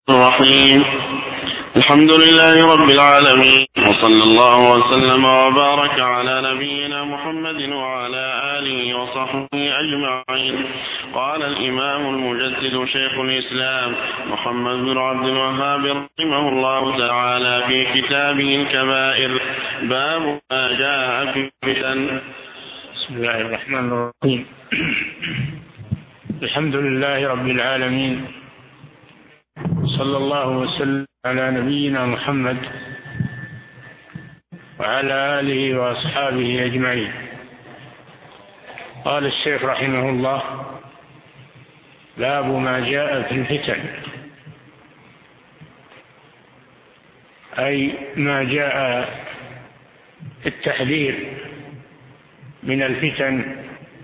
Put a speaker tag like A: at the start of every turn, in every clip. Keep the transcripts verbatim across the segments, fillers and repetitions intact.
A: الرحيم. الحمد لله رب العالمين، وصلى الله وسلم وبارك على نبينا محمد وعلى آله وصحبه أجمعين. قال الإمام المجدد شيخ الإسلام محمد بن عبد الوهاب رحمه الله تعالى في كتابه الكبائر: باب ما جاء في الفتن.
B: بسم الله الرحمن الرحيم. الحمد لله رب العالمين، صلى الله وسلم على نبينا محمد وعلى آله وأصحابه أجمعين. قال الشيخ رحمه الله: باب ما جاء في الفتن، أي ما جاء التحذير من الفتن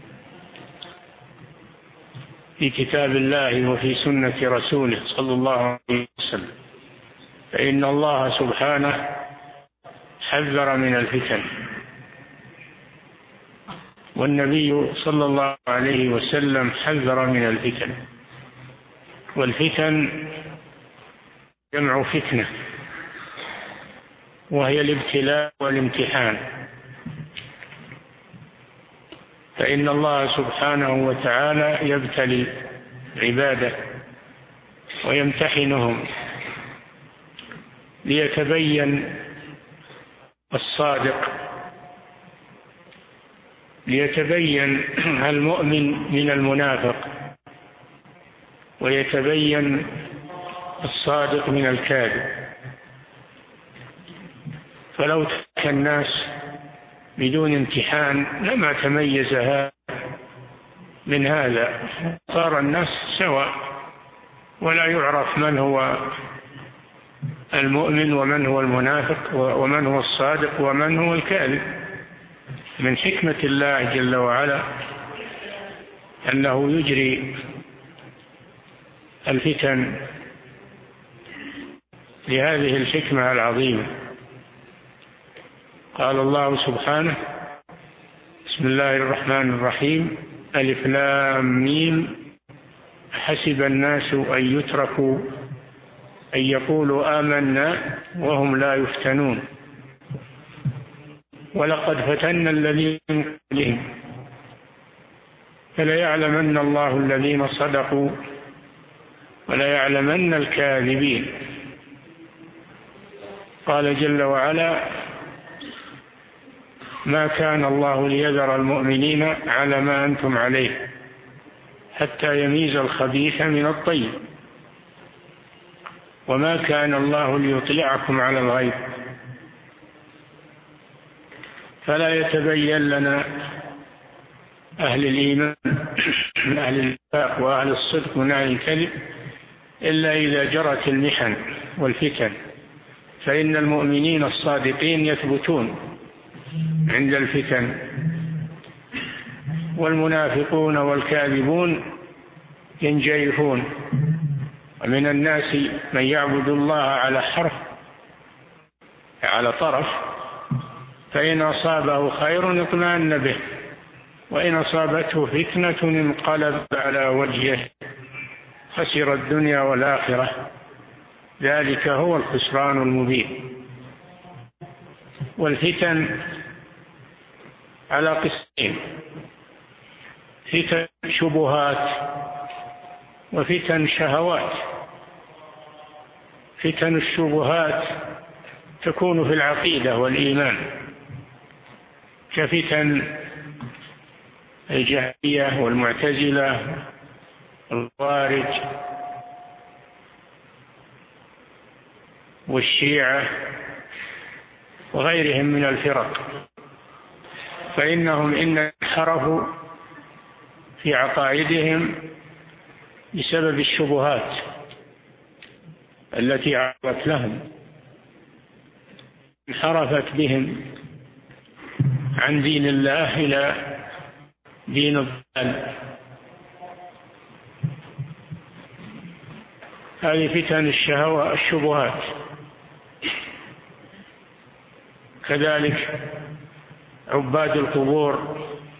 B: في كتاب الله وفي سنة رسوله صلى الله عليه وسلم، فإن الله سبحانه حذر من الفتن، والنبي صلى الله عليه وسلم حذر من الفتن. والفتن جمع فتنة، وهي الابتلاء والامتحان، فإن الله سبحانه وتعالى يبتلي عباده ويمتحنهم ليتبين الصادق، ليتبين المؤمن من المنافق، ويتبين الصادق من الكاذب. فلو ترك الناس بدون امتحان لما تميز هذا من هذا، صار الناس سواء، ولا يعرف من هو المؤمن ومن هو المنافق ومن هو الصادق ومن هو الكاذب. من حكمة الله جل وعلا أنه يجري الفتن لهذه الحكمة العظيمة. قال الله سبحانه: بسم الله الرحمن الرحيم: ألف لام ميم حسب الناس أن يتركوا أن يقولوا آمنا وهم لا يفتنون ولقد فتنا الذين من قبلهم فليعلمن الله الذين صدقوا وليعلمن الكاذبين. قال جل وعلا: ما كان الله ليذر المؤمنين على ما أنتم عليه حتى يميز الخبيث من الطيب، وما كان الله ليطلعكم على الغيب. فلا يتبين لنا أهل الإيمان من أهل النفاق وأهل الصدق من أهل الكذب إلا إذا جرت المحن والفتن، فإن المؤمنين الصادقين يثبتون عند الفتن، والمنافقون والكاذبون ينجرفون. ومن الناس من يعبد الله على حرف، على طرف، فإن أصابه خير اطمأن به، وإن أصابته فتنة انقلب على وجهه خسر الدنيا والآخرة، ذلك هو الخسران المبين. والفتن على قسمين: فتن شبهات وفتن شهوات. فتن الشبهات تكون في العقيدة والإيمان، كفتن الجهمية والمعتزلة والخوارج والشيعة وغيرهم من الفرق، فإنهم إن انحرفوا في عقائدهم بسبب الشبهات التي عرضت لهم، انحرفت بهم عن دين الله إلى دين الضلال. هذه فتن الشهوة الشبهات. كذلك عباد القبور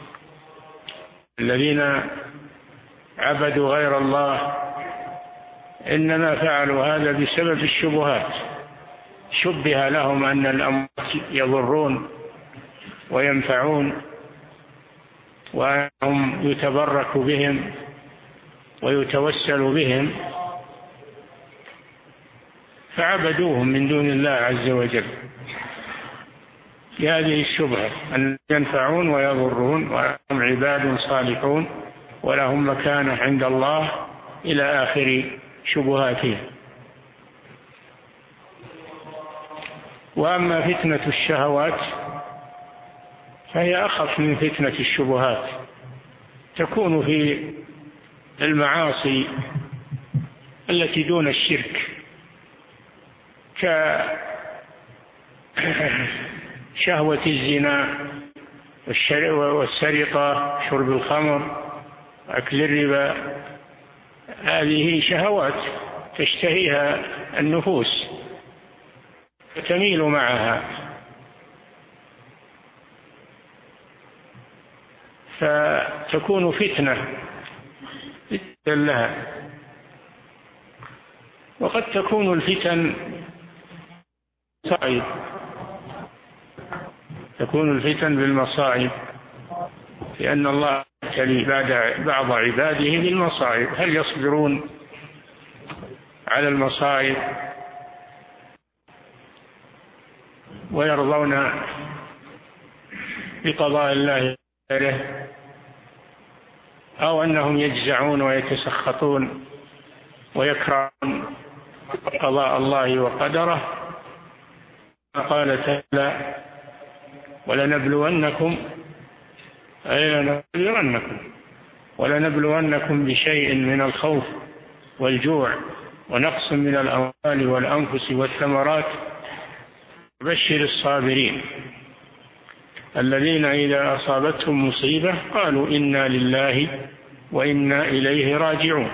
B: الذين عبدوا غير الله إنما فعلوا هذا بسبب الشبهات. شبه لهم أن الأموات يضرون وينفعون وأنهم يتبرك بهم ويتوسل بهم، فعبدوهم من دون الله عز وجل بهذه الشبهة أن ينفعون ويضرون وهم عباد صالحون ولهم مكانة عند الله إلى آخر شبهاتهم. وأما فتنة الشهوات فهي أخف من فتنة الشبهات، تكون في المعاصي التي دون الشرك كشهوة الزنا والسرقة، شرب الخمر، أكل الربا. هذه شهوات تشتهيها النفوس فتميل معها، فتكون فتنة لها. وقد تكون الفتن صعيب، تكون الفتن بالمصائب، لأن الله يبتلي بعض عباده بالمصائب. هل يصبرون على المصائب ويرضون بقضاء الله له، أو أنهم يجزعون ويتسخطون ويكرهون قضاء الله وقدره؟ قال تعالى: ولنبلونكم أي لنبلونكم ولنبلونكم بشيء من الخوف والجوع ونقص من الأموال والأنفس والثمرات وبشر الصابرين الذين إذا أصابتهم مصيبة قالوا إنا لله وإنا إليه راجعون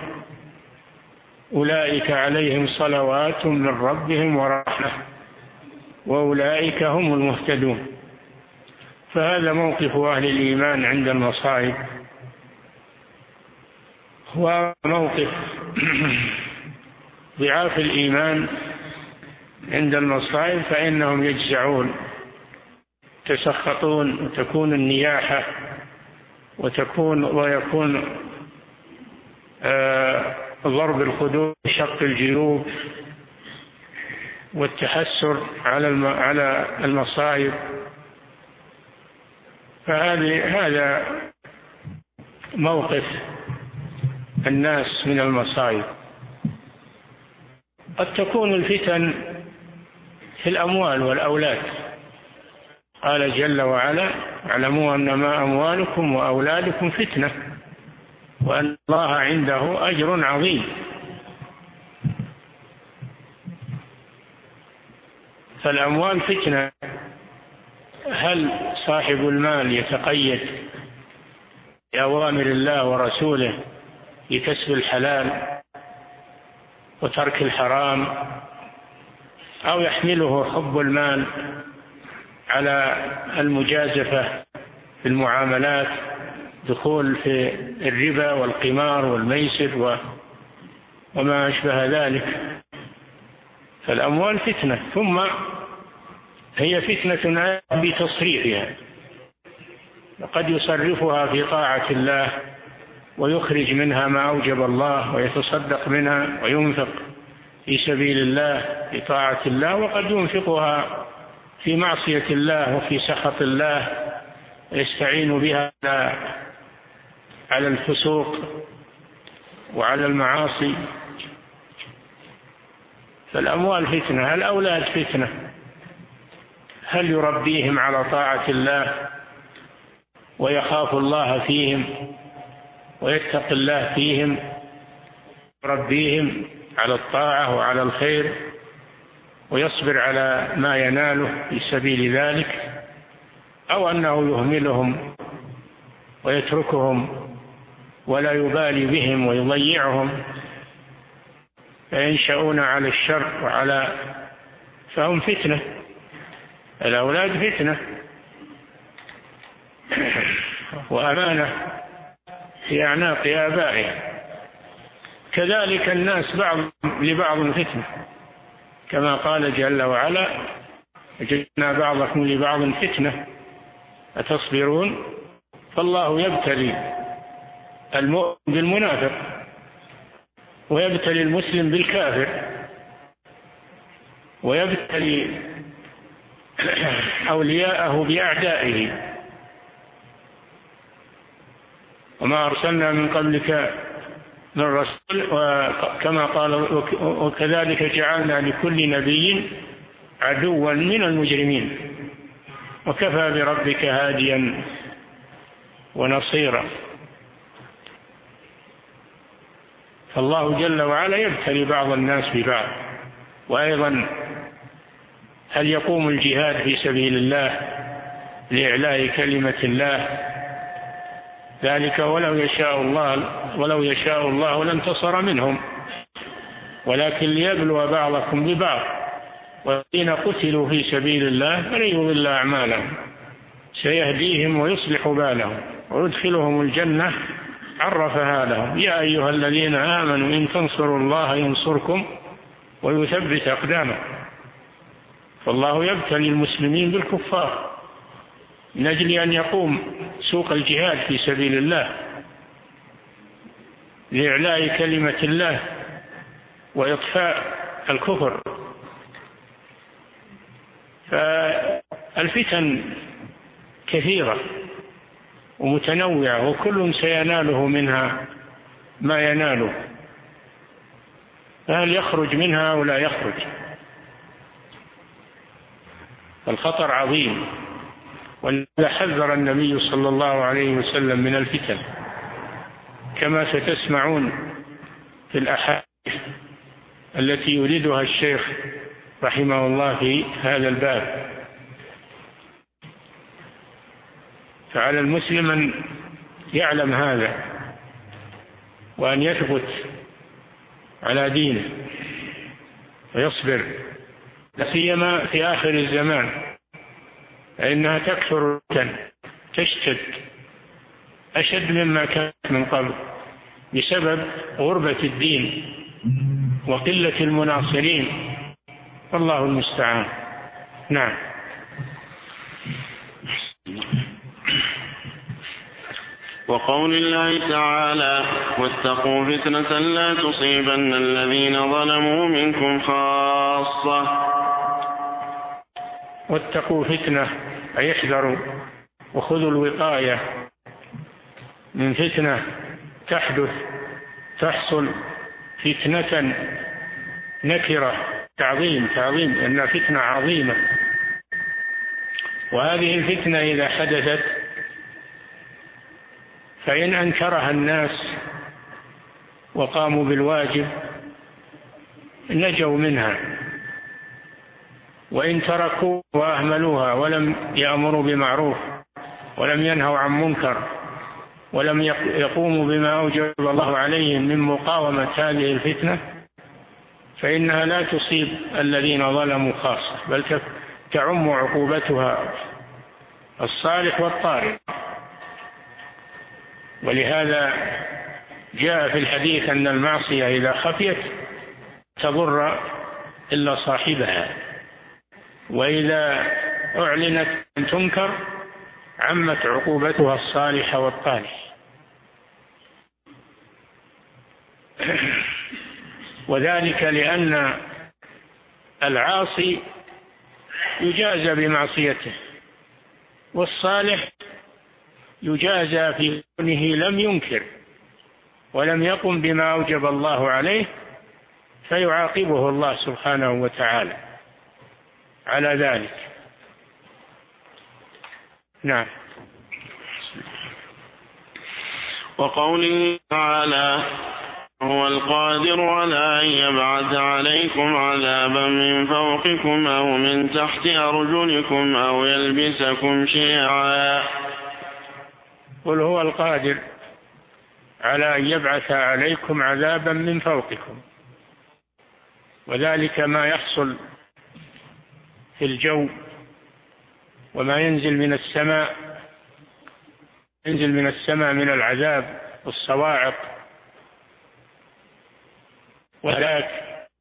B: أولئك عليهم صلوات من ربهم ورحمة وأولئك هم المهتدون. فهذا موقف أهل الإيمان عند المصائب. وموقف ضعاف الإيمان عند المصائب فإنهم يجزعون يتسخطون، وتكون النياحة وتكون ويكون آه ضرب الخدود، شق الجيوب، والتحسر على على المصائب. فهذه هذا موقف الناس من المصائب. قد تكون الفتن في الأموال والأولاد. قال جل وعلا: اعلموا أنما أموالكم وأولادكم فتنة وأن الله عنده أجر عظيم. فالأموال فتنة. هل صاحب المال يتقيد بأوامر الله ورسوله بكسب الحلال وترك الحرام، أو يحمله حب المال على المجازفة في المعاملات، دخول في الربا والقمار والميسر وما أشبه ذلك؟ فالأموال فتنة، ثم هي فتنة بتصريفها. قد يصرفها في طاعة الله ويخرج منها ما أوجب الله ويتصدق منها وينفق في سبيل الله في طاعة الله، وقد ينفقها في معصية الله وفي سخط الله ويستعين بها على الفسوق وعلى المعاصي. فالأموال فتنة. الأولاد فتنة. هل يربيهم على طاعة الله ويخاف الله فيهم ويتقي الله فيهم، يربيهم على الطاعة وعلى الخير ويصبر على ما يناله في سبيل ذلك، أو أنه يهملهم ويتركهم ولا يبالي بهم ويضيعهم فينشأون على الشر وعلى فهم فتنة. الأولاد فتنة وأمانة في أعناق آبائهم، كذلك الناس بعض لبعض فتنة، كما قال جل وعلا: وجعلنا بعضكم لبعض فتنة أتصبرون. فالله يبتلي المؤمن بالمنافق، ويبتلي المسلم بالكافر، ويبتلي أولياءه بأعدائه. وما أرسلنا من قبلك من رسول، كما قال: وكذلك جعلنا لكل نبي عدوا من المجرمين وكفى بربك هاديا ونصيرا. فالله جل وعلا يبتلي بعض الناس ببعض. وأيضا هل يقوم الجهاد في سبيل الله لإعلاء كلمة الله؟ ذلك ولو يشاء الله ولو يشاء الله لانتصر منهم، ولكن ليبلو بعضكم ببعض. والذين قتلوا في سبيل الله فلن يضل أعمالهم، سيهديهم ويصلح بالهم ويدخلهم الجنة عرفها لهم: يا أيها الذين آمنوا إن تنصروا الله ينصركم ويثبت أقدامكم. فالله يبتلي المسلمين بالكفار من أجل أن يقوم سوق الجهاد في سبيل الله لإعلاء كلمة الله وإطفاء الكفر. فالفتن كثيرة ومتنوعة، وكل سيناله منها ما يناله، فهل يخرج منها أو لا يخرج؟ الخطر عظيم، ولذا حذر النبي صلى الله عليه وسلم من الفتن، كما ستسمعون في الأحاديث التي يريدها الشيخ رحمه الله في هذا الباب. فعلى المسلم أن يعلم هذا وأن يثبت على دينه ويصبر، لا سيما في آخر الزمان، فإنها تكثر تشتد أشد مما كانت من قبل بسبب غربة الدين وقلة المناصرين، والله المستعان. نعم.
A: وقول الله تعالى: واتقوا فتنة لا تصيبن الذين ظلموا منكم خاصة.
B: واتقوا فتنة أي احذروا وخذوا الوقاية من فتنة تحدث تحصل، فتنة نكرة، تعظيم تعظيم أنها فتنة عظيمة. وهذه الفتنة إذا حدثت فإن أنكرها الناس وقاموا بالواجب نجوا منها، وإن تركوا وأهملوها ولم يأمروا بمعروف ولم ينهوا عن منكر ولم يقوموا بما أوجب الله عليهم من مقاومة هذه الفتنة فإنها لا تصيب الذين ظلموا خاصة، بل تعم عقوبتها الصالح والطارئ. ولهذا جاء في الحديث أن المعصية إذا خفيت تضر إلا صاحبها، وإذا أعلنت أن تنكر عمت عقوبتها الصالح والطالح. وذلك لأن العاصي يجازى بمعصيته، والصالح يجازى في كونه لم ينكر ولم يقم بما أوجب الله عليه، فيعاقبه الله سبحانه وتعالى على ذلك. نعم.
A: وقوله تعالى: هو القادر على أن يبعث عليكم عذابا من فوقكم أو من تحت أرجلكم أو يلبسكم شيعا.
B: قل هو القادر على أن يبعث عليكم عذابا من فوقكم، وذلك ما يحصل في الجو وما ينزل من السماء ينزل من السماء من العذاب والصواعق والهلاك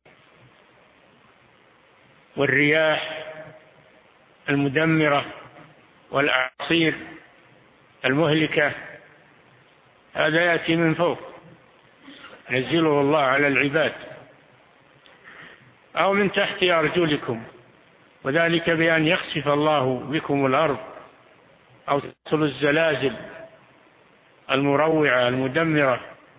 B: والرياح المدمرة والأعاصير المهلكة، هذا يأتي من فوق ينزله الله على العباد، أو من تحت أرجلكم، وذلك بأن يخسف الله بكم الأرض أو تحصل الزلازل المروعة المدمرة،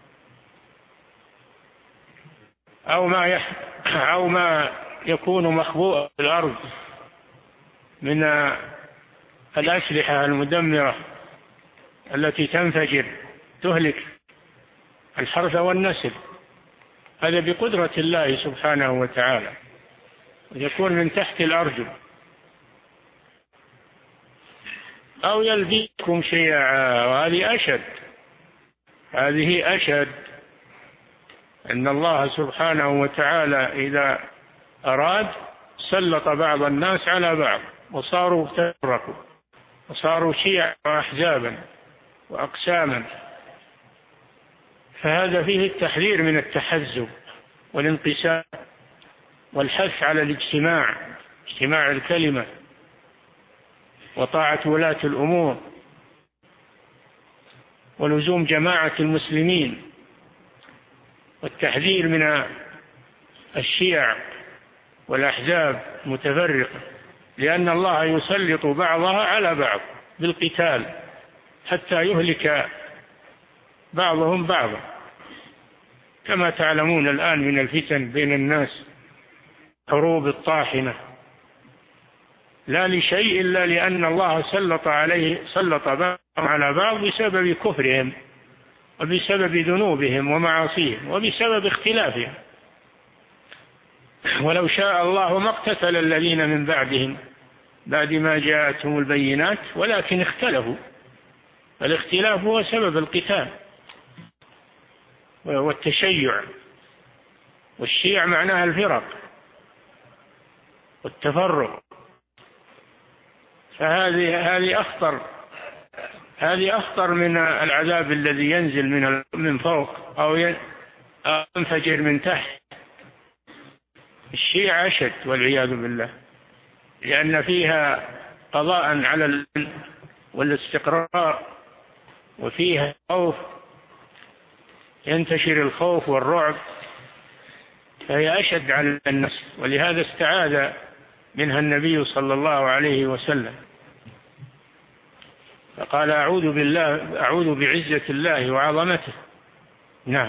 B: أو ما يح... أو ما يكون مخبوءا في الأرض من الأسلحة المدمرة التي تنفجر تهلك الحرث والنسل. هذا بقدرة الله سبحانه وتعالى، يكون من تحت الأرجل. أو يلبسكم شيعا، وهذه أشد، هذه أشد، أن الله سبحانه وتعالى إذا أراد سلط بعض الناس على بعض وصاروا تفرقوا وصاروا شيعا وأحزابا وأقساما. فهذا فيه التحذير من التحزب والانقسام والحث على الاجتماع، اجتماع الكلمة وطاعة ولاة الأمور ولزوم جماعة المسلمين، والتحذير من الشيع والأحزاب المتفرقة، لأن الله يسلط بعضها على بعض بالقتال حتى يهلك بعضهم بعضا، كما تعلمون الآن من الفتن بين الناس، حروب الطاحنة، لا لشيء إلا لأن الله سلط عليه سلط بعضهم على بعض بسبب كفرهم وبسبب ذنوبهم ومعاصيهم وبسبب اختلافهم. ولو شاء الله ما اقتتل الذين من بعدهم بعد ما جاءتهم البينات ولكن اختلفوا، الاختلاف هو سبب القتال والتشيع، والشيع معناها الفرق والتفرق. فهذه هذه أخطر هذه أخطر من العذاب الذي ينزل من من فوق أو ينفجر من تحت. الشيعة أشد والعياذ بالله، لأن فيها قضاء على الأمن والاستقرار، وفيها خوف، ينتشر الخوف والرعب، فهي أشد على النفس. ولهذا استعاذ منها النبي صلى الله عليه وسلم، فقال أعوذ بالله أعوذ بعزة الله وعظمته. نعم.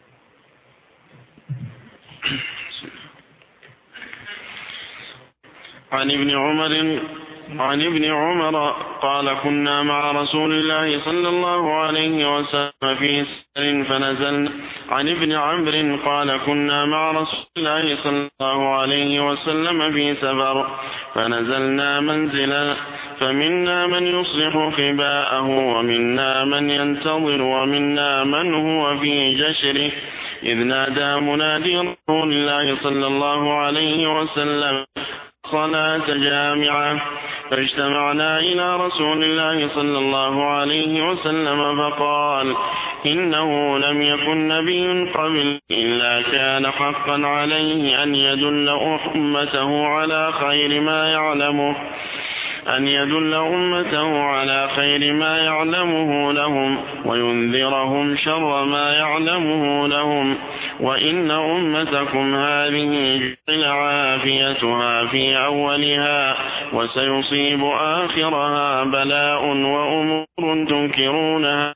A: عن ابن عمر عن ابن عمر قال كنا مع رسول الله صلى الله عليه وسلم في سفر فنزلنا. عن ابن عمرو قال كنا مع رسول الله صلى الله عليه وسلم في سفر فنزلنا منزلا فمنا من يصلح خباءه ومنا من ينتظر ومنا من هو في جشره إذ نادى منادي رسول الله صلى الله عليه وسلم صلاة جامعة فاجتمعنا إلى رسول الله صلى الله عليه وسلم فقال إنه لم يكن نبي قبل إلا كان حقا عليه أن يدل أمته على خير ما يعلمه أن يدل أمته على خير ما يعلمه لهم وينذرهم شر ما يعلمه لهم، وإن أمتكم هذه جعل عافيتها في أولها وسيصيب آخرها بلاء وأمور تنكرونها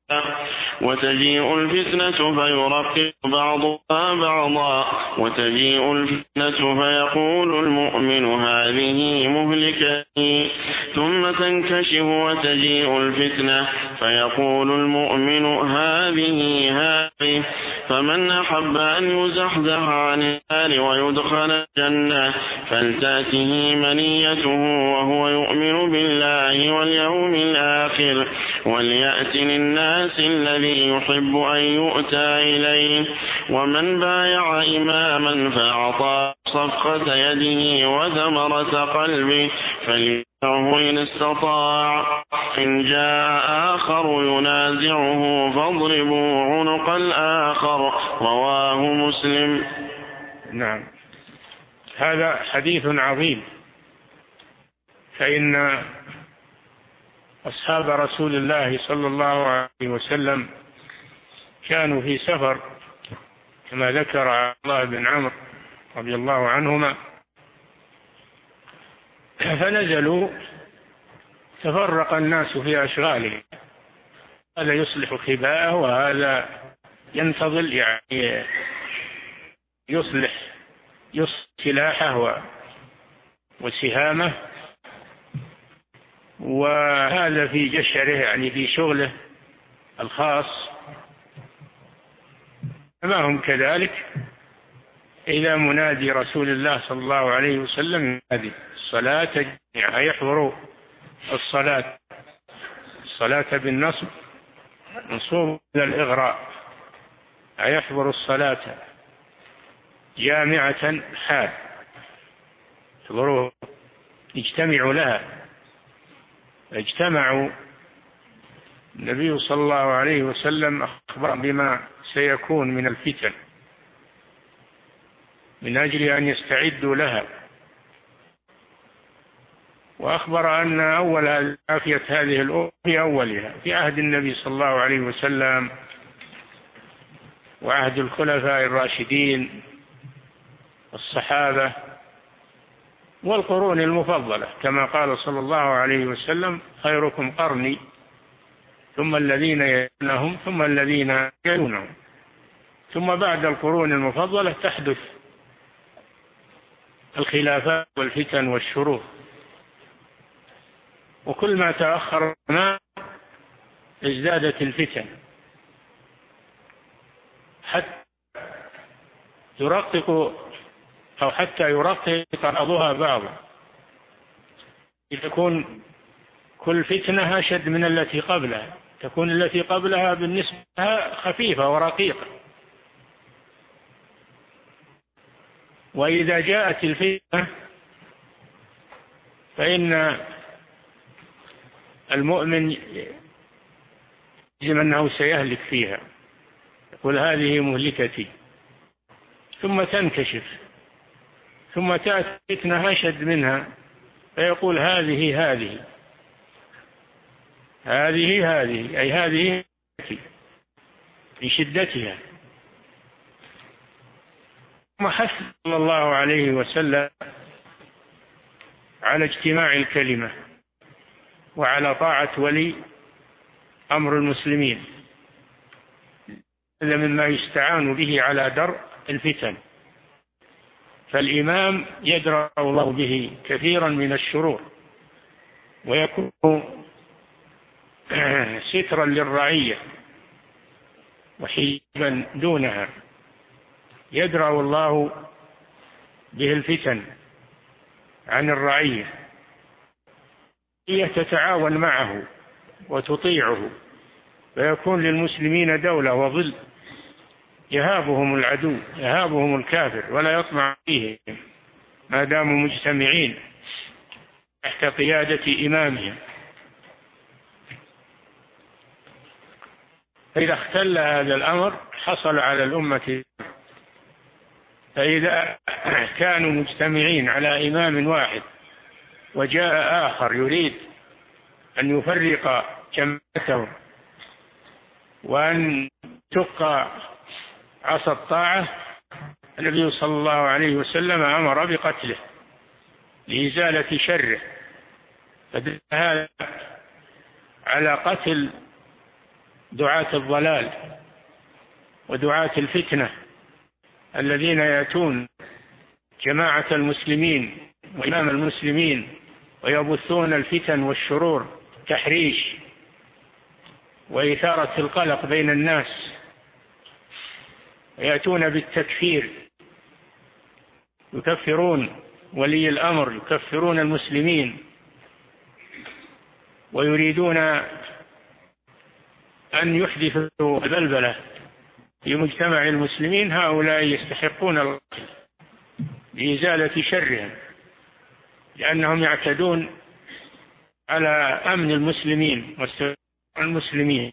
A: وتجيء الفتنة فيرقب بعضها بعضا وتجيء الفتنة فيقول المؤمن هذه مهلكتي ثم تنكشف وتجيء الفتنة فيقول المؤمن هذه هذه فمن أحب أن يزحزح عن النار ويدخل الجنة فلتأته منيته وهو يؤمن بالله واليوم الآخر وليأت للناس الذي يحب أن يؤتى إليه. ومن بايع إماما فأعطى صفقة يده وثمرة قلبه فليدعه إن استطاع. إن جاء آخر ينازعه فاضربوا عنق الآخر. رواه مسلم.
B: نعم. هذا حديث عظيم، فإن أصحاب رسول الله صلى الله عليه وسلم كانوا في سفر كما ذكر عبد الله بن عمرو رضي الله عنهما، فنزلوا تفرق الناس في أشغالهم، هذا يصلح خباءه وهذا ينتظل يعني يصلح يصلح سلاحه وسهامه، وهذا في جشره يعني في شغله الخاص. فما هم كذلك إذا منادي رسول الله صلى الله عليه وسلم هذه الصلاة يعني يحضروا الصلاة الصلاة بالنصب منصوب إلى الإغراء، يحضر الصلاة جامعة حال يحضروا يجتمعوا لها. اجتمعوا النبي صلى الله عليه وسلم أخبر بما سيكون من الفتن من أجل أن يستعدوا لها، وأخبر أن أول عافية هذه الأمة في أولها في عهد النبي صلى الله عليه وسلم وعهد الخلفاء الراشدين الصحابة والقرون المفضلة، كما قال صلى الله عليه وسلم خيركم قرني ثم الذين يلونهم ثم الذين يلونهم، ثم بعد القرون المفضلة تحدث الخلافات والفتن والشرور، وكل ما تأخر ما ازدادت الفتن حتى يرقق أو حتى يرقق بعضها بعضا، تكون كل فتنة أشد من التي قبلها، تكون التي قبلها بالنسبة لها خفيفة ورقيقة. وإذا جاءت الفتنة فإن المؤمن يجزم أنه سيهلك فيها، يقول هذه مهلكتي، ثم تنكشف، ثم تأتي فتنة أشد منها فيقول هذه هذه هذه هذه أي هذه في شدتها. ثم حث صلى الله عليه وسلم على اجتماع الكلمة وعلى طاعة ولي أمر المسلمين، هذا مما يستعان به على درء الفتن، فالإمام يدرأ الله به كثيرا من الشرور ويكون سترا للرعية وحجبا دونها، يدرأ الله به الفتن عن الرعية، هي تتعاون معه وتطيعه، فيكون للمسلمين دولة وظل يهابهم العدو يهابهم الكافر ولا يطمع فيهم ما داموا مجتمعين تحت قيادة إمامهم. فإذا اختل هذا الأمر حصل على الأمة، فإذا كانوا مجتمعين على إمام واحد وجاء آخر يريد أن يفرق جماعتهم وأن تقى عصا الطاعة، النبي صلى الله عليه وسلم أمر بقتله لإزالة شره، فدل هذا على قتل دعاة الضلال ودعاة الفتنة الذين يأتون جماعة المسلمين وإمام المسلمين ويبثون الفتن والشرور تحريش وإثارة القلق بين الناس، ويأتون بالتكفير، يكفرون ولي الأمر، يكفرون المسلمين، ويريدون أن يحدثوا البلبلة في مجتمع المسلمين. هؤلاء يستحقون القتل لإزالة شرهم، لأنهم يعتدون على أمن المسلمين واستقرار المسلمين.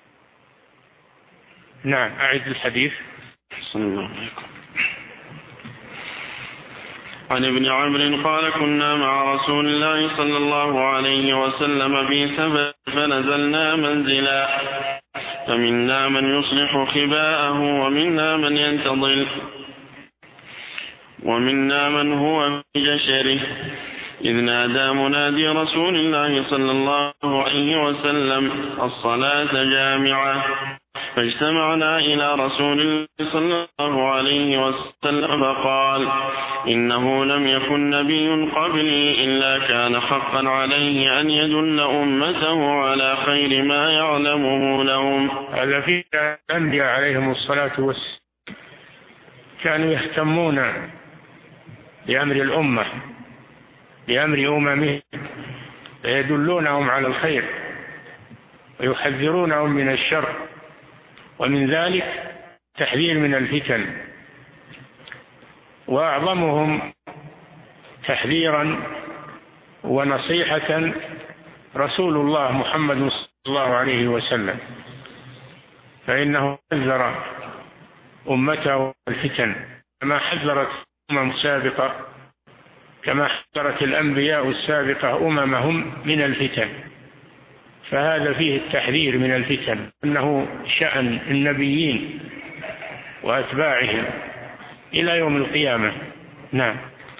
B: نعم، أعد الحديث.
A: صلى الله عليه وسلم. عن ابن عمرو قال كنا مع رسول الله صلى الله عليه وسلم في سفر فنزلنا منزلا فمنا من يصلح خباءه ومنا من ينتظر ومنا من هو في جشره إذ نادى منادي رسول الله صلى الله عليه وسلم الصلاة جامعة فاجتمعنا إلى رسول الله صلى الله عليه وسلم فقال إنه لم يكن نبي قبلي إلا كان حقا عليه أن يدل أمته على خير ما يعلمه لهم.
B: هذا في الأنبياء عليهم الصلاة والسلام كانوا يهتمون بأمر الأمة بأمر أممهم ويدلونهم على الخير ويحذرونهم من الشر، ومن ذلك تحذير من الفتن، وأعظمهم تحذيرا ونصيحة رسول الله محمد صلى الله عليه وسلم، فإنه حذر أمته الفتن كما حذرت أمم سابقة كما حذرت الأنبياء السابقة أممهم من الفتن، فهذا فيه التحذير من الفتن أنه شأن النبيين وأتباعهم إلى يوم القيامة. نعم.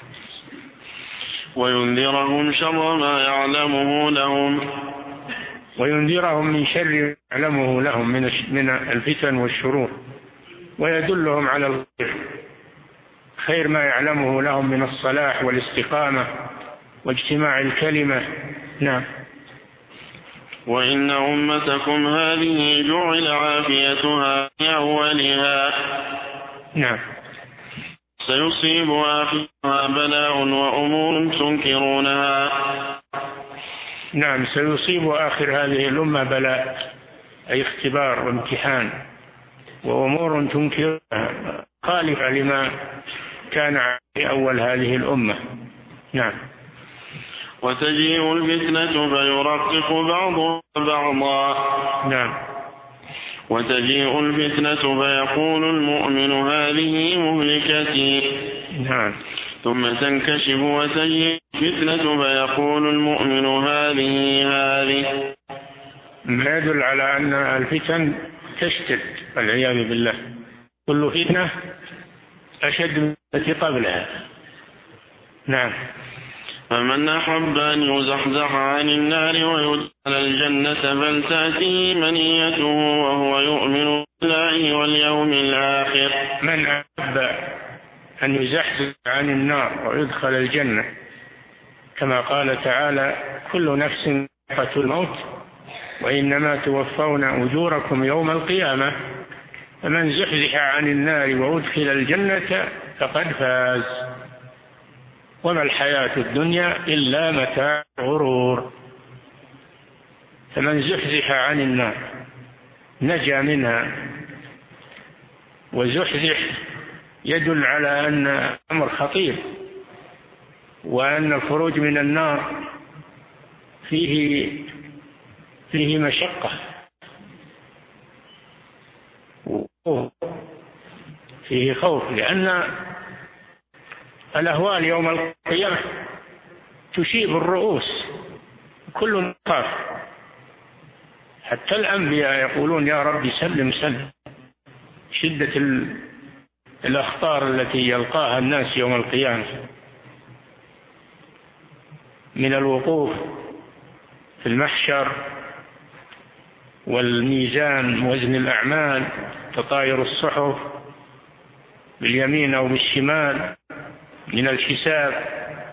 A: وينذرهم شر ما يعلمه لهم
B: وينذرهم من شر يعلمه لهم من الفتن والشرور، ويدلهم على الخير خير ما يعلمه لهم من الصلاح والاستقامة واجتماع الكلمة. نعم.
A: وإن أمتكم هذه جعل عافيتها في أولها.
B: نعم.
A: سيصيب آخرها بلاء وأمور تنكرونها.
B: نعم، سيصيب آخر هذه الأمة بلاء أي اختبار وامتحان وأمور تنكرونها خالفة لما كان في أول هذه الأمة. نعم.
A: وتجيء الفتنة فيرقق بعضها بعضا.
B: نعم.
A: وتجيء الفتنة فيقول المؤمن هذه مهلكتي.
B: نعم.
A: ثم تنكشف وتجيء الفتنة فيقول المؤمن هذه هذه.
B: ما يدل على أن الفتن تشتد والعياذ بالله، كل فتنة أشد من التي قبلها. نعم.
A: فمن أحب أن يزحزح عن النار ويدخل الجنة فلتأتيه منيته وهو يؤمن بالله واليوم الآخر.
B: من أحب أن يزحزح عن النار ويدخل الجنة كما قال تعالى كل نفس ذائقة الموت وإنما توفون أجوركم يوم القيامة، فمن زحزح عن النار وأدخل الجنة فقد فاز، وما الحياة الدنيا إلا متاع غرور. فمن زحزح عن النار نجا منها، وزحزح يدل على أن أمر خطير، وأن الخروج من النار فيه فيه مشقة فيه خوف، لأن الأهوال يوم القيامة تشيب الرؤوس، كل خاف، حتى الأنبياء يقولون يا رب سلم سلم. شدة الأخطار التي يلقاها الناس يوم القيامة من الوقوف في المحشر والميزان وزن الأعمال، تطاير الصحف باليمين أو بالشمال، من الحساب،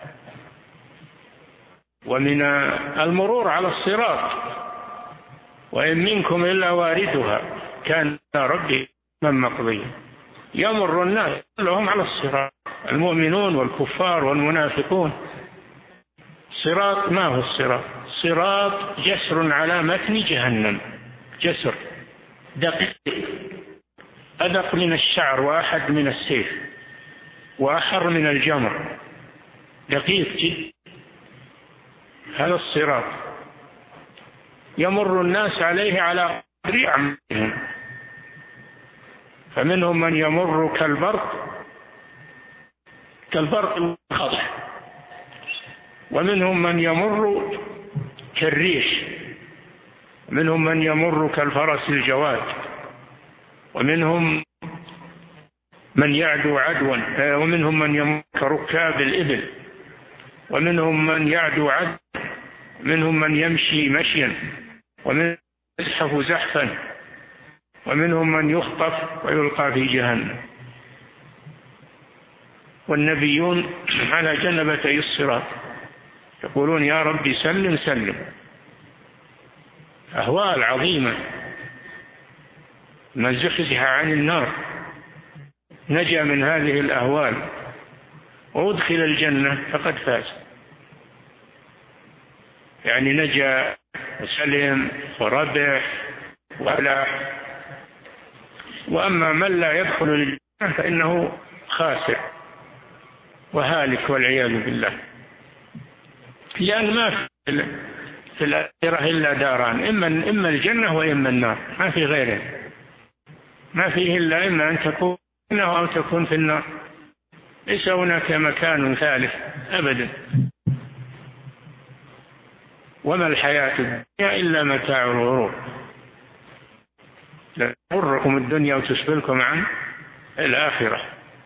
B: ومن المرور على الصراط، وإن منكم إلا واردها كان ربي من مقضي. يمر الناس كلهم على الصراط، المؤمنون والكفار والمنافقون. صراط ما هو الصراط؟ صراط جسر على متن جهنم، جسر دقيق أدق من الشعر وأحد من السيف وأحر من الجمر، دقيق جدا. هذا الصراط يمر الناس عليه على قدر أعمالهم، فمنهم من يمر كالبرق كالبرق الخضع، ومنهم من يمر كالريش، ومنهم من يمر كالفرس الجواد، ومنهم من يعدو عدوا، ومنهم من يمر كركاب الإبل، ومنهم من يعدو عدوا، منهم من يمشي مشيا، ومن يزحف زحفا، ومنهم من يخطف ويلقى في جهنم. والنبيون على جنبتي الصراط يقولون يا رب سلم سلم. أهوال عظيمة، من زحزح عن النار نجا من هذه الأهوال وأدخل الجنة فقد فاز، يعني نجا وسلم وربح وفلاح. وأما من لا يدخل الجنة فإنه خاسر وهالك والعياذ بالله، لأن ما في في الآخرة إلا داران، إما إما الجنة وإما النار، ما في غيره، ما فيه إلا إما أن تكون أو تكون في النار، ليس هناك مكان ثالث أبدا. وما الحياة الدنيا إلا متاع الغرور، لا تغركم الدنيا وتشغلكم عن الآخرة.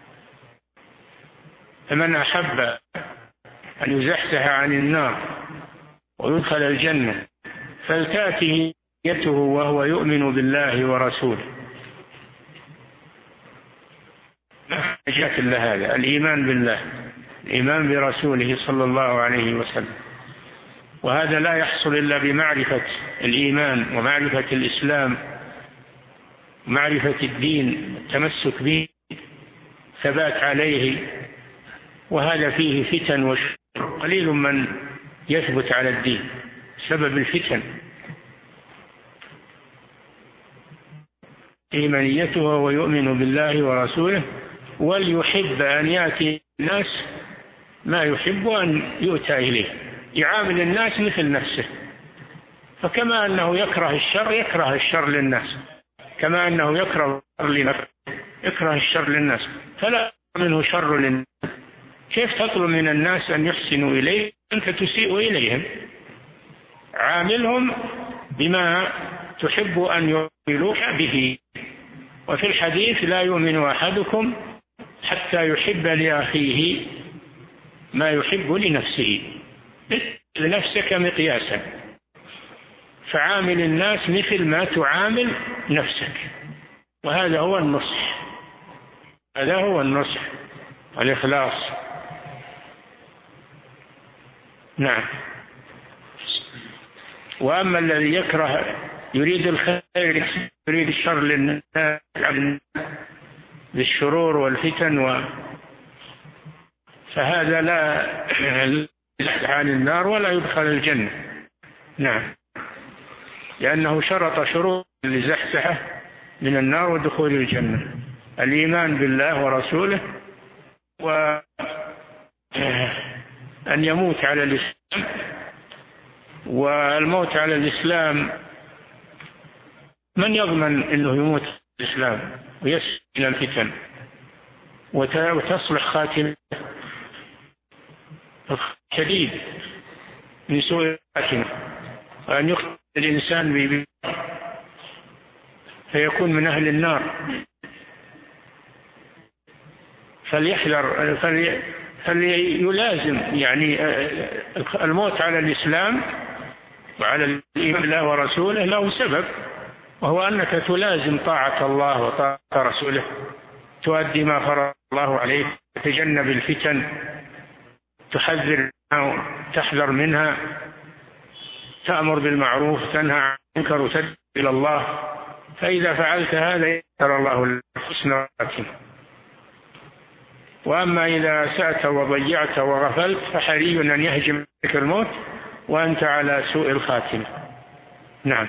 B: فمن أحب أن يزحزح عن النار ويدخل الجنة فلتأته نيته وهو يؤمن بالله ورسوله. لا حاجة إلا هذا، الإيمان بالله، الإيمان برسوله صلى الله عليه وسلم. وهذا لا يحصل إلا بمعرفة الإيمان ومعرفة الإسلام ومعرفة الدين، التمسك به، ثبات عليه. وهذا فيه فتن وشر، قليل من يثبت على الدين سبب الفتن. إيمانيته ويؤمن بالله ورسوله، وليحب أن يأتي الناس ما يحب أن يؤتى إليه، يعامل الناس مثل نفسه. فكما أنه يكره الشر يكره الشر للناس، كما أنه يكره الشر لنفسه يكره الشر للناس، فلا منه شر للناس. كيف تطلب من الناس أن يحسنوا إليه أنت تسيء إليهم؟ عاملهم بما تحب أن يعاملوك به. وفي الحديث لا يؤمن أحدكم حتى يحب لأخيه ما يحب لنفسه. لنفسك مقياسا، فعامل الناس مثل ما تعامل نفسك، وهذا هو النصح، هذا هو النصح والإخلاص. نعم. وأما الذي يكره يريد الخير يريد الشر للناس بالشرور والفتن و... فهذا لا يزحزح عن النار ولا يدخل الجنة. نعم، لأنه شرط شروط لزحزحه من النار ودخول الجنة: الإيمان بالله ورسوله، وأن يموت على الإسلام. والموت على الإسلام من يضمن أنه يموت على الإسلام ويسلم إلى الفتن وتصلح خاتمة شديد من سوء الخاتمة، وأن يقتل الإنسان بي فيكون من أهل النار. فليحذر، فلي فليلازم يعني الموت على الإسلام وعلى الإيمان بالله ورسوله له سبب، وهو أنك تلازم طاعة الله وطاعة رسوله، تؤدي ما فرض الله عليك، تتجنب الفتن، تحذر تحذر منها، تأمر بالمعروف، تنهى عن المنكر، وتدعو إلى الله. فإذا فعلت هذا يسر الله الحسن والخاتمة. وأما إذا أسأت وضيعت وغفلت فحري أن يهجم بك الموت وأنت على سوء الخاتمة. نعم.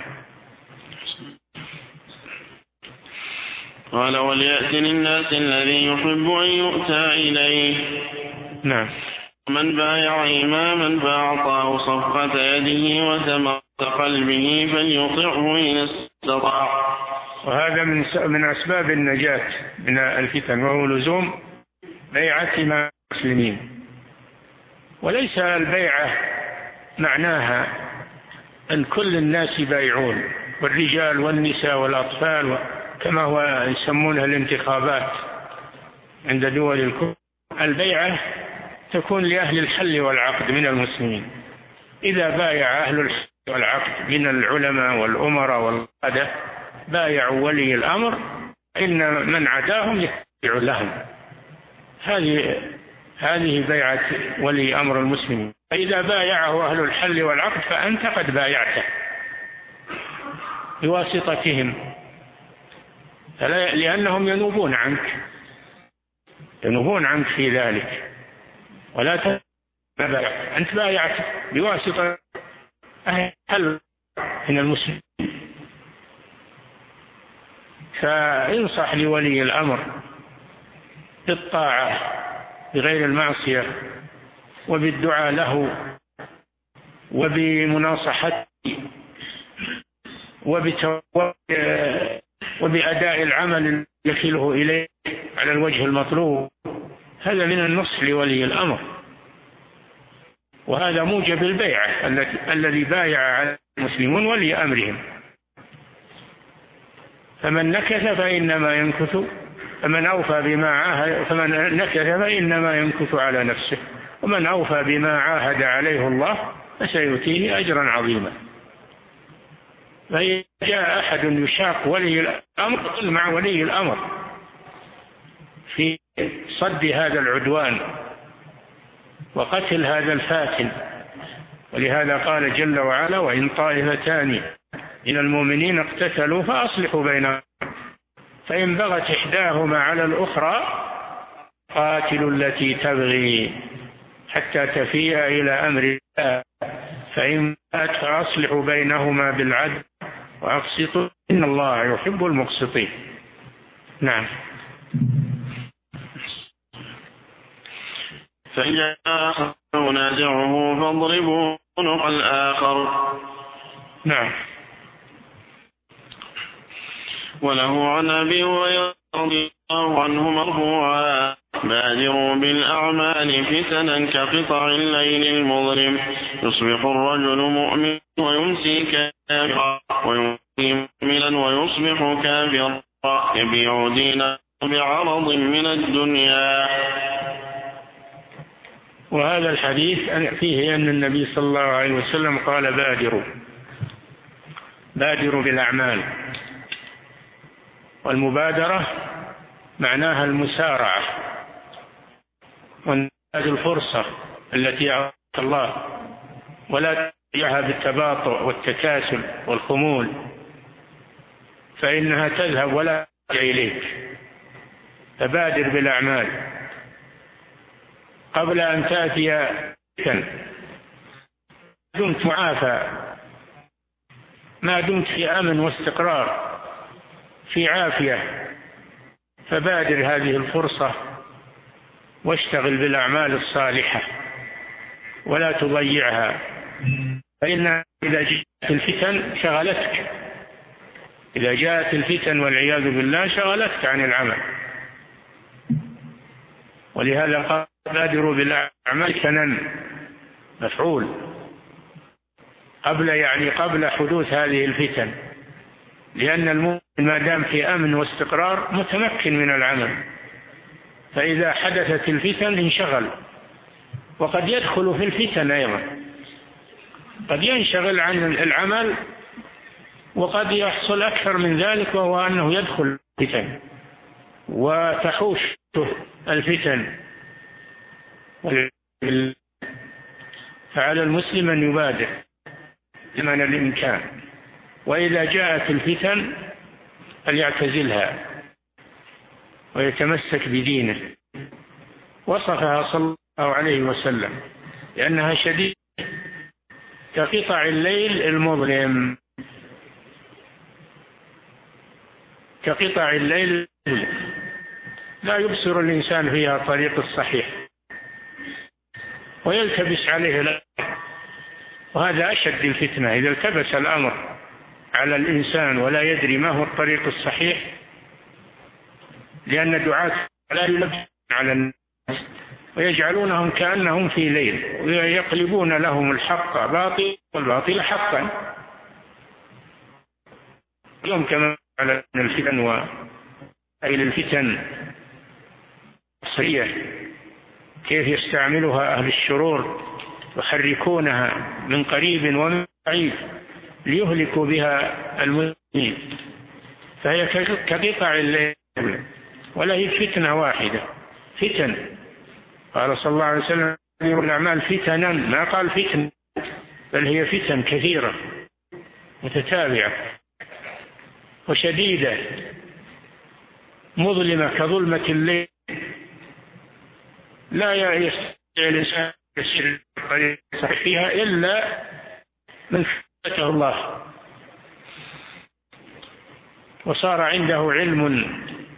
A: قال: وليأتي للناس الذي يحب أن يؤتى إليه.
B: نعم.
A: من بايع إماما فأعطاه صفقة يده وثمرة قلبه فليطعه إن استطاع.
B: وهذا من من أسباب النجاة من الفتن، وهو لزوم بيعة ما المسلمين. وليس البيعة معناها أن كل الناس يبايعون، والرجال والنساء والأطفال، كما هو يسمونها الانتخابات عند دول الكفر. البيعة تكون لأهل الحل والعقد من المسلمين. إذا بايع أهل الحل والعقد من العلماء والأمراء والقادة بايعوا ولي الأمر، إن من عداهم يتبع لهم. هذه هذه بيعة ولي أمر المسلمين. فإذا بايعه أهل الحل والعقد فأنت قد بايعته بواسطتهم، لأنهم ينوبون عنك ينوبون عنك في ذلك، ولا تبايع أنت بايعت بواسطة أهل الحل من المسلمين. فانصح لولي الأمر بالطاعة بغير المعصية، وبالدعاء له، وبمناصحته، وبأداء العمل يكله إليه على الوجه المطلوب. هذا من النصح لولي الأمر، وهذا موجب البيعة الذي بايع على المسلمون ولي أمرهم. فمن نكث فإنما ينكث فمن أوفى بما عاهد فمن نكث فإنما ينكث على نفسه، ومن أوفى بما عاهد عليه الله فسيؤتيه أجرا عظيما. فإذا جاء أحد يشاق ولي الأمر قل مع ولي الأمر في صد هذا العدوان وقتل هذا الفاتن. ولهذا قال جل وعلا: وإن طائفتان من المؤمنين اقتتلوا فأصلحوا بينهم، فإن بغت إحداهما على الأخرى قاتلوا التي تبغي حتى تفيء إلى أمر الله، فإن بغت فأصلحوا بينهما بالعدل وأقسطوا إن الله يحب المقسطين. نعم.
A: فإذا نازعه فاضربوا عنق الآخر.
B: نعم.
A: وله عن أبي هريرة رضي الله عنه مرفوعا: بادروا بالأعمال فتنا كقطع الليل المظلم، يصبح الرجل مؤمنا ويمسي كافرا، ويمسي مؤمنا ويصبح كافرا، يبيع دينه بعرض من الدنيا.
B: وهذا الحديث فيه أن النبي صلى الله عليه وسلم قال: بادروا بادروا بالأعمال. والمبادرة معناها المسارعة وانتهاز الفرصة التي أعطاك الله، ولا تضيعها بالتباطؤ والتكاسل والخمول، فإنها تذهب ولا ترجع إليك. فبادر بالأعمال قبل أن تأتي فتن. ما دمت معافى، ما دمت في أمن واستقرار في عافية، فبادر هذه الفرصة واشتغل بالأعمال الصالحة ولا تضيعها، فإن إذا جاءت الفتن شغلتك إذا جاءت الفتن والعياذ بالله شغلتك عن العمل. ولهذا قال: بادروا بالأعمال كنن مفعول، قبل يعني قبل حدوث هذه الفتن، لأن المؤمن ما دام في أمن واستقرار متمكن من العمل، فإذا حدثت الفتن انشغل. وقد يدخل في الفتن أيضا، قد ينشغل عن العمل، وقد يحصل أكثر من ذلك، وهو أنه يدخل الفتن وتحوش الفتن. فعلى المسلم أن يبادر لمن الإمكان، وإذا جاءت الفتن فليعتزلها ويتمسك بدينه. وصفها صلى الله عليه وسلم لأنها شديدة كقطع الليل المظلم كقطع الليل لا يبصر الإنسان فيها طريق الصحيح ويلتبس عليه الأمر. وهذا أشد الفتنة، إذا التبس الأمر على الإنسان ولا يدري ما هو الطريق الصحيح، لأن دعاة لا يلبسون على الناس ويجعلونهم كأنهم في ليل، ويقلبون لهم الحق باطل والباطل حقا. اليوم كما على الفتن وأي الفتن الصحية كيف يستعملها أهل الشرور، يحركونها من قريب ومن بعيد ليهلكوا بها المسلمين، فهي كقطع الليل ولا هي فتنة واحدة، فتن. قال صلى الله عليه وسلم الأعمال فتنا، ما قال فتن، بل هي فتن كثيرة متتابعة وشديدة مظلمة كظلمة الليل، لا يستطيع الإنسان يسير فيها إلا من فتنه الله، وصار عنده علم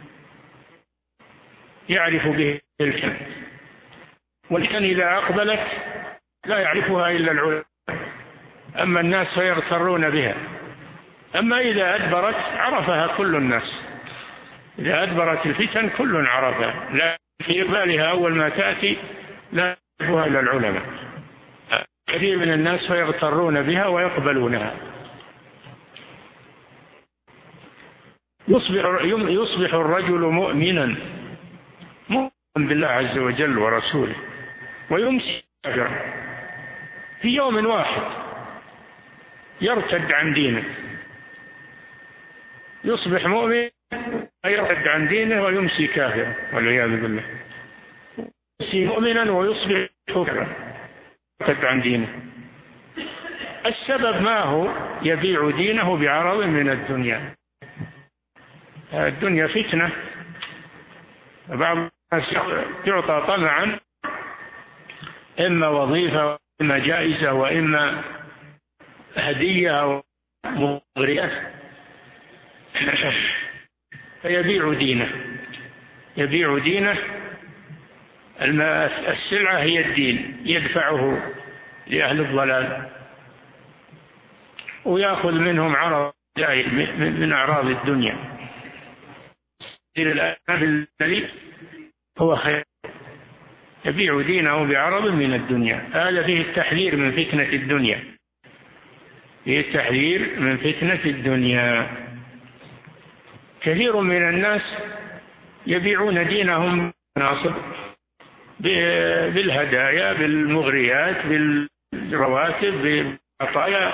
B: يعرف به الفتن، والفتن إذا أقبلت لا يعرفها إلا العلماء، أما الناس فيغترون بها. أما إذا أدبرت عرفها كل الناس، إذا أدبرت الفتن كل عرفها، لا في بالها أول ما تأتي لا يعرفها إلا العلماء. كثير من الناس فيغترون بها ويقبلونها. يصبح, يصبح الرجل مؤمنا مؤمن بالله عز وجل ورسوله، ويمسي كافرا في يوم واحد، يرتد عن دينه، يصبح مؤمن يرتد عن دينه ويمسي كافرا والعياذ بالله، يمسي مؤمنا ويصبح كافرا يرتد عن دينه. السبب ما هو؟ يبيع دينه بعرض من الدنيا. الدنيا فتنة، بعض الناس يعطى طمعا إما وظيفة وإما جائزة وإما هدية أو مغريات، فيبيع دينه، يبيع دينه. السلعة هي الدين، يدفعه لأهل الضلال ويأخذ منهم عرض من أعراض الدنيا. الذي هو خير، يبيع دينه بعرض من الدنيا. هذا فيه التحذير من فتنة الدنيا، فيه التحذير من فتنة الدنيا. كثير من الناس يبيعون دينهم بالمناصب، بالهدايا، بالمغريات، بالرواتب، بالعطايا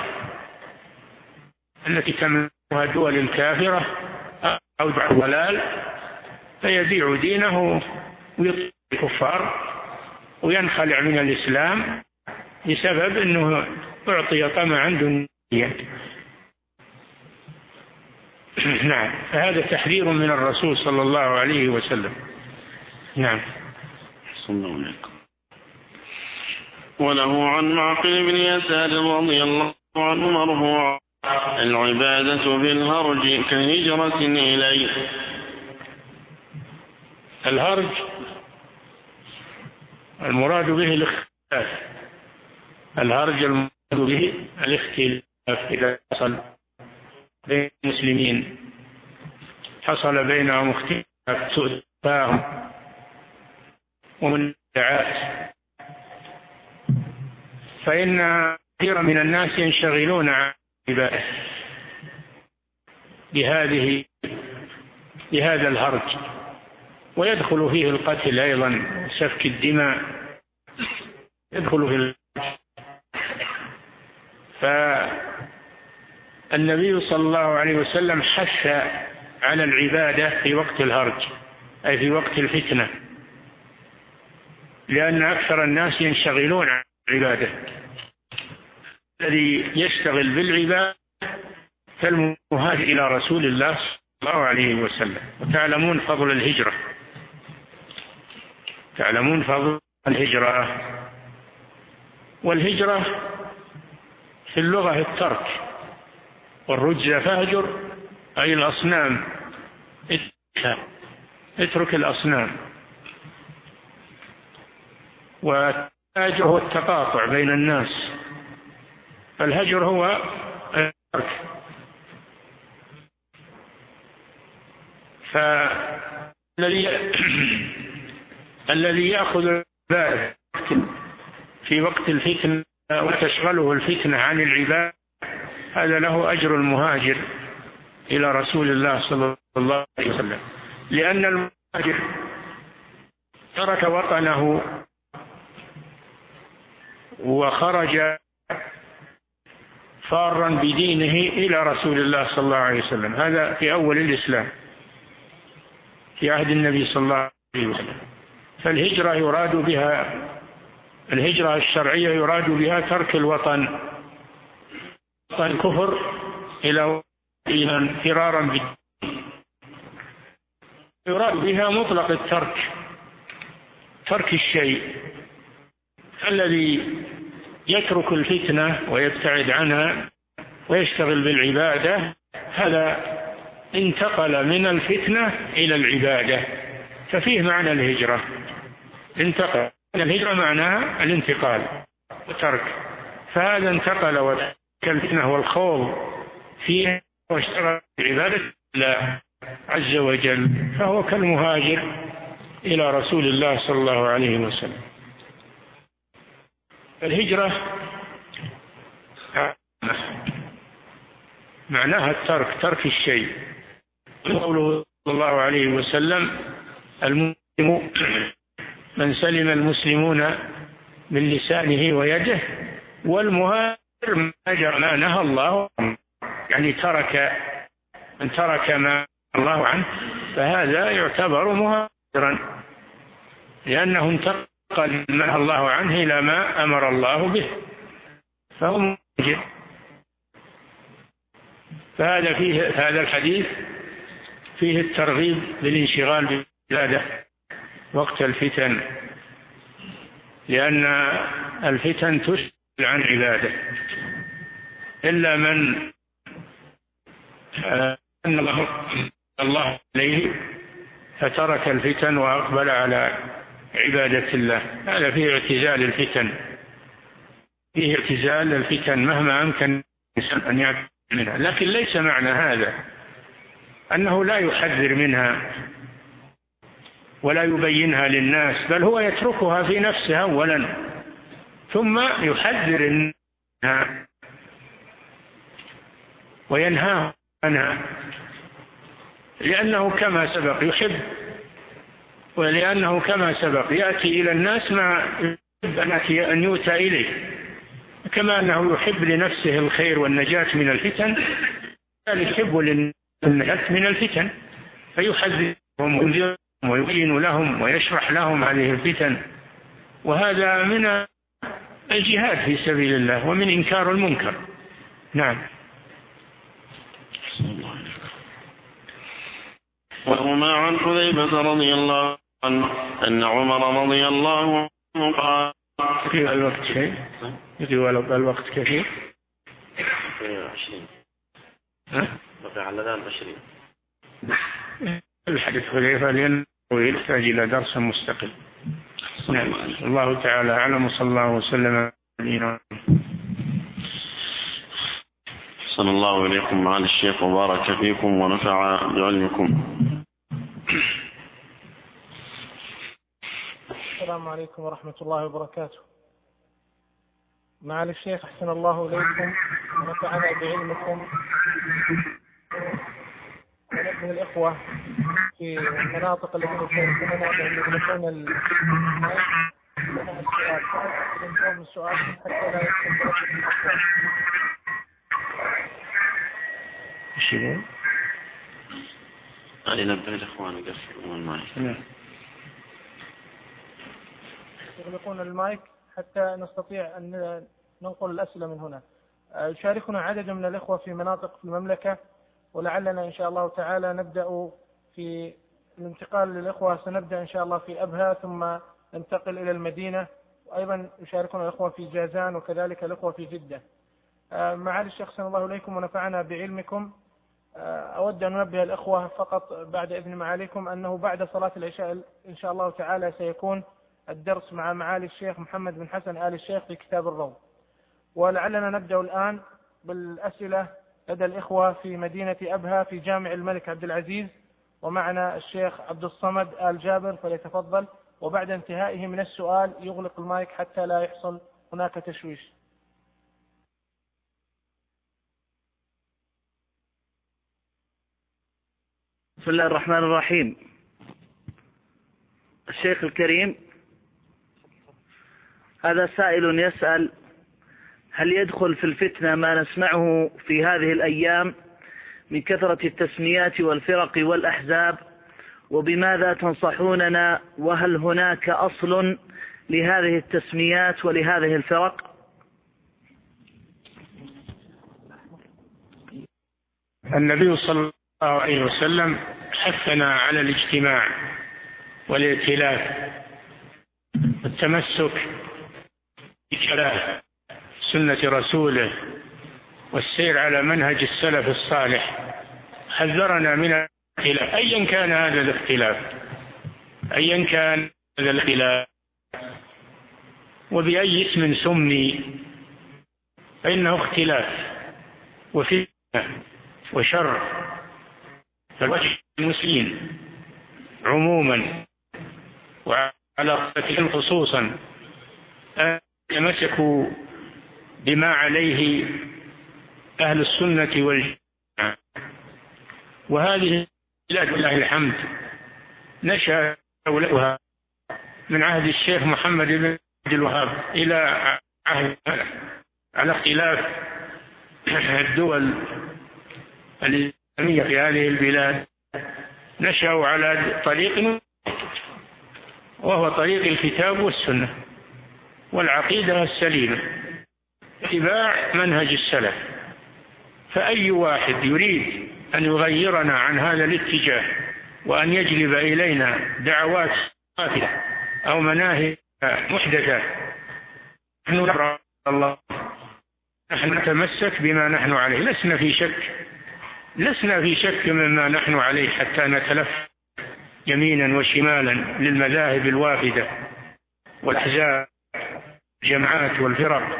B: التي تمنحها الدول الكافرة أو الضلال، فيبيع دينه ويطيع الكفار وينخلع من الإسلام بسبب أنه أعطي طمعا دنيا. نعم، فهذا تحذير من الرسول صلى الله عليه وسلم. نعم.
A: صلى الله عليه وسلم. وله عن معقل بن يسار رضي الله عنه مرفوعا: العبادة بالهرج كهجرة إليه.
B: الهرج المراد به الاختلاف، الهرج المراد به الاختلاف. إذا حصل بين المسلمين، حصل بينهم اختلاف، سوء تفاهم ومنازعات، فإن كثيرا من الناس ينشغلون عن العبادة بهذه بهذا الهرج، ويدخل فيه القتل أيضا، سفك الدماء يدخل في الهرج. فالنبي صلى الله عليه وسلم حث على العبادة في وقت الهرج، أي في وقت الفتنة، لأن أكثر الناس ينشغلون عن العبادة. الذي يشتغل بالعبادة كالمهاجر إلى رسول الله صلى الله عليه وسلم. وتعلمون فضل الهجرة، تعلمون فضل الهجرة. والهجرة في اللغة الترك، والرجز فاهجر أي الأصنام، اترك الأصنام. والهجر هو التقاطع بين الناس، فالهجر هو الترك. فالذي الذي يأخذ في وقت الفتنة وتشغله الفتنة عن العبادة، هذا له أجر المهاجر إلى رسول الله صلى الله عليه وسلم، لأن المهاجر ترك وطنه وخرج فارا بدينه إلى رسول الله صلى الله عليه وسلم. هذا في أول الإسلام في عهد النبي صلى الله عليه وسلم. فالهجرة يراد بها الهجرة الشرعية يراد بها ترك الوطن، وطن الكفر إلى إيمان فرارا بالدين. يراد بها مطلق الترك، ترك الشيء. الذي يترك الفتنة ويبتعد عنها ويشتغل بالعبادة هذا انتقل من الفتنة إلى العبادة، ففيه معنى الهجرة. انتقل الهجرة معناها الانتقال وترك، فهذا انتقل وترك الفتنة والخوض فيه واشتغل بعبادة الله عز وجل، فهو كالمهاجر إلى رسول الله صلى الله عليه وسلم. الهجرة معناها الترك، ترك الشيء. قوله صلى الله عليه وسلم المسلم من سلم المسلمون من لسانه ويده، والمهاجر من هجر ما نهى الله عنه، يعني ترك من ترك ما الله عنه فهذا يعتبر مهاجرا، لأنه انتقل ما نهى الله عنه إلى ما أمر الله به، فهو مهاجر. فهذا فيه هذا الحديث فيه الترغيب بالانشغال بالعبادة وقت الفتن، لأن الفتن تشغل عن عبادة، إلا من أن الله الله عليه فترك الفتن وأقبل على عبادة الله. هذا فيه اعتزال الفتن، فيه اعتزال الفتن مهما أمكن الإنسان أن يعتزل منها، لكن ليس معنى هذا أنه لا يحذر منها ولا يبينها للناس، بل هو يتركها في نفسه أولا ثم يحذر منها وينهاه عنها، لأنه كما سبق يحب، ولأنه كما سبق يأتي إلى الناس ما يحب أن يؤتى إليه، كما أنه يحب لنفسه الخير والنجاة من الفتن، ذلك يحب للنجاة من الفتن، فيحذرهم وينذرهم ويبين لهم ويشرح لهم هذه الفتن. وهذا من الجهاد في سبيل الله ومن إنكار المنكر. نعم.
A: وهما عن حذيفة رضي الله عنه أن عمر رضي الله عنه قال
B: يقول الوقت شيء يقول الوقت كثير
A: عشرين بقي على ذلك عشرين
B: الحديث حذيفة لأنه يحتاج إلى درس مستقل. نعم. الله تعالى أعلم، وصلى الله وسلم على
A: صلى الله إليكم معالي الشيخ وبارك فيكم ونفع بعلمكم.
C: السلام عليكم ورحمة الله وبركاته. معالي الشيخ أحسن الله إليكم ونفعنا بعلمكم. ونحن الإخوة في المناطق التي يشاركون يمكن السؤال حتى لا يكون
B: شيء.
A: علي نبه الإخوان يقفلون المايك.
C: يغلقون المايك حتى نستطيع أن ننقل الأسئلة من هنا. يشاركنا عدد من الإخوة في مناطق في المملكة، ولعلنا إن شاء الله تعالى نبدأ في الانتقال للإخوة. سنبدأ إن شاء الله في أبها ثم ننتقل إلى المدينة، وأيضا يشاركنا الإخوة في جازان وكذلك الإخوة في جدة. معالي الشيخ أحسن الله إليكم ونفعنا بعلمكم. أود أن أنبه الإخوة فقط بعد إذن معاليكم أنه بعد صلاة العشاء إن شاء الله تعالى سيكون الدرس مع معالي الشيخ محمد بن حسن آل الشيخ في كتاب الروض. ولعلنا نبدأ الآن بالأسئلة لدى الإخوة في مدينة أبها في جامع الملك عبد العزيز، ومعنا الشيخ عبد الصمد آل جابر، فليتفضل. وبعد انتهائه من السؤال يغلق المايك حتى لا يحصل هناك تشويش.
D: بسم الله الرحمن الرحيم. الشيخ الكريم، هذا سائل يسأل: هل يدخل في الفتنة ما نسمعه في هذه الأيام من كثرة التسميات والفرق والأحزاب، وبماذا تنصحوننا، وهل هناك أصل لهذه التسميات ولهذه الفرق؟
B: النبي صلى الله عليه وسلم حثنا على الاجتماع والائتلاف والتمسك بكلام سنة رسوله والسير على منهج السلف الصالح. حذرنا من الاختلاف أيا كان هذا الاختلاف، أيا كان هذا الاختلاف وبأي اسم سمي، فإنه اختلاف وفتنة وشر. فالوجه المسلمين عموما وعلى قتلهم خصوصا أن يتمسكوا بما عليه أهل السنة والجماعة. وهذه بلاد الله الحمد نشأ دولتها من عهد الشيخ محمد بن عبد الوهاب إلى عهد على اختلاف الدول الإسلامية في هذه البلاد. نشأوا على طريق وهو طريق الكتاب والسنة والعقيدة السليمة، اتباع منهج السلف. فأي واحد يريد أن يغيرنا عن هذا الاتجاه وأن يجلب إلينا دعوات فاسدة أو مناهج محدثة، نحن نبرأ الله، نحن نتمسك بما نحن عليه، لسنا في شك لسنا في شك مما نحن عليه حتى نتلف يمينا وشمالا للمذاهب الوافدة والأحزاب الجماعات والفرق.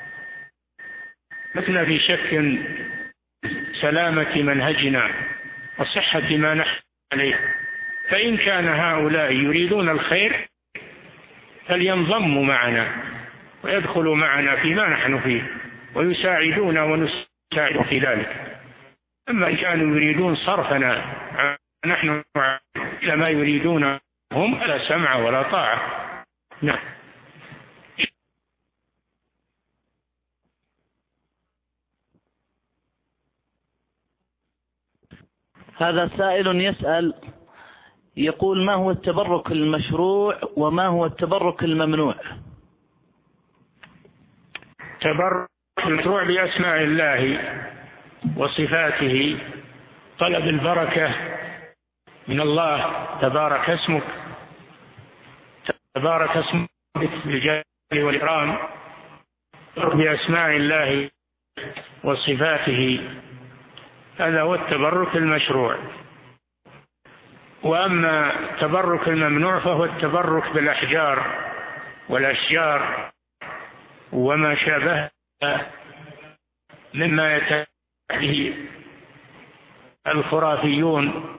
B: لسنا في شك سلامة منهجنا وصحة ما نحن عليه. فإن كان هؤلاء يريدون الخير فلينضموا معنا ويدخلوا معنا فيما نحن فيه ويساعدونا ونساعد في ذلك. أما إن كانوا يريدون صرفنا نحن إلى ما يريدون هم فلا سمع ولا طاعة. نعم.
D: هذا سائل يسأل يقول: ما هو التبرك المشروع وما هو التبرك الممنوع؟
B: تبرك المشروع بأسماء الله وصفاته، طلب البركة من الله، تبارك اسمك، تبارك اسمك بالجلال والإكرام، بأسماء الله وصفاته، هذا هو التبرك المشروع. وأما التبرك الممنوع فهو التبرك بالأحجار والأشجار وما شابه مما يتبعه الخرافيون.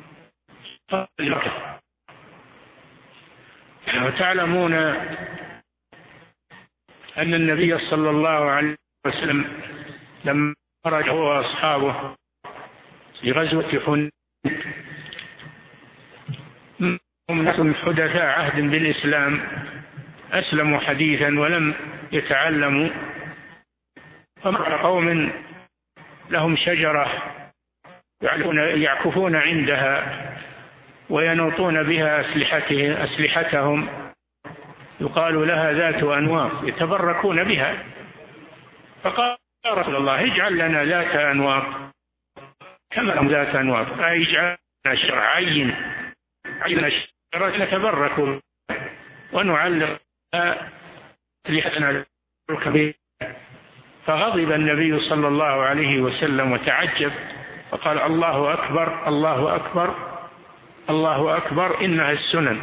B: وتعلمون أن النبي صلى الله عليه وسلم لما خرج هو وأصحابه في غزوة حنين، هم ناس حدثاء عهد بالإسلام، أسلموا حديثا ولم يتعلموا، فمر قوم لهم شجرة يعكفون عندها وينوطون بها أسلحتهم، يقال لها ذات أنواط، يتبركون بها. فقال: يا رسول الله اجعل لنا ذات أنواط كما لهم ذات أنواط، أي اجعل لنا شرع، عين عين الشجرة نتبرك ونعلق أسلحتنا الكبيرة. فغضب النبي صلى الله عليه وسلم وتعجب فقال: الله أكبر الله أكبر الله أكبر، إنها السنن.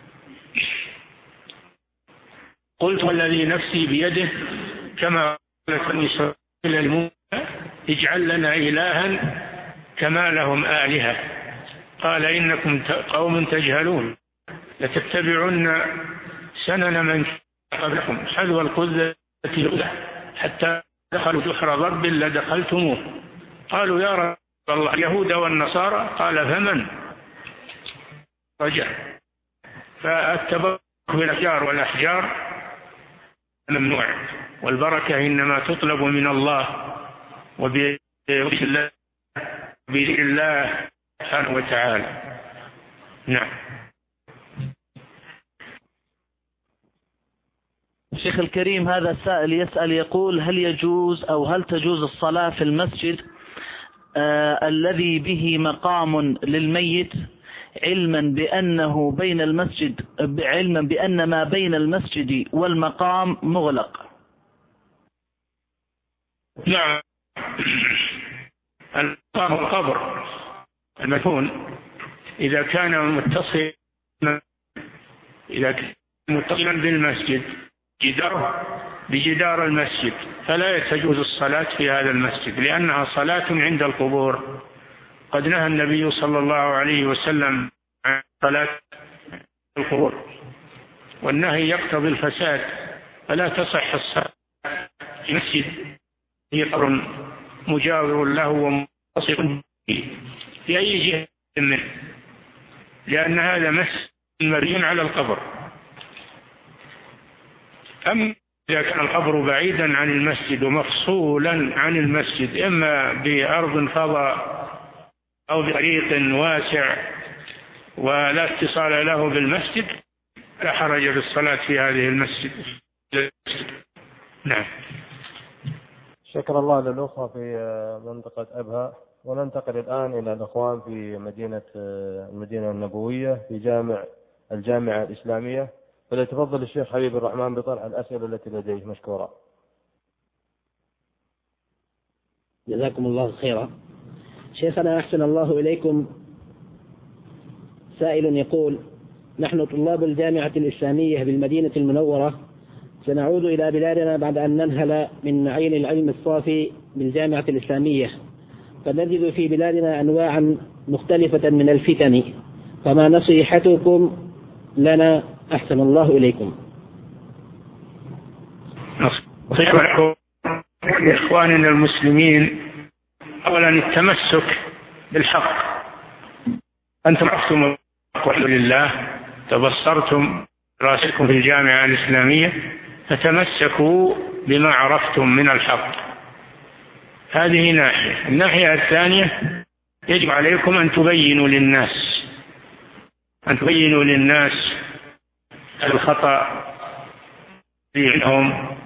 B: قلت: والذي نفسي بيده كما قالت بني إسرائيل لموسى اجعل لنا إلها كما لهم آلهة، قال: إنكم قوم تجهلون. لتتبعن سنن من قبلكم حذو القذة الأولى حتى دخلوا جحر ضب لدخلتموه. قالوا يا رسول الله اليهود والنصارى؟ قال فمن؟ رجع. فالتبرك بالأشجار والأحجار ممنوع، والبركة إنما تطلب من الله وبذكر الله بذكر الله سبحانه وتعالى. نعم.
D: شيخ الكريم، هذا السائل يسأل يقول: هل يجوز أو هل تجوز الصلاة في المسجد آه الذي به مقام للميت، علما بأنه بين المسجد علما بأن ما بين المسجد والمقام مغلق؟
B: نعم. المقام القبر المدفون إذا كان متصلا إذا كان متصلا بالمسجد جداره بجدار المسجد فلا تجوز الصلاة في هذا المسجد، لأنها صلاة عند القبور. قد نهى النبي صلى الله عليه وسلم عن صلاة القبور، والنهي يقتضي الفساد، فلا تصح الصلاة في مسجد هي قبر مجاور له ومتصل في أي جهة منه، لأن هذا مسجد مبني على القبر. أما إذا كان القبر بعيدا عن المسجد ومفصولا عن المسجد، إما بأرض فضاء أو بطريق واسع ولا اتصال له بالمسجد، لا حرج بالصلاة في هذه المسجد. نعم.
E: شكر الله للأخوة في منطقة أبها، وننتقل الآن إلى الأخوان في مدينة المدينة النبوية في جامع الجامعة الإسلامية. فليتفضل الشيخ حبيب الرحمن بطرح الأسئلة التي لديه مشكورا.
F: جزاكم الله خيرا. شيخنا أحسن الله إليكم، سائل يقول: نحن طلاب الجامعة الإسلامية بالمدينة المنورة سنعود إلى بلادنا بعد أن ننهل من معين العلم الصافي بالجامعة الإسلامية، فنجد في بلادنا أنواعا مختلفة من الفتن، فما نصيحتكم لنا أحسن الله إليكم؟
B: نصيحة لإخواننا المسلمين أولا التمسك بالحق. أنتم عرفتم الحق لله، تبصرتم راسكم في الجامعة الإسلامية، فتمسكوا بما عرفتم من الحق. هذه ناحية. الناحية الثانية يجب عليكم أن تبينوا للناس أن تبينوا للناس الخطأ فيهم،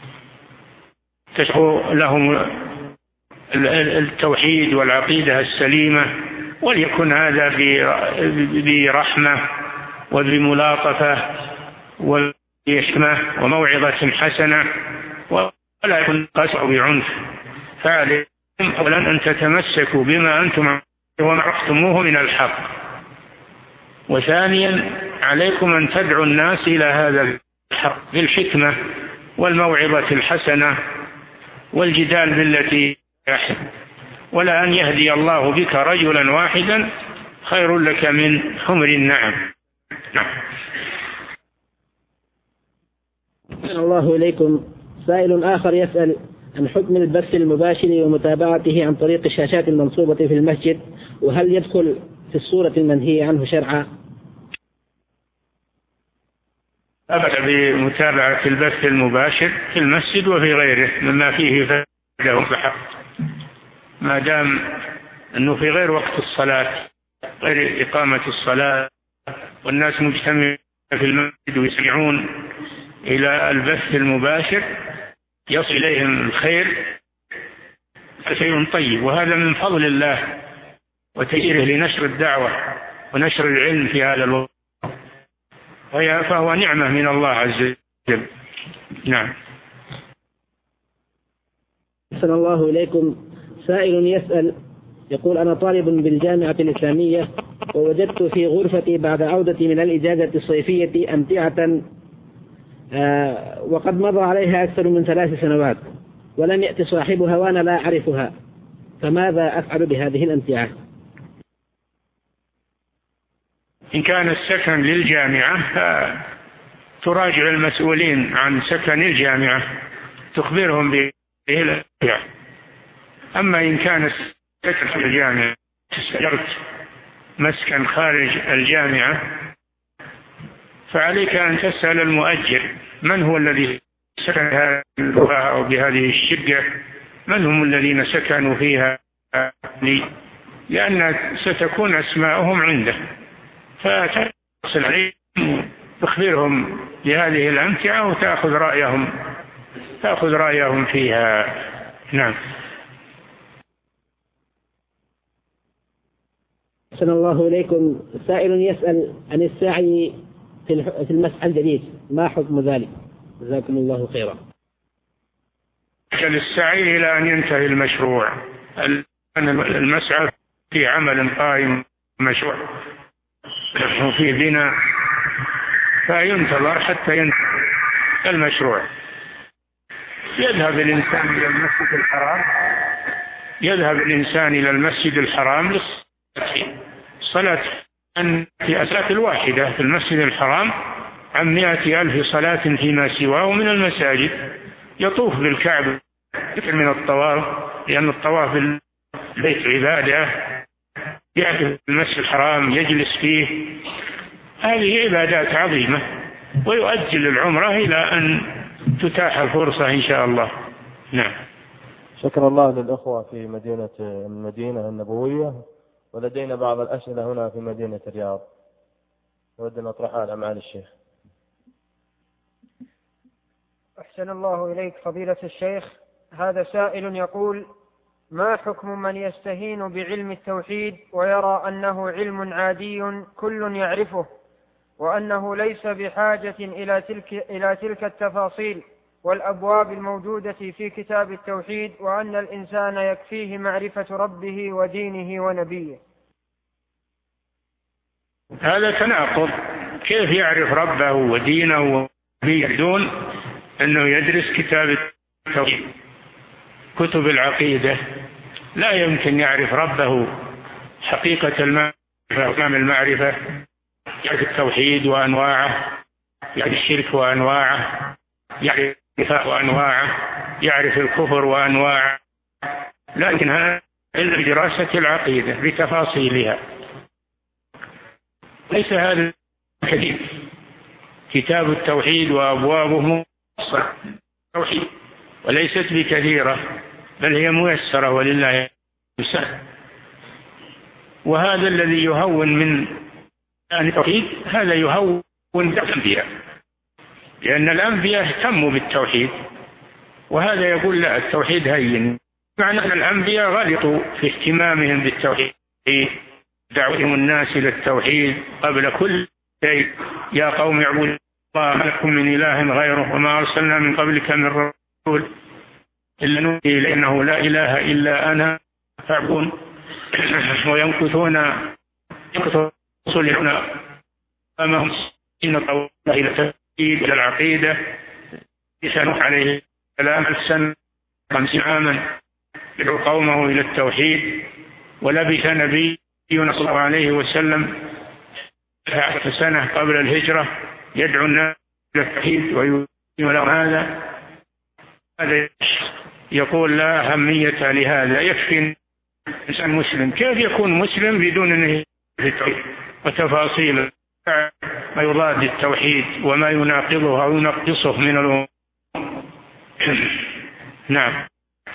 B: تشرحوا لهم التوحيد والعقيدة السليمة، وليكن هذا برحمة وبملاطفة وبحكمة وموعظة حسنة، ولا يكون قسوة بعنف. فعليكم أولا أن تتمسكوا بما أنتم وعرفتموه من الحق، وثانيا عليكم أن تدعوا الناس إلى هذا الحق بالحكمة والموعظة الحسنة والجدال بالتي أحسن، ولا أن يهدي الله بك رجلا واحدا خير لك من حمر النعم. نعم.
F: الله إليكم، سائل آخر يسأل عن حكم البث المباشر ومتابعته عن طريق الشاشات المنصوبة في المسجد، وهل يدخل في الصورة المنهي عنه شرعا؟
B: أبدأ بمتابعة البث المباشر في المسجد وفي غيره مما فيه فائدة وحق، ما دام أنه في غير وقت الصلاة، غير إقامة الصلاة، والناس مجتمعين في المسجد ويسمعون إلى البث المباشر يصل إليهم الخير، شيء طيب، وهذا من فضل الله وتيسيره لنشر الدعوة ونشر العلم في هذا الوقت، فهو نعمة من الله عز وجل. نعم.
F: أحسن الله إليكم، سائل يسأل يقول: أنا طالب بالجامعة الإسلامية، ووجدت في غرفتي بعد عودتي من الإجازة الصيفية أمتعة آه وقد مضى عليها أكثر من ثلاث سنوات ولم يأتي صاحبها وأنا لا أعرفها، فماذا أفعل بهذه الأمتعة؟
B: إن كان السكن للجامعة فتراجع المسؤولين عن سكن الجامعة تخبرهم به الأنفع. أما إن كان السكن في الجامعة استأجرت مسكن خارج الجامعة فعليك أن تسأل المؤجر من هو الذي سكن هذه الغرفة أو بهذه الشقة، من هم الذين سكنوا فيها لي، لأن ستكون أسماءهم عنده، فتتصل عليهم تخبرهم بهذه الأمتعة وتأخذ رأيهم تأخذ رأيهم فيها. نعم.
F: أحسن الله إليكم. سائل يسأل عن السعي في المسح الجديد، ما حكم ذلك؟ جزاكم الله خيرا.
B: السعي إلى أن ينتهي المشروع. المسعى في عمل قائم مشروع وفي بناء فينتظر حتى ينتهي المشروع. يذهب الإنسان إلى المسجد الحرام يذهب الإنسان إلى المسجد الحرام للصلاة في الصلاة الواحدة في المسجد الحرام عن مائة ألف صلاة فيما سواه من المساجد. يطوف بالكعبة من الطواف، لأن الطواف بالبيت عبادة، يأتي في المسجد الحرام يجلس فيه، هذه عبادات عظيمة، ويؤجل العمرة إلى أن تتاح الفرصة إن شاء الله. نعم.
E: شكر الله للأخوة في مدينة المدينة النبوية، ولدينا بعض الأسئلة هنا في مدينة الرياض نود أن نطرحها على معالي الشيخ.
G: أحسن الله إليك فضيلة الشيخ. هذا سائل يقول: ما حكم من يستهين بعلم التوحيد ويرى أنه علم عادي كل يعرفه، وأنه ليس بحاجة إلى تلك, إلى تلك التفاصيل والأبواب الموجودة في كتاب التوحيد، وأن الإنسان يكفيه معرفة ربه ودينه ونبيه؟
B: هذا تناقض. كيف يعرف ربه ودينه ونبيه دون أنه يدرس كتاب التوحيد؟ كتب العقيدة لا يمكن يعرف ربه حقيقة المعرفة وتمام المعرفة، يعرف التوحيد وأنواعه، يعرف الشرك وأنواعه، يعرف النفاق وأنواعه، يعرف الكفر وأنواعه، لكن هذا إلا بدراسة العقيدة بتفاصيلها. ليس هذا كثير. كتاب التوحيد وأبوابه التوحيد وليست بكثيرة، بل هي ميسرة ولله الحمد. وهذا الذي يهون من التوحيد هذا يهون الأنبياء، لأن الأنبياء اهتموا بالتوحيد، وهذا يقول لا التوحيد هين، معنى أن الأنبياء غلطوا في اهتمامهم بالتوحيد، دعوهم الناس إلى التوحيد قبل كل شيء. يا قوم اعبدوا الله ما لكم من إله غيره وما أرسلنا من قبلك من رسول إلا نوحي إليه أنه لا إله إلا أنا فاعبدون. وينكثون ينكثون أمام إن طوال إلى التوحيد إلى العقيدة. نوح عليه السلام ألف سنة خمسين عاما يدعو قومه إلى التوحيد، ولبث نبي صلى الله عليه وسلم عشر سنة قبل الهجرة يدعو الناس إلى التوحيد ويؤمن لهم. هذا هذا يقول لا أهمية لهذا، يكفي إنسان مسلم. كيف يكون مسلم بدون أن في التوحيد وتفاصيل ما يضاد التوحيد وما يناقضه أو ينقصه من الأمور؟ نعم.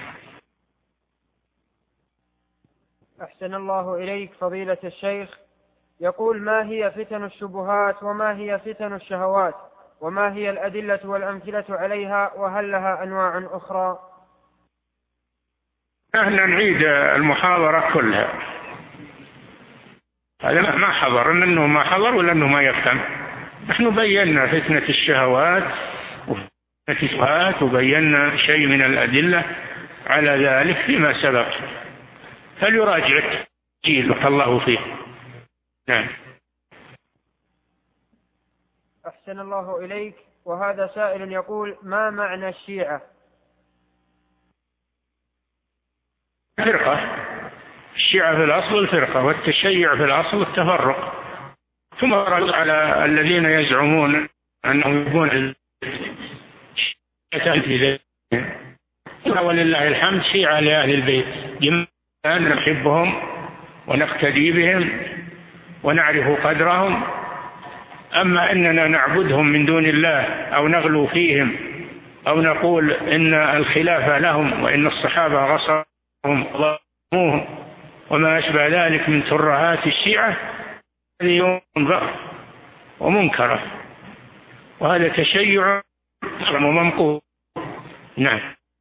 G: أحسن الله إليك فضيلة الشيخ. يقول: ما هي فتن الشبهات وما هي فتن الشهوات وما هي الأدلة والأمثلة عليها وهل لها أنواع أخرى؟
B: نحن نعيد المحاضرة كلها. هذا ما حضر، منه ما حضر ولا أنه ما يفهم. نحن بينا فتنة الشهوات وفتنة الشبهات وبينا شيء من الأدلة على ذلك فيما سبق، فليراجع التسجيل بارك الله فيه. نعم.
G: أحسن الله إليك. وهذا سائل يقول: ما معنى الشيعة؟
B: فرقة. الشيعة في الأصل الفرقة، والتشيع في الأصل التفرق. ثم رد على الذين يزعمون أنهم يبون ولله الحمد شيعة لأهل البيت، أن نحبهم ونقتدي بهم ونعرف قدرهم. أما أننا نعبدهم من دون الله أو نغلو فيهم أو نقول إن الخلافة لهم وإن الصحابة غصبهم ظلموهم وما أشبه ذلك من ترهات الشيعة، هذه منكر ومنكرة، وهذا تشيع وممقوت. نعم.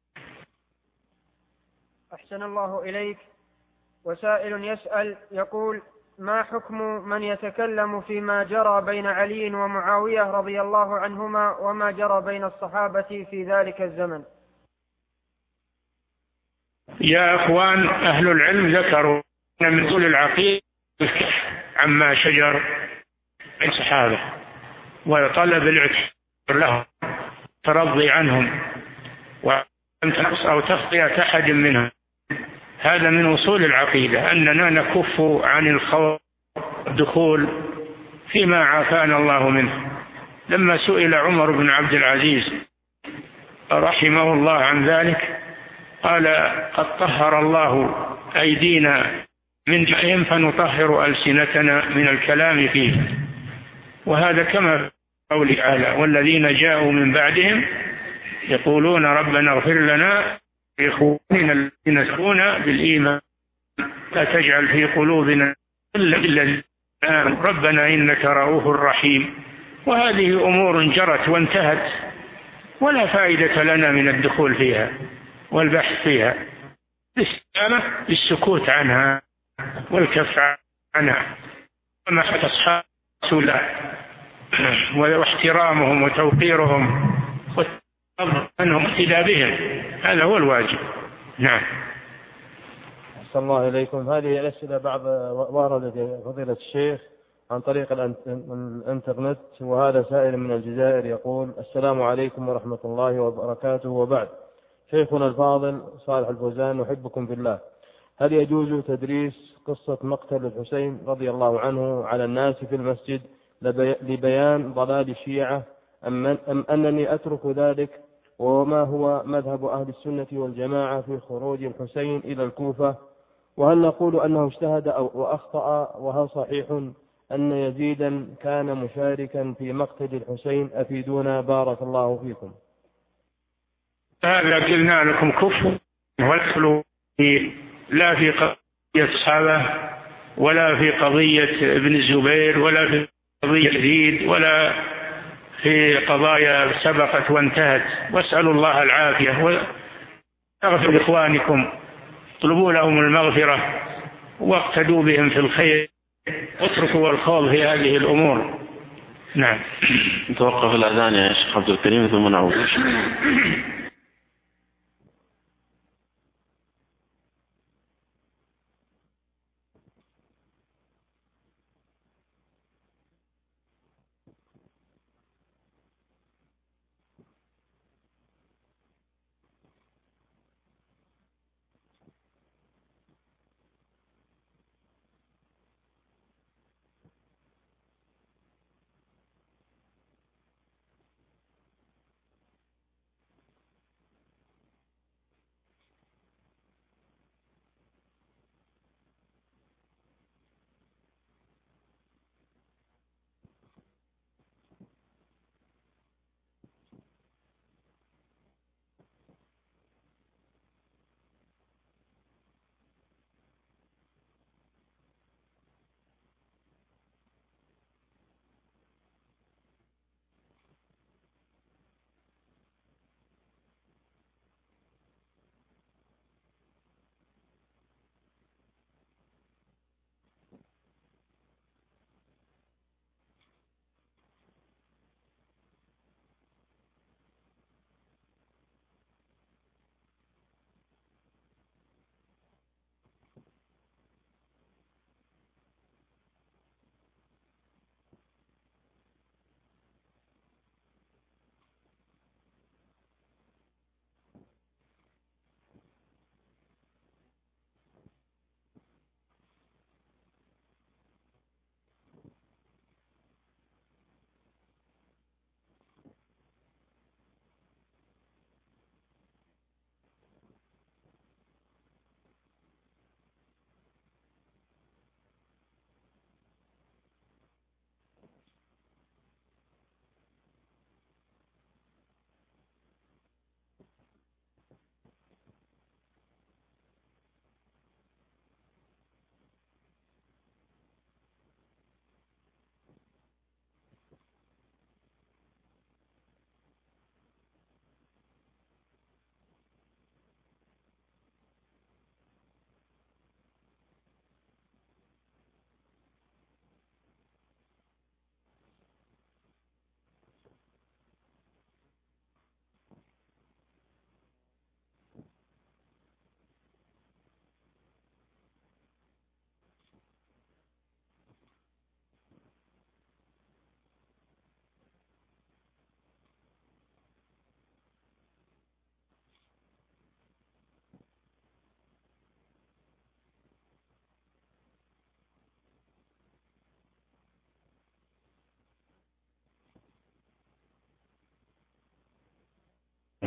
G: أحسن الله إليك. وسائل يسأل يقول: ما حكم من يتكلم فيما جرى بين علي ومعاوية رضي الله عنهما وما جرى بين الصحابة في ذلك الزمن؟
B: يا أخوان، أهل العلم ذكروا من أصول العقيدة عما شجر بين الصحابة وطلب الاعتذار لهم، ترضي عنهم وأن تنقص أو تخطئة أحد منهم. هذا من أصول العقيدة، أننا نكف عن الخوض الدخول فيما عافانا الله منه. لما سئل عمر بن عبد العزيز رحمه الله عن ذلك قال: قد طهر الله أيدينا من جهل فنطهر ألسنتنا من الكلام فيه. وهذا كما قول تعالى: والذين جاءوا من بعدهم يقولون ربنا اغفر لنا إخواننا الذين سبقونا بالإيمان لا تجعل في قلوبنا إلا الذين آمنوا ربنا إنك رؤوف رحيم. وهذه أمور جرت وانتهت ولا فائدة لنا من الدخول فيها والبحث فيها، الاستقامة بالسكوت عنها والكف عنها ومحبة أصحاب رسول الله واحترامهم وتوقيرهم وأنهم اقتداء بهم، هذا هو الواجب. نعم.
E: أحسن الله إليكم. هذه الأسئلة بعض واردت فضيلة الشيخ عن طريق الإنترنت، وهذا سائل من الجزائر يقول: السلام عليكم ورحمة الله وبركاته، وبعد. شيخنا الفاضل صالح الفوزان، نحبكم في الله. هل يجوز تدريس قصة مقتل الحسين رضي الله عنه على الناس في المسجد لبيان ضلال الشيعة، أم, أم أنني أترك ذلك؟ وما هو مذهب أهل السنة والجماعة في خروج الحسين إلى الكوفة؟ وهل نقول أنه اجتهد أو وأخطأ؟ وهل صحيح أن يزيدا كان مشاركا في مقتل الحسين؟ أفيدونا بارك الله فيكم.
B: هذا قلنا لكم كفر وادخلوا لا في قضية الصحابة ولا في قضية ابن الزبير ولا في قضية يزيد ولا في قضايا سبقت وانتهت، واسألوا الله العافية واغفروا لإخوانكم، اطلبوا لهم المغفرة واقتدوا بهم في الخير واتركوا الخوض في هذه الأمور. نعم.
A: نتوقف الأذان يا شيخ عبد الكريم ثم نعود.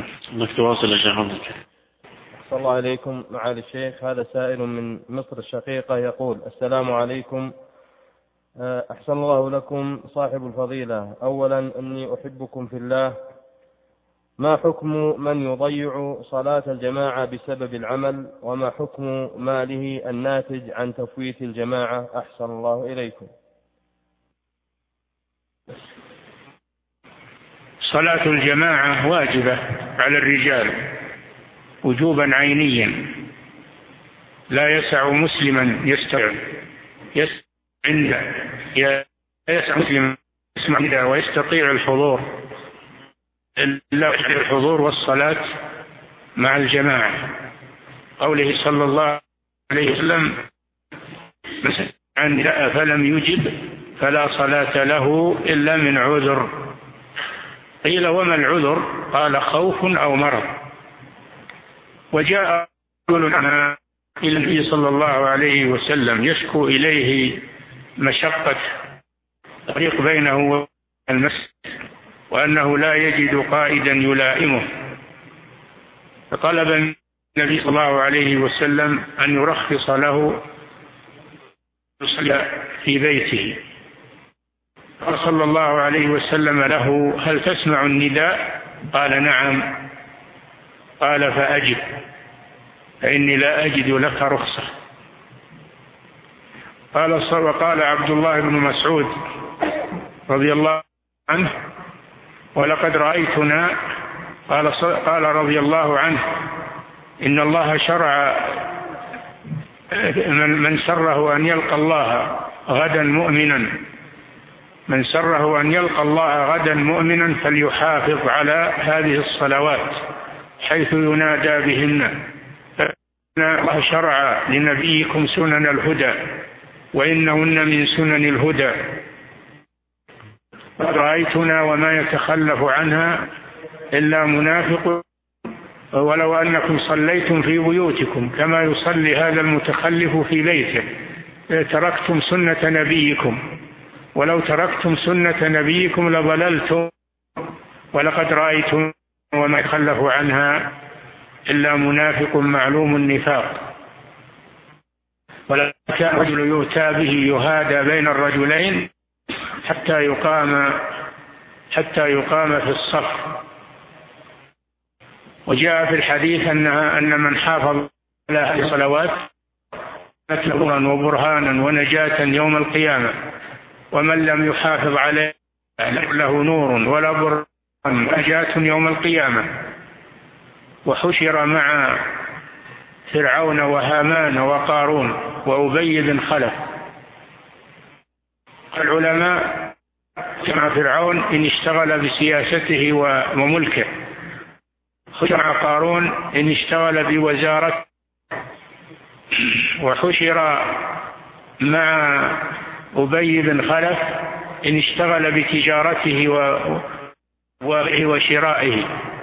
A: انك تواصل يا شيخ عبدك.
E: أحسن الله عليكم معالي الشيخ. هذا سائل من مصر الشقيقة يقول: السلام عليكم، أحسن الله لكم صاحب الفضيلة. أولا أني أحبكم في الله، ما حكم من يضيع صلاة الجماعة بسبب العمل، وما حكم ماله الناتج عن تفويت الجماعة؟ أحسن الله إليكم.
B: صلاة الجماعة واجبة على الرجال وجوبا عينيا، لا يسع مسلما يستطيع يسع عنده يسع مسلما يسمع عنده ويستطيع الحضور إلا الحضور والصلاة مع الجماعة. قوله صلى الله عليه وسلم: عن داء فلم يجب فلا صلاة له إلا من عذر. قيل: وما العذر؟ قال: خوف أو مرض. وجاء رجل إلى النبي صلى الله عليه وسلم يشكو إليه مشقة الطريق بينه وبين المسجد، وأنه لا يجد قائدا يلائمه، فطلب النبي صلى الله عليه وسلم أن يرخص له يصلي في بيته. قال صلى الله عليه وسلم له: هل تسمع النداء؟ قال: نعم. قال: فأجب، فإني لا أجد لك رخصة. قال وقال عبد الله بن مسعود رضي الله عنه: ولقد رأيتنا قال قال رضي الله عنه: إن الله شرع من سره أن يلقى الله غدا مؤمنا من سره أن يلقى الله غدا مؤمنا فليحافظ على هذه الصلوات حيث ينادى بهن، فإن الله شرع لنبيكم سنن الهدى وإنهن من سنن الهدى. قد رأيتنا وما يتخلف عنها إلا منافق، ولو أنكم صليتم في بيوتكم كما يصلي هذا المتخلف في بيته تركتم سنة نبيكم، ولو تركتم سنة نبيكم لضللتم، ولقد رأيتم وما يتخلف عنها إلا منافق معلوم النفاق. ولا كان رجل يؤتى به يهادى بين الرجلين حتى يقام حتى يقام في الصف. وجاء في الحديث أنها أن من حافظ على هذه الصلوات كانت له نورا وبرهانا ونجاة يوم القيامة، ومن لم يحافظ عليه له نور ولا برهان ونجاة يوم القيامة. وحشر مع فرعون وهامان وقارون وأبي بن خلف. العلماء مع فرعون إن اشتغل بسياسته وملكه، حشر مع قارون إن اشتغل بوزارته، وحشر مع أبي بن خلف إن اشتغل بتجارته وشرائه،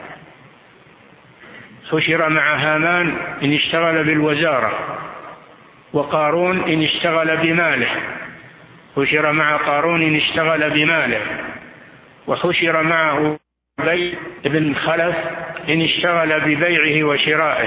B: حشر مع هامان إن اشتغل بالوزارة، وقارون إن اشتغل بماله، حشر مع قارون إن اشتغل بماله، وحشر معه أبي بن خلف إن اشتغل ببيعه وشرائه.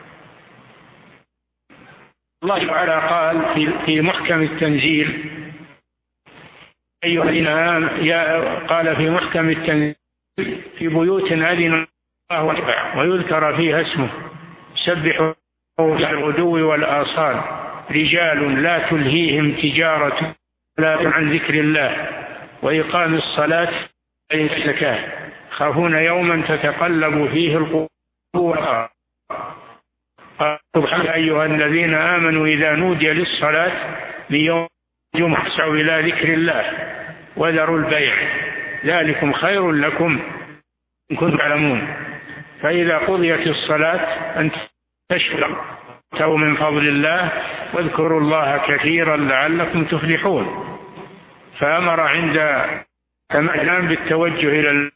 B: الله تعالى قال في محكم التنزيل أيها الذين آمنوا، قال في محكم التنزيل: في بيوت أذن الله وارفع ويذكر فيها اسمه سبحوا بالغدو والآصال رجال لا تلهيهم تجارة ولا عن ذكر الله وإقام الصلاة والزكاة خافون يوما تتقلب فيه القلوب والأبصار. سبحانه: أيها الذين آمنوا إذا نودي للصلاة من يوم الجمعة فاسعوا إلى ذكر الله وذروا البيع ذلكم خير لكم إن كنتم تعلمون. فإذا قضيت الصلاة أن تشكروا من فضل الله واذكروا الله كثيرا لعلكم تفلحون. فأمر عند تمام بالتوجه إلى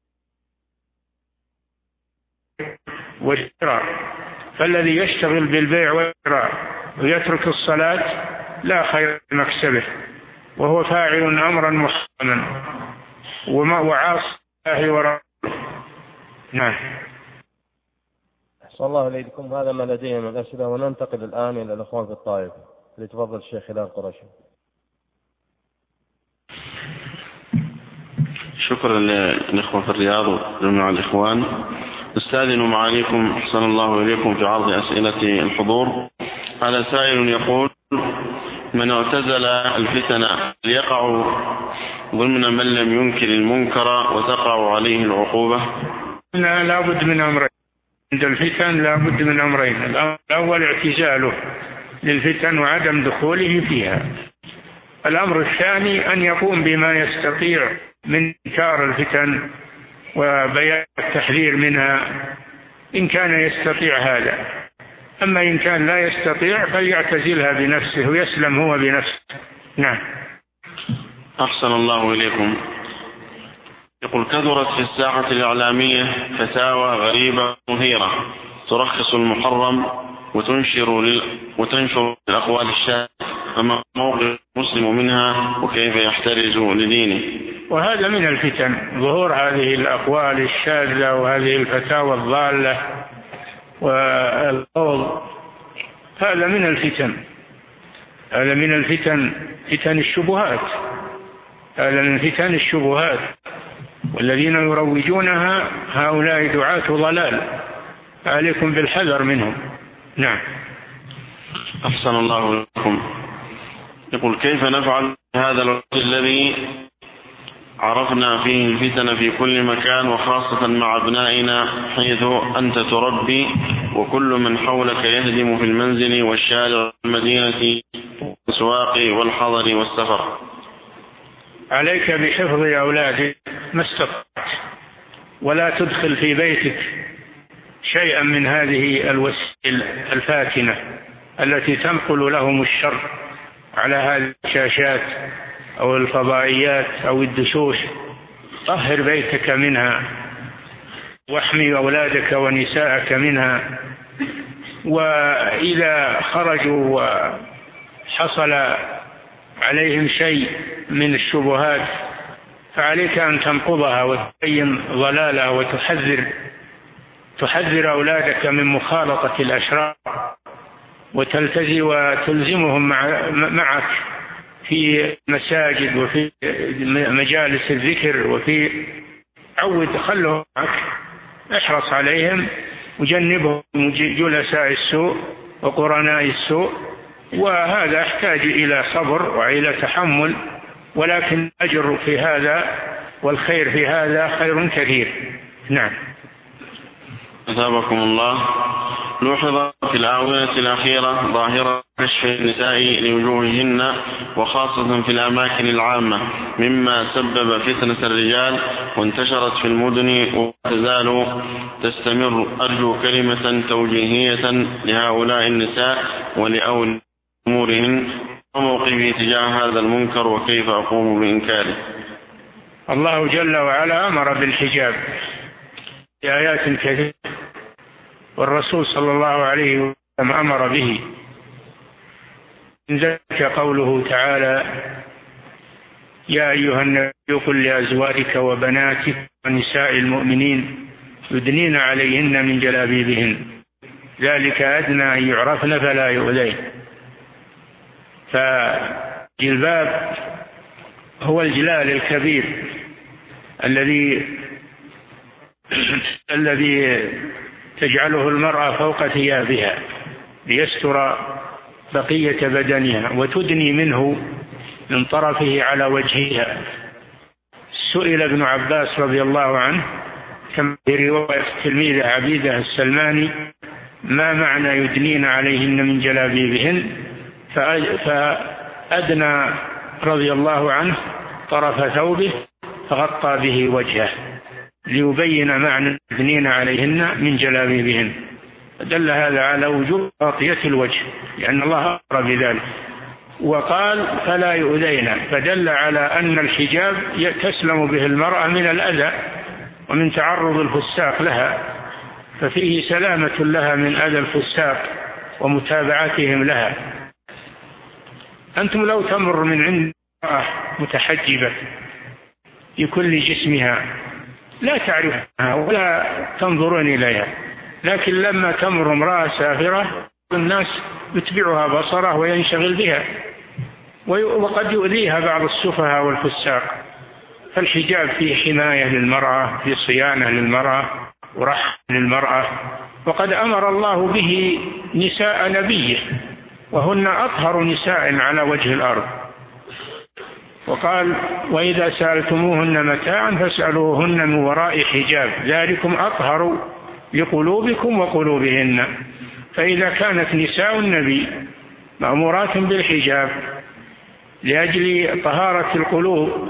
B: والشراء، فالذي يشتغل بالبيع والشراء ويترك الصلاة لا خير في مكسبه، وهو فاعل أمرا محرما وعاص الله ورسوله. نعم.
E: صلى الله إليكم. هذا ما لدينا من الأسئلة، وننتقل الآن إلى الأخوان في الطائف. ليتفضل الشيخ هلال قرشي.
A: شكرا للإخوة في الرياض وجميع الإخوان. استاذن معاليكم أحسن الله إليكم في عرض أسئلة الحضور. هذا سائل يقول: من اعتزل الفتن ليقع ضمن من لم ينكر المنكر وتقع عليه العقوبة؟
B: لا بد من أمرين عند الفتن، لا بد من أمرين. الأول اعتزاله للفتن وعدم دخوله فيها. الأمر الثاني أن يقوم بما يستطيع من إنكار الفتن وبيان التحذير منها إن كان يستطيع هذا. أما إن كان لا يستطيع فليعتزلها بنفسه ويسلم هو بنفسه. نعم.
A: أحسن الله إليكم. يقول: كثرت في الساحة الإعلامية فتاوى غريبة مثيرة ترخص المحرم وتنشر لل... وتنشر الأقوال الشاذة، فما موقف المسلم منها وكيف يحترز لدينه؟
B: وهذا من الفتن، ظهور هذه الأقوال الشاذة وهذه الفتاوى الضالة والقول، هذا من الفتن، هذا من الفتن، فتن الشبهات، هذا من فتن الشبهات، والذين يروجونها هؤلاء دعاة ضلال، عليكم بالحذر منهم. نعم.
A: أحسن الله لكم. يقول: كيف نفعل هذا الوقت الذي عرفنا فيه الفتن في كل مكان وخاصة مع أبنائنا، حيث أنت تربي وكل من حولك يهدم في المنزل والشارع والمدينة والسواق والحضر والسفر؟
B: عليك بحفظ أولادك ما استطعت، ولا تدخل في بيتك شيئا من هذه الوسائل الفاتنة التي تنقل لهم الشر على هذه الشاشات أو الفضائيات أو الدشوش. طهر بيتك منها واحمي أولادك ونساءك منها. وإذا خرجوا وحصل عليهم شيء من الشبهات فعليك أن تنقضها وتبين ضلالها وتحذر تحذر أولادك من مخالطة الأشرار، وتلتزم وتلزمهم معك في مساجد وفي مجالس الذكر، وفي عود خلهم معك، احرص عليهم وجنبهم جلساء السوء وقرناء السوء. وهذا يحتاج إلى صبر وإلى تحمل، ولكن أجر في هذا والخير في هذا خير كثير. نعم.
A: أثابكم الله. لوحظ في الآونة الأخيرة ظاهرة كشف النساء لوجوههن وخاصة في الأماكن العامة، مما سبب فتنة الرجال وانتشرت في المدن وتزال تستمر. أرجو كلمة توجيهية لهؤلاء النساء ولأولياء أمورهن، وموقفي تجاه هذا المنكر وكيف أقوم بإنكاره.
B: الله جل وعلا أمر بالحجاب في آيات كثيرة، والرسول صلى الله عليه وسلم أمر به. من ذلك قوله تعالى: يا أيها النبي قل لأزواجك وبناتك ونساء المؤمنين يدنين عليهن من جلابيبهن ذلك أدنى أن يعرفن فلا يؤذين. فالجلباب هو الجلال الكبير الذي الذي تجعله المرأة فوق ثيابها ليستر بقية بدنها وتدني منه من طرفه على وجهها. سئل ابن عباس رضي الله عنه كما في رواية تلميذ عبيدة السلماني: ما معنى يدنين عليهن من جلابيبهن؟ فأدنى رضي الله عنه طرف ثوبه فغطى به وجهه ليبين معنى يدنين عليهن من جلابيبهن. دل هذا على وجوب تغطية الوجه لأن الله أمر بذلك، وقال فلا يؤذين، فدل على أن الحجاب تسلم به المرأة من الأذى ومن تعرض الفساق لها، ففيه سلامة لها من أذى الفساق ومتابعتهم لها. أنتم لو تمر من عند امرأة متحجبة في كل جسمها لا تعرفها ولا تنظرون إليها، لكن لما تمر امرأة سافرة الناس يتبعها بصره وينشغل بها، وقد يؤذيها بعض السفهاء والفساق. فالحجاب فيه حماية للمرأة، فيه صيانة للمرأة ورحمة للمرأة، وقد أمر الله به نساء نبيه وهن أطهر نساء على وجه الأرض، وقال وإذا سألتموهن متاعا فاسألوهن من وراء حجاب ذلكم أطهر لقلوبكم وقلوبهن. فإذا كانت نساء النبي مأمورات بالحجاب لأجل طهارة القلوب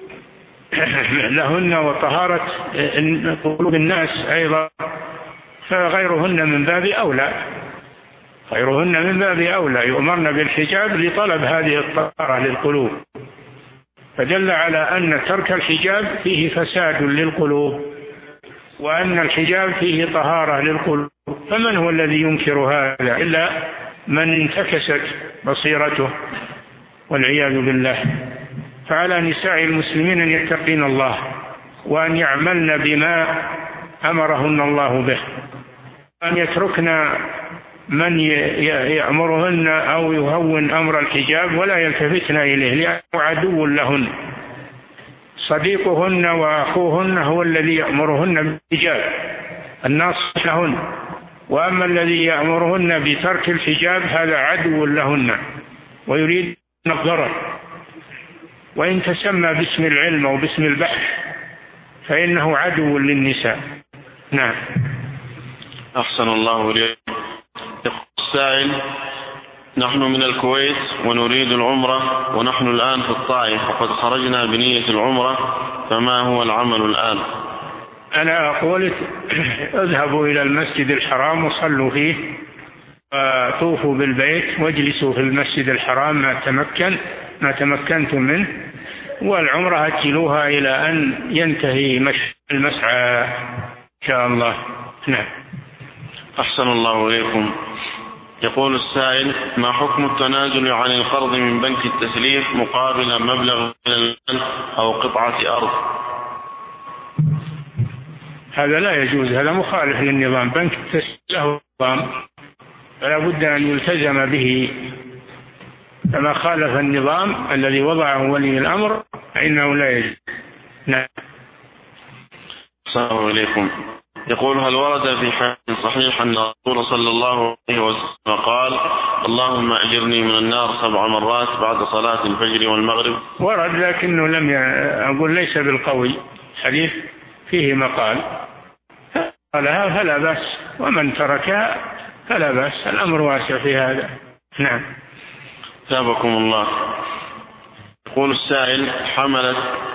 B: لهن وطهارة قلوب الناس أيضا، فغيرهن من باب أولى غيرهن من باب أولى يؤمرن بالحجاب لطلب هذه الطهارة للقلوب. فدل على أن ترك الحجاب فيه فساد للقلوب، وأن الحجاب فيه طهارة للقلوب. فمن هو الذي ينكر هذا إلا من انتكست بصيرته والعياذ بالله. فعلى نساء المسلمين أن يتقين الله وأن يعملن بما أمرهن الله به، أن يتركن من يأمرهن أو يهون أمر الحجاب ولا يلتفتن إليه لأنه عدو لهن. صديقهن وأخوهن هو الذي يأمرهن بالحجاب الناصح لهن، وأما الذي يأمرهن بترك الحجاب هذا عدو لهن ويريد الضرر. وإن تسمى باسم العلم أو باسم البحث فإنه عدو للنساء. نعم.
A: أحسن الله إليك. السائل: نحن من الكويت ونريد العمرة ونحن الآن في الطائف وقد خرجنا بنية العمرة، فما هو العمل الآن؟
B: أنا أقول اذهبوا إلى المسجد الحرام وصلوا فيه وطوفوا بالبيت واجلسوا في المسجد الحرام ما تمكن ما تمكنتم منه، والعمرة أجلوها إلى أن ينتهي المسعى إن شاء الله. نعم.
A: أحسن الله إليكم. يقول السائل: ما حكم التنازل عن القرض من بنك التسليف مقابل مبلغ من المال أو قطعة أرض؟
B: هذا لا يجوز، هذا مخالف للنظام. بنك التسليف له نظام فلا بد أن يلتزم به، فما خالف النظام الذي وضعه ولي الأمر فإنه لا يجوز. نعم.
A: السلام عليكم. يقول: هل ورد في حديث صحيح أن الرسول صلى الله عليه وسلم قال: اللهم أجرني من النار سبع مرات بعد صلاة الفجر والمغرب؟
B: ورد لكنه لم ي... أقول ليس بالقوي، حديث فيه مقال، قالها فلا بأس، ومن تركها فلا بأس، الأمر واسع في هذا. نعم.
A: ثابكم الله. يقول السائل: حملت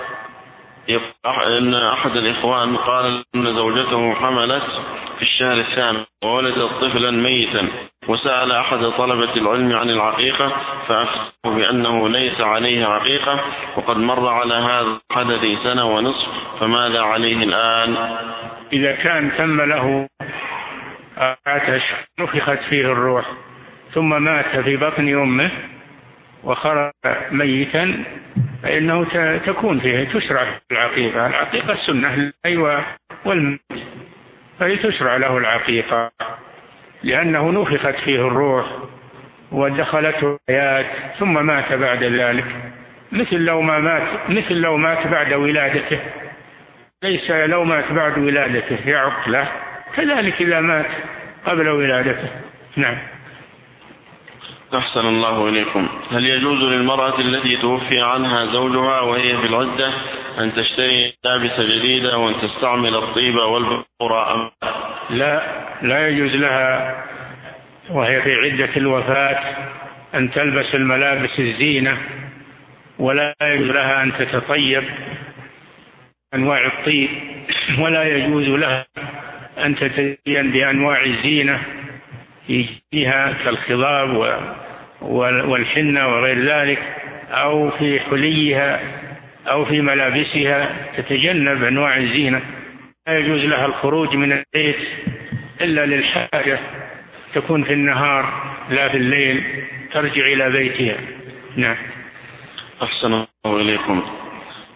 A: إن أحد الإخوان قال أن زوجته حملت في الشهر الثامن وولدت طفلا ميتا، وسأل أحد طلبة العلم عن العقيقة فأفتاه بأنه ليس عليه عقيقة وقد مر على هذا الحدث سنة ونصف، فماذا عليه الآن؟
B: إذا كان تم له أربعة أشهر نفخت فيه الروح ثم مات في بطن أمه وخرج ميتا فإنه تكون فيه تشرع العقيقة. العقيقة السنة أيوة والميت فلتشرع له العقيقة لأنه نفخت فيه الروح ودخلته الحياة ثم مات بعد ذلك، مثل لو ما مات مثل لو مات بعد ولادته، ليس لو مات بعد ولادته يعق له، كذلك إذا مات قبل ولادته. نعم.
A: أحسن الله إليكم. هل يجوز للمرأة التي توفي عنها زوجها وهي في العدة أن تشتري ملابس جديدة وأن تستعمل الطيب والبخور أم
B: لا؟ لا يجوز لها وهي في عدة الوفاة أن تلبس الملابس الزينة، ولا يجوز لها أن تتطيب أنواع الطيب، ولا يجوز لها أن تتزين بأنواع الزينة فيها كالخضاب والحنة وغير ذلك، أو في حليها أو في ملابسها تتجنب أنواع الزينة. لا يجوز لها الخروج من البيت إلا للحاجة، تكون في النهار لا في الليل، ترجع إلى بيتها. نعم.
A: أحسن الله إليكم.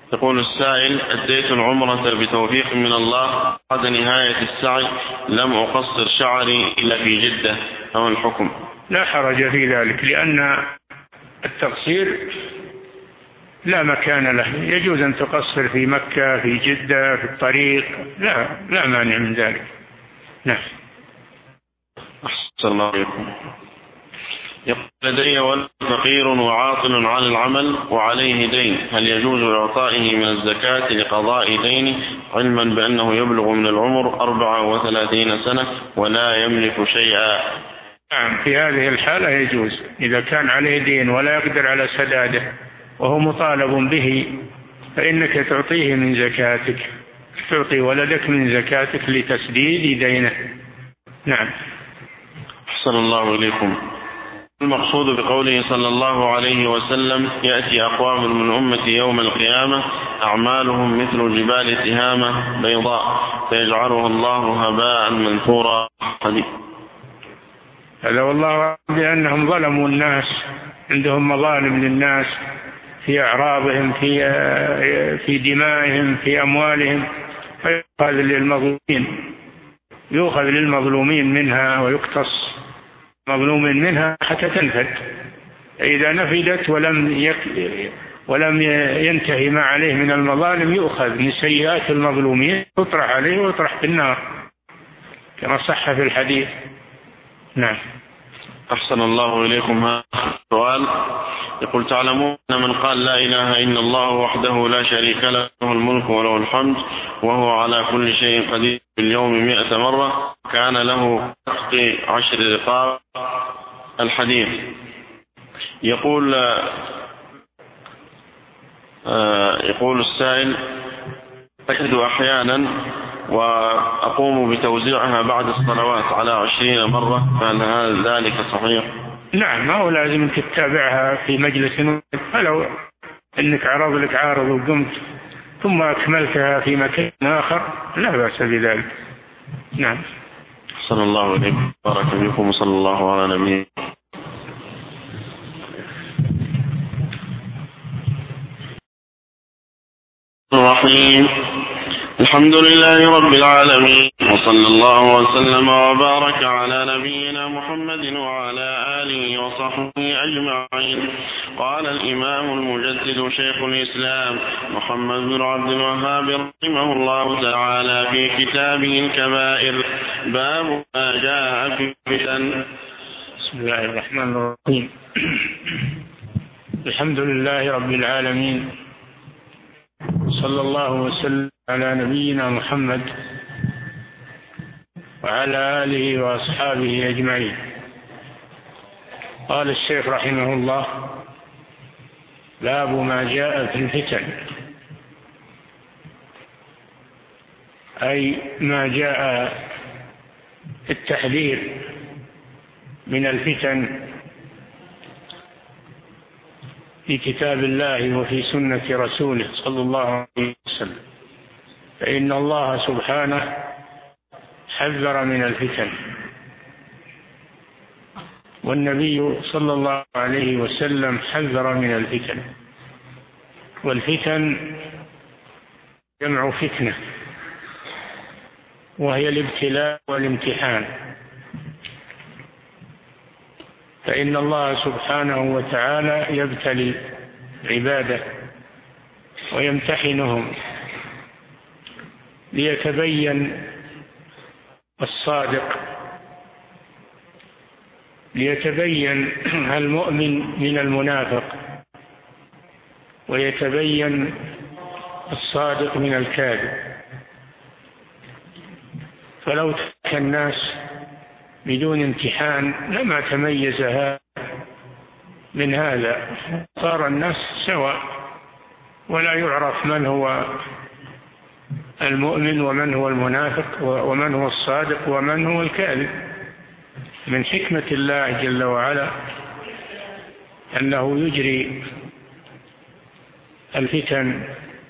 A: يقول السائل: أديت العمرة بتوفيق من الله، بعد نهاية السعي لم أقصر شعري إلا في جدة، أو الحكم؟
B: لا حرج في ذلك، لأن التقصير لا مكان له، يجوز أن تقصر في مكة، في جدة، في الطريق، لا لا مانع من ذلك. نعم.
A: أحسن الله عليكم. يقول: لدي ولد فقير وعاطل عن العمل وعليه دين، هل يجوز إعطائه من الزكاة لقضاء دينه، علما بأنه يبلغ من العمر أربعة وثلاثين سنة ولا يملك شيئا؟
B: نعم، في هذه الحالة يجوز، إذا كان عليه دين ولا يقدر على سداده وهو مطالب به، فإنك تعطيه من زكاتك، تعطي ولدك من زكاتك لتسديد دينه. نعم.
A: أحسن الله إليكم. المقصود بقوله صلى الله عليه وسلم: يأتي أقوام من أمتي يوم القيامة أعمالهم مثل جبال تهامة بيضاء فيجعلها الله هباء منثورا. حديث.
B: هذا والله بأنهم ظلموا الناس، عندهم مظالم للناس في أعراضهم، في في دمائهم، في أموالهم، فيؤخذ للمظلومين يؤخذ للمظلومين منها ويقتص مظلوم منها حتى تنفد. إذا نفدت ولم يك ولم ينتهي ما عليه من المظالم، يؤخذ من سيئات المظلومين تطرح عليه ويطرح في النار كما صح في الحديث. نعم.
A: أحسن الله إليكم. هذا السؤال يقول: تعلمون أن من قال لا إله إلا الله وحده لا شريك له، له الملك وله الحمد وهو على كل شيء قدير، في اليوم مئة مرة كان له عتق عشر رقاب. الحديث. يقول آه يقول السائل: أجد أحيانا وأقوم بتوزيعها بعد الصلوات على عشرين مرة، فهل هذا ذلك صحيح؟
B: نعم، ما هو لازم تتابعها في مجلس، فلو أنك عرض لك عارض وقمت ثم أكملتها في مكان آخر لا بأس بذلك. نعم.
A: صلى الله عليكم بارك فيكم وصلى الله على نبينا. الرحيم. الحمد لله رب العالمين، وصلى الله وسلم وبارك على نبينا محمد وعلى آله وصحبه أجمعين. قال الإمام المجدد شيخ الإسلام محمد بن عبد الوهاب رحمه الله تعالى في كتابه الكبائر: باب ما جاء في الفتن.
B: بسم الله الرحمن الرحيم. الحمد لله رب العالمين، صلى الله وسلم على نبينا محمد وعلى آله وأصحابه أجمعين. قال الشيخ رحمه الله: باب ما جاء في الفتن، أي ما جاء التحذير من الفتن في كتاب الله وفي سنة رسوله صلى الله عليه وسلم، فإن الله سبحانه حذر من الفتن، والنبي صلى الله عليه وسلم حذر من الفتن. والفتن جمع فتنة، وهي الابتلاء والامتحان، فإن الله سبحانه وتعالى يبتلي عباده ويمتحنهم ليتبين الصادق، ليتبين المؤمن من المنافق، ويتبين الصادق من الكاذب. فلو ترك الناس بدون امتحان لما تميز هذا من هذا، صار الناس سواء، ولا يعرف من هو المؤمن ومن هو المنافق ومن هو الصادق ومن هو الكاذب. من حكمة الله جل وعلا أنه يجري الفتن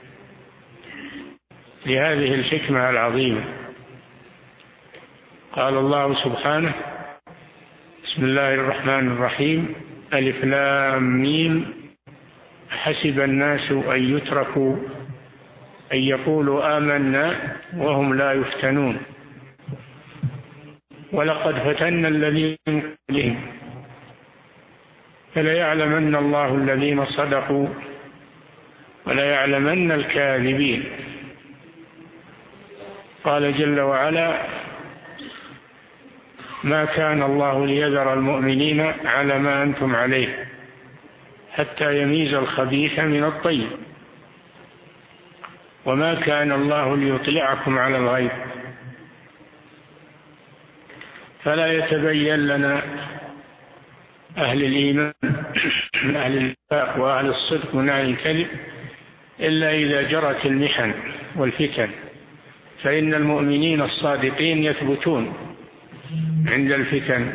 B: لهذه الحكمة العظيمة. قال الله سبحانه: بسم الله الرحمن الرحيم: ألف لام ميم حسب الناس أن يتركوا أن يقولوا آمنا وهم لا يفتنون. ولقد فتنا الذين من قبلهم فليعلمن الله الذين صدقوا وليعلمن الكاذبين. قال جل وعلا: ما كان الله ليذر المؤمنين على ما أنتم عليه حتى يميز الخبيث من الطيب وما كان الله ليطلعكم على الغيب. فلا يتبين لنا أهل الإيمان من أهل النفاق وأهل الصدق من أهل الكذب إلا إذا جرت المحن والفتن، فإن المؤمنين الصادقين يثبتون عند الفتن،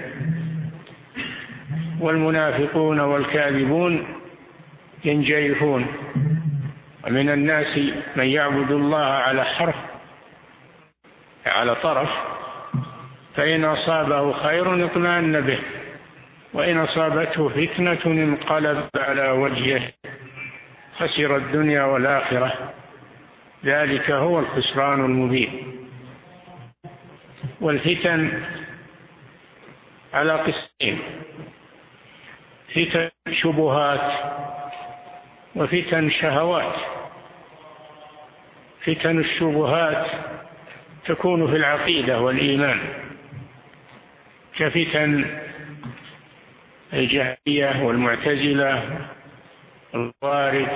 B: والمنافقون والكاذبون ينجرفون. ومن الناس من يعبد الله على حرف على طرف، فإن أصابه خير اطمأن به وإن أصابته فتنة انقلب على وجهه خسر الدنيا والآخرة، ذلك هو الخسران المبين. والفتن على قسمين: فتن شبهات وفتن شهوات. فتن الشبهات تكون في العقيدة والإيمان كفتن الجهمية والمعتزلة والخوارج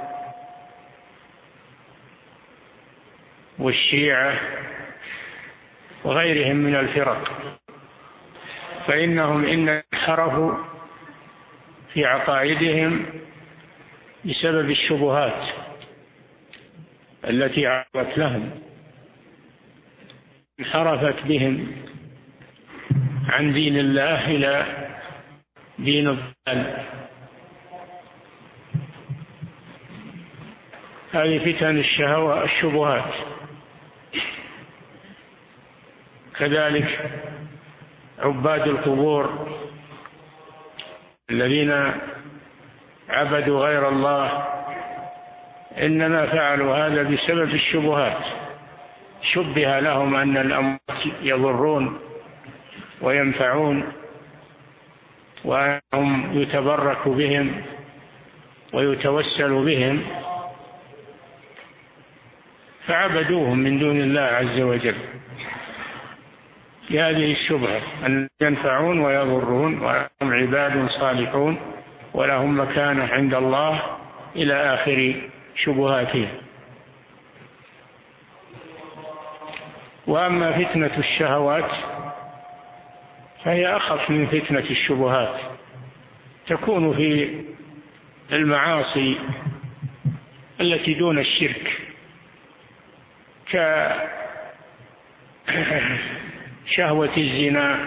B: والشيعة وغيرهم من الفرق، فإنهم إن انحرفوا في عقائدهم بسبب الشبهات التي عرضت لهم، انحرفت بهم عن دين الله إلى دين الضلال. هذه فتن الشهوة الشبهات. كذلك عباد القبور الذين عبدوا غير الله إنما فعلوا هذا بسبب الشبهات. شبه لهم أن الأموات يضرون وينفعون وأنهم يتبرك بهم ويتوسل بهم، فعبدوهم من دون الله عز وجل بهذه الشبهة أن ينفعون ويضرون وهم عباد صالحون ولهم مكانة عند الله إلى آخر شبهاتهم. وأما فتنة الشهوات فهي أخف من فتنة الشبهات، تكون في المعاصي التي دون الشرك كشهوة الزنا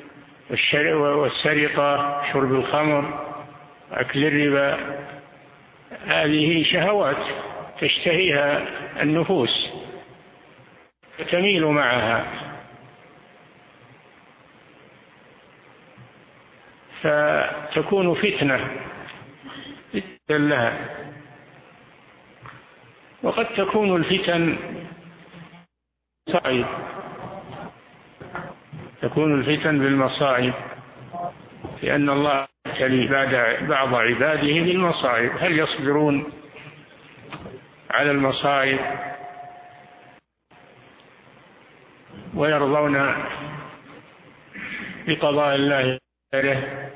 B: والسرقة، شرب الخمر، أكل الربا. هذه شهوات تشتهيها النفوس فتميل معها، فتكون فتنة لها. وقد تكون الفتن صعيد، تكون الفتن بالمصائب، لأن الله يبتلي بعض عباده بالمصائب. هل يصبرون على المصائب ويرضون بقضاء الله غيره،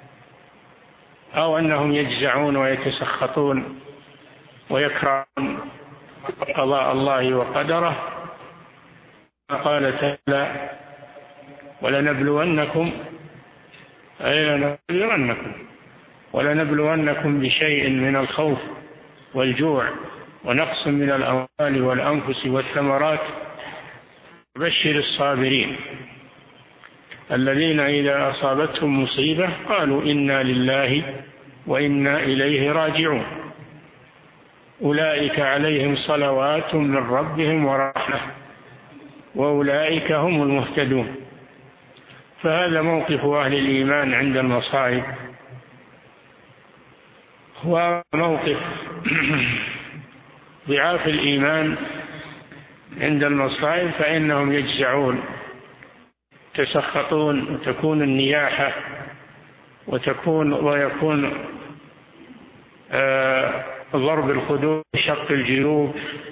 B: أو أنهم يجزعون ويتسخطون ويكرهون قضاء الله وقدره؟ قال تعالى: ولنبلونكم أي لنبلونكم ولنبلونكم بشيء من الخوف والجوع ونقص من الأموال والأنفس والثمرات وبشر الصابرين الذين إذا أصابتهم مصيبة قالوا إنا لله وإنا إليه راجعون أولئك عليهم صلوات من ربهم ورحمة وأولئك هم المهتدون. فهذا موقف أهل الإيمان عند المصائب. وموقف ضعاف الإيمان عند المصائب فإنهم يجزعون، يتسخطون، وتكون النياحة، وتكون ويكون آه ضرب الخدود، شق الجيوب،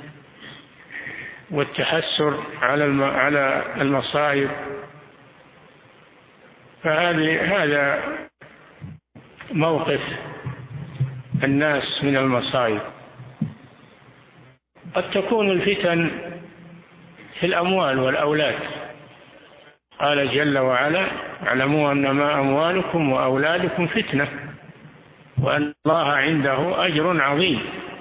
B: والتحسر على على المصائب. فهذه هذا موقف الناس من المصائب. قد تكون الفتن في الأموال والأولاد، قال جل وعلا: اعلموا أنما أموالكم وأولادكم فتنة وأن الله عنده أجر عظيم.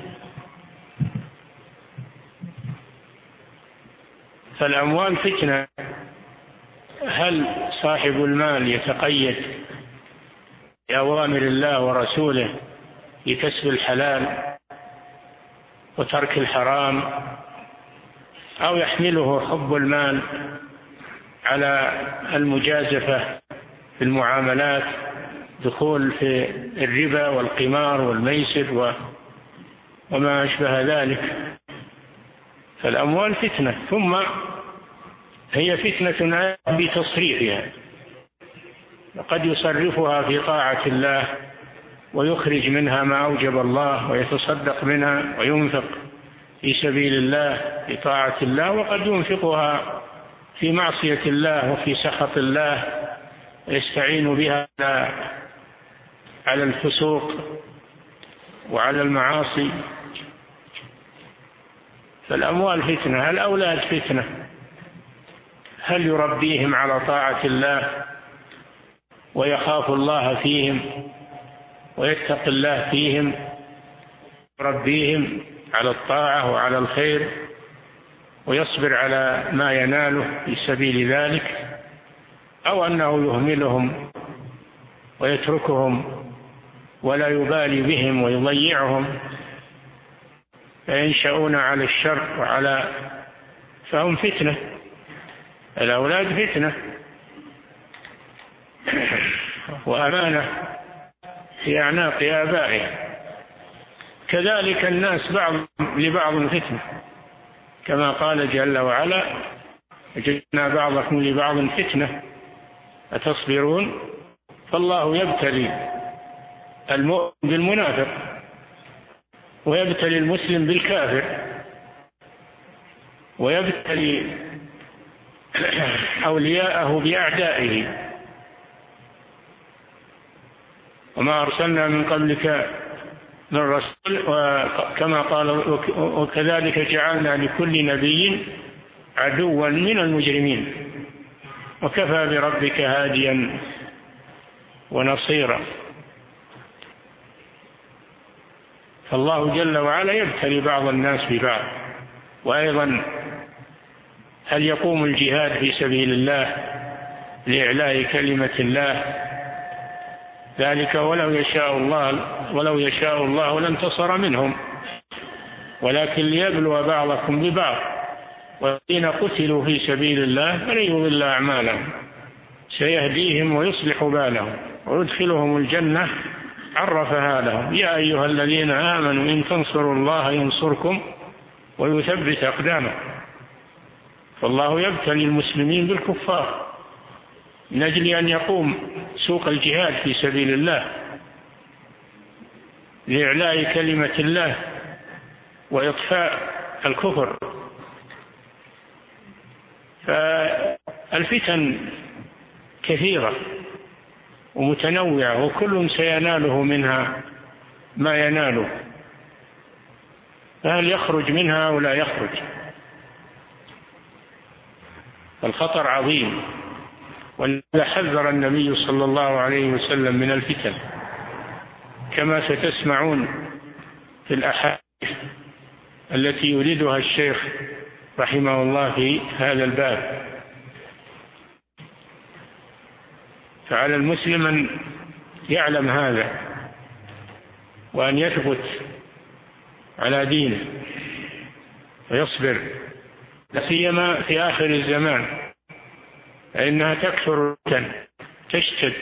B: فالأموال فتنة. هل صاحب المال يتقيد بأوامر الله ورسوله لكسب الحلال وترك الحرام، أو يحمله حب المال على المجازفة في المعاملات، دخول في الربا والقمار والميسر وما أشبه ذلك؟ فالأموال فتنة، ثم هي فتنة بتصريفها، قد يصرفها في طاعة الله ويخرج منها ما أوجب الله ويتصدق منها وينفق في سبيل الله في طاعة الله، وقد ينفقها في معصية الله وفي سخط الله ويستعين بها على الفسوق وعلى المعاصي. فالأموال فتنة. الأولاد فتنة. هل يربيهم على طاعة الله ويخاف الله فيهم ويتقي الله فيهم، يربيهم على الطاعة وعلى الخير ويصبر على ما يناله في سبيل ذلك، أو أنه يهملهم ويتركهم ولا يبالي بهم ويضيعهم فينشأون على الشر وعلى فهم فتنة. الأولاد فتنة وأمانة في أعناق آبائهم. كذلك الناس بعض لبعض فتنة، كما قال جل وعلا: وجعلنا بعضكم لبعض فتنة أتصبرون. فالله يبتلي المؤمن بالمنافق ويبتلي المسلم بالكافر ويبتلي أولياءه بأعدائه. وما أرسلنا من قبلك من رسول، وكما قال: وكذلك جعلنا لكل نبي عدوا من المجرمين وكفى بربك هاديا ونصيرا. فالله جل وعلا يبتلي بعض الناس ببعض. وأيضا هل يقوم الجهاد في سبيل الله لإعلاء كلمة الله؟ ذلك ولو يشاء الله ولو يشاء الله لانتصر منهم، ولكن ليبلو بعضكم ببعض. والذين قتلوا في سبيل الله فلن يضل أعمالهم سيهديهم ويصلح بالهم ويدخلهم الجنة عرفها لهم. يا أيها الذين آمنوا إن تنصروا الله ينصركم ويثبت أقدامكم. فالله يبتلي المسلمين بالكفار من أجل أن يقوم سوق الجهاد في سبيل الله لإعلاء كلمة الله وإطفاء الكفر. فالفتن كثيرة ومتنوعة، وكل سيناله منها ما يناله، فهل يخرج منها ولا يخرج؟ الخطر عظيم، ولذا حذر النبي صلى الله عليه وسلم من الفتن، كما ستسمعون في الأحاديث التي يريدها الشيخ رحمه الله في هذا الباب. فعلى المسلم أن يعلم هذا وأن يثبت على دينه ويصبر، لا سيما في آخر الزمان، فإنها تكثر تشتد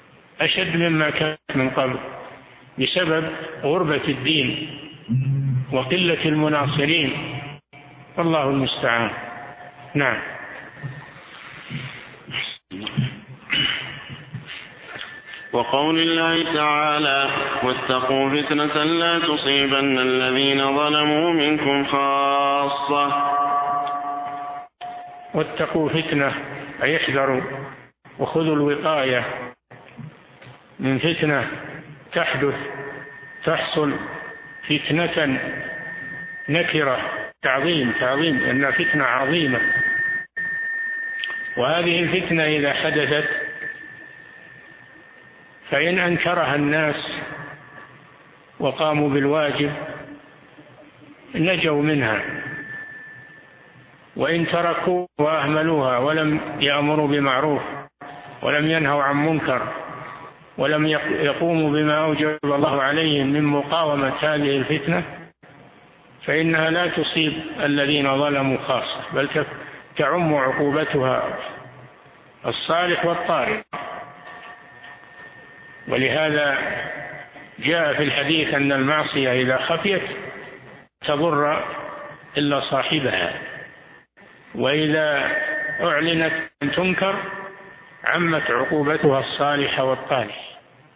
B: أشد مما كانت من قبل بسبب غربة الدين وقلة المناصرين، والله المستعان. نعم.
A: وقول الله تعالى: واتقوا فتنة لا تصيبن الذين ظلموا منكم خاصة.
B: واتقوا فتنة أي احذروا وخذوا الوقاية من فتنة تحدث تحصل، فتنة نكرة، تعظيم تعظيم أنها فتنة عظيمة. وهذه الفتنة إذا حدثت فإن أنكرها الناس وقاموا بالواجب نجوا منها، وإن تركوا وأهملوها ولم يأمروا بمعروف ولم ينهوا عن منكر ولم يقوموا بما أوجب الله عليهم من مقاومة هذه الفتنة فإنها لا تصيب الذين ظلموا خاصة، بل تعم عقوبتها الصالح والطالح. ولهذا جاء في الحديث أن المعصية إذا خفيت تضر إلا صاحبها، وإذا أعلنت أن تنكر عمت عقوبتها الصالح والطالح.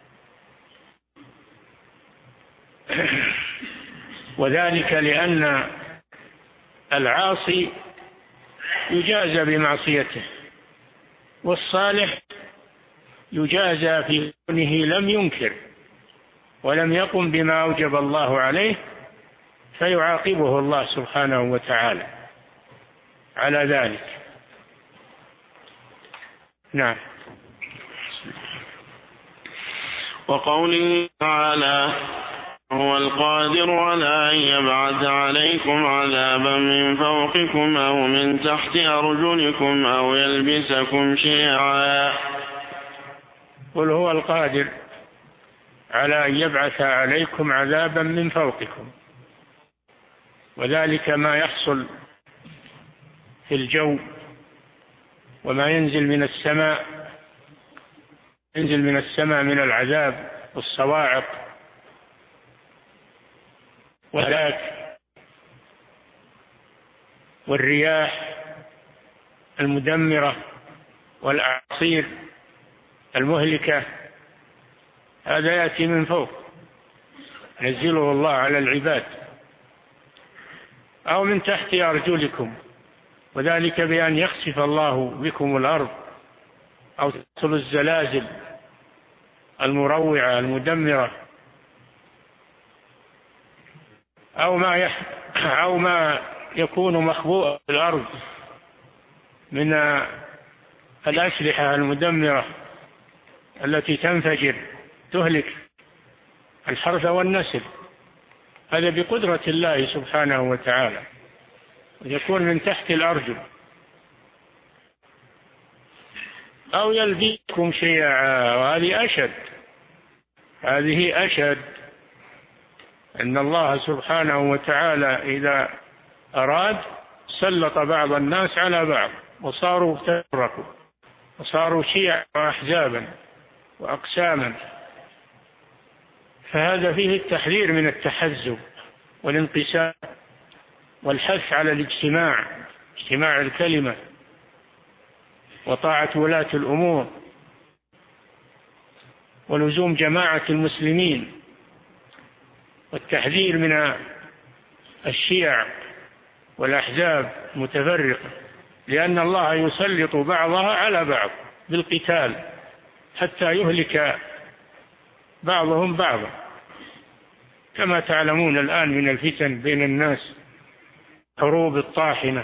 B: وذلك لأن العاصي يجازى بمعصيته، والصالح يجازى في كونه لم ينكر ولم يقم بما أوجب الله عليه، فيعاقبه الله سبحانه وتعالى على ذلك. نعم.
A: وقوله تعالى: هو القادر على أن يبعث عليكم عذابا من فوقكم أو من تحت أرجلكم أو يلبسكم شيعا.
B: قل هو القادر على أن يبعث عليكم عذابا من فوقكم، وذلك ما يحصل في الجو وما ينزل من السماء، ينزل من السماء من العذاب والصواعق والهلاك والرياح المدمرة والأعاصير المهلكة، هذا يأتي من فوق ينزله الله على العباد. أو من تحت أرجلكم، وذلك بأن يخسف الله بكم الأرض أو تحصل الزلازل المروعة المدمرة، أو ما يح... أو ما يكون مخبوء في الأرض من الأسلحة المدمرة التي تنفجر تهلك الحرث والنسل، هذا بقدرة الله سبحانه وتعالى، يكون من تحت الأرجل. أو يلبسكم شيعا، وهذه أشد، هذه أشد، أن الله سبحانه وتعالى إذا أراد سلط بعض الناس على بعض وصاروا تفرقوا وصاروا شيعا وأحزابا وأقساما، فهذا فيه التحذير من التحزب والانقسام والحث على الاجتماع، اجتماع الكلمة وطاعة ولاة الأمور ولزوم جماعة المسلمين، والتحذير من الشيع والأحزاب المتفرقة، لأن الله يسلط بعضها على بعض بالقتال حتى يهلك بعضهم بعضا، كما تعلمون الآن من الفتن بين الناس، حروب الطاحنة،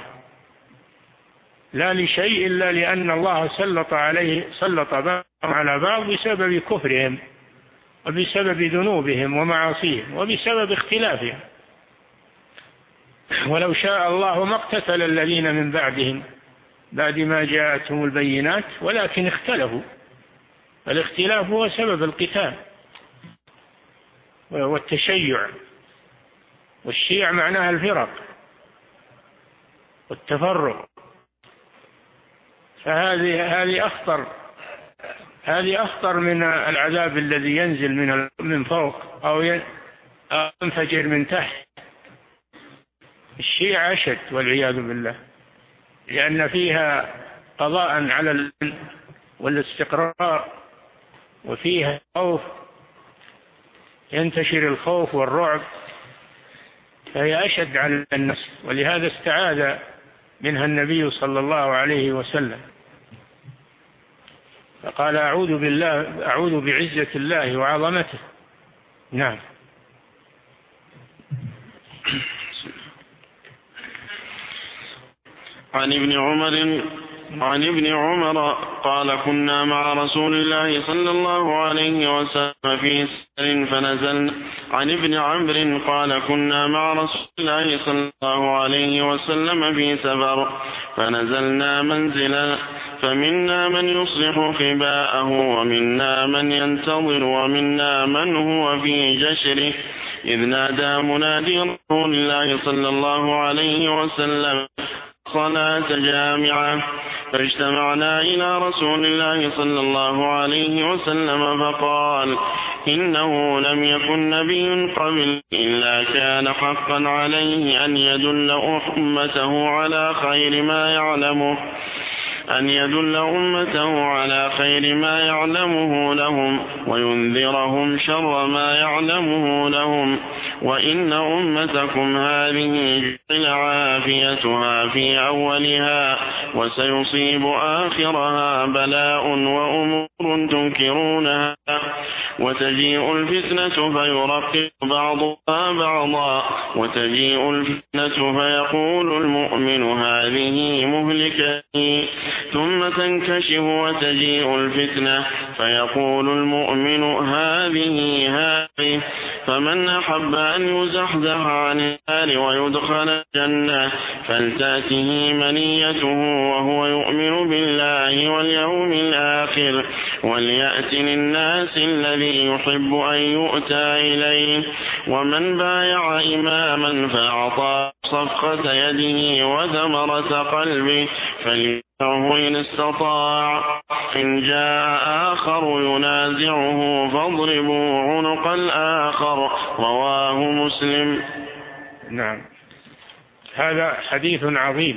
B: لا لشيء إلا لأن الله سلط عليه سلط بعضهم على بعض بسبب كفرهم وبسبب ذنوبهم ومعاصيهم وبسبب اختلافهم. ولو شاء الله ما اقتتل الذين من بعدهم بعد ما جاءتهم البينات ولكن اختلفوا، الاختلاف هو سبب القتال والتشيع، والشيع معناها الفرق والتفرق، فهذه هذه أخطر هذه أخطر من العذاب الذي ينزل من من فوق أو ينفجر من تحت، الشيعة أشد والعياذ بالله، لأن فيها قضاء على الأمن والاستقرار، وفيها خوف، ينتشر الخوف والرعب، فهي أشد على النفس، ولهذا استعاذ منها النبي صلى الله عليه وسلم، فقال أعوذ بالله أعوذ بعزة الله وعظمته. نعم.
A: عن ابن عمر عن ابن عمر قال كنا مع رسول الله صلى الله عليه وسلم في سفر فنزلنا. عن ابن عمرو قال كنا مع رسول الله صلى الله عليه وسلم في سفر فنزلنا منزلا فمنا من يصلح خباءه ومنا من ينتظر ومنا من هو في جشره إذ نادى منادي رسول الله صلى الله عليه وسلم صلاة جامعة فاجتمعنا إلى رسول الله صلى الله عليه وسلم فقال إنه لم يكن نبي قبل إلا كان حقا عليه أن يدل أمته على خير ما يعلمه أن يدل أمته على خير ما يعلمه لهم وينذرهم شر ما يعلمه لهم، وإن أمتكم هذه جعل عافيتها في أولها وسيصيب آخرها بلاء وأمور تنكرونها وتجيء الفتنة فيرقب بعضها بعضا وتجيء الفتنة فيقول المؤمن هذه مهلكتي ثم تنكشف وتجيء الفتنة فيقول المؤمن هذه هذه فمن أحب أن يزحزح عن النار ويدخل الجنة فلتأته منيته وهو يؤمن بالله واليوم الآخر وليأت للناس الذي يحب أن يؤتى إليه، ومن بايع إماما فأعطى صفقة يده وثمرة قلبه فليدعه إن استطاع، إن جاء آخر ينازعه فاضربوا عنق الآخر. رواه مسلم.
B: نعم. هذا حديث عظيم،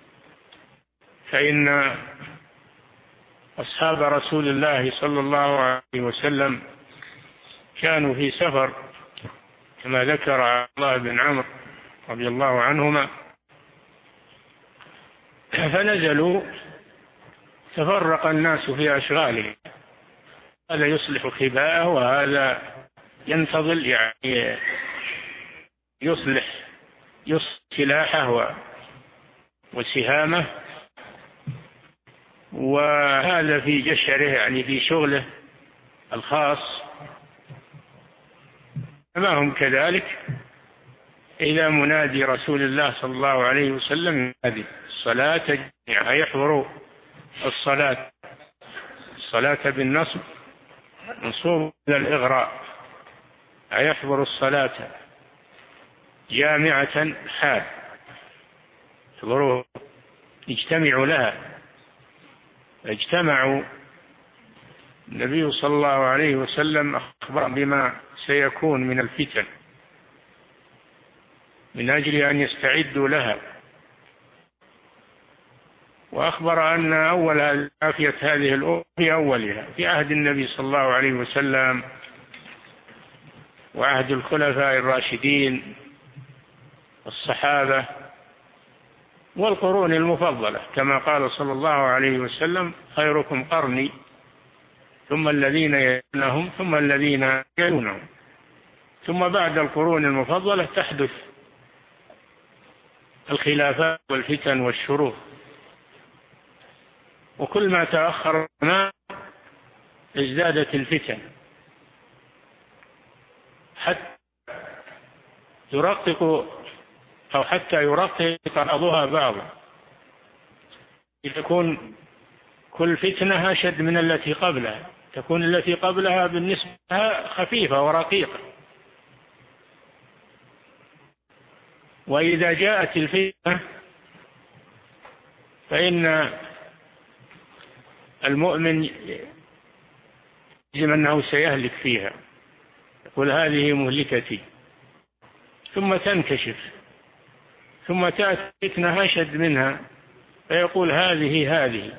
B: فإن أصحاب رسول الله صلى الله عليه وسلم كانوا في سفر كما ذكر عبد الله بن عمرو رضي الله عنهما، فنزلوا تفرق الناس في أشغالهم، هذا يصلح خباءه وهذا ينتظل يعني يصلح يصلح سلاحه وسهامه، وهذا في جشره يعني في شغله الخاص. ما هم كذلك إذا منادي رسول الله صلى الله عليه وسلم ينادي الصلاة يعني يحضر الصلاة الصلاة بالنصب منصوب إلى الإغراء، يحضر الصلاة جامعة حال يحضروه يجتمع لها. اجتمعوا النبي صلى الله عليه وسلم أخبر بما سيكون من الفتن من أجل أن يستعدوا لها، وأخبر أن أول عافية هذه الأمة في أولها في عهد النبي صلى الله عليه وسلم وعهد الخلفاء الراشدين والصحابة والقرون المفضلة، كما قال صلى الله عليه وسلم خيركم قرني ثم الذين يلونهم ثم الذين يلونهم، ثم بعد القرون المفضلة تحدث الخلافات والفتن والشرور، وكل ما تأخر ما ازدادت الفتن حتى يرقق أو حتى يرقق بعضها بعضا، تكون كل فتنة أشد من التي قبلها، تكون التي قبلها بالنسبة لها خفيفة ورقيقة. وإذا جاءت الفتنة فإن المؤمن يجب أنه سيهلك فيها، يقول هذه مهلكتي، ثم تنكشف ثم تأتي فتنة أشد منها فيقول هذه هذه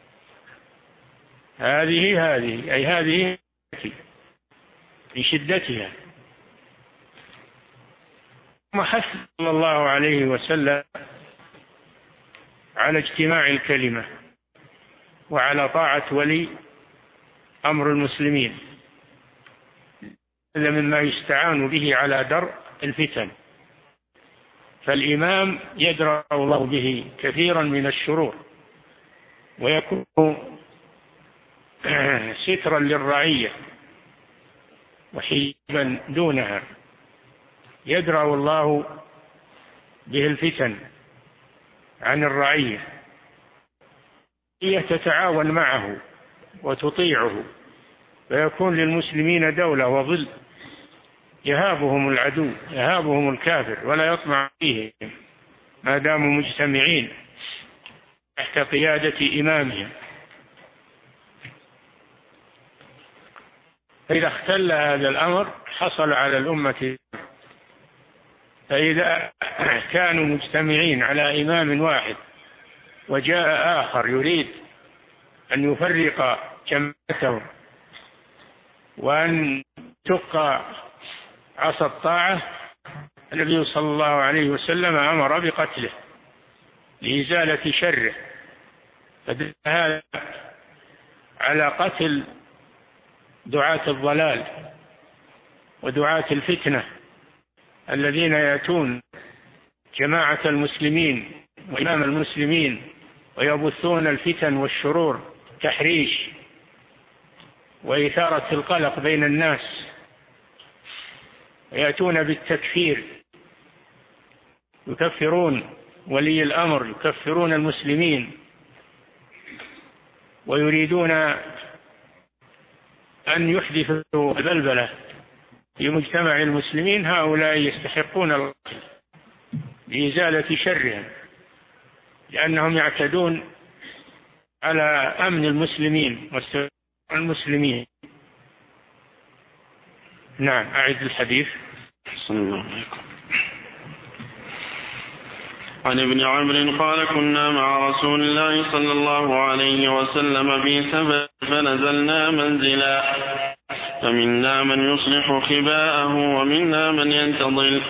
B: هذه هذه أي هذه في شدتها. ثم حث صلى الله عليه وسلم على اجتماع الكلمة وعلى طاعة ولي أمر المسلمين، هذا مما يستعان به على درء الفتن، فالإمام يدرأ الله به كثيرا من الشرور ويكون سترا للرعية وحجابا دونها، يدرأ الله به الفتن عن الرعية، هي تتعاون معه وتطيعه، فيكون للمسلمين دولة وظل يهابهم العدو يهابهم الكافر ولا يطمع فيهم ما داموا مجتمعين تحت قيادة إمامهم. فإذا اختل هذا الأمر حصل على الأمة، فإذا كانوا مجتمعين على إمام واحد وجاء آخر يريد أن يفرق جماعتهم وأن تبقى عصا الطاعة، النبي صلى الله عليه وسلم أمر بقتله لإزالة شره، فدل هذا على قتل دعاة الضلال ودعاة الفتنة الذين يأتون جماعة المسلمين وإمام المسلمين ويبثون الفتن والشرور، تحريش وإثارة القلق بين الناس، يأتون بالتكفير، يكفرون ولي الأمر، يكفرون المسلمين، ويريدون أن يحدثوا بلبلة في مجتمع المسلمين. هؤلاء يستحقون القتل لإزالة شرهم، لأنهم يعتدون على أمن المسلمين واستقرار المسلمين. نعم، أعد الحديث.
A: صلى الله عليه وسلم. عن ابن عمرو قال كنا مع رسول الله صلى الله عليه وسلم في سفر فنزلنا منزلا، فمنا من يصلح خباءه ومنا من ينتظر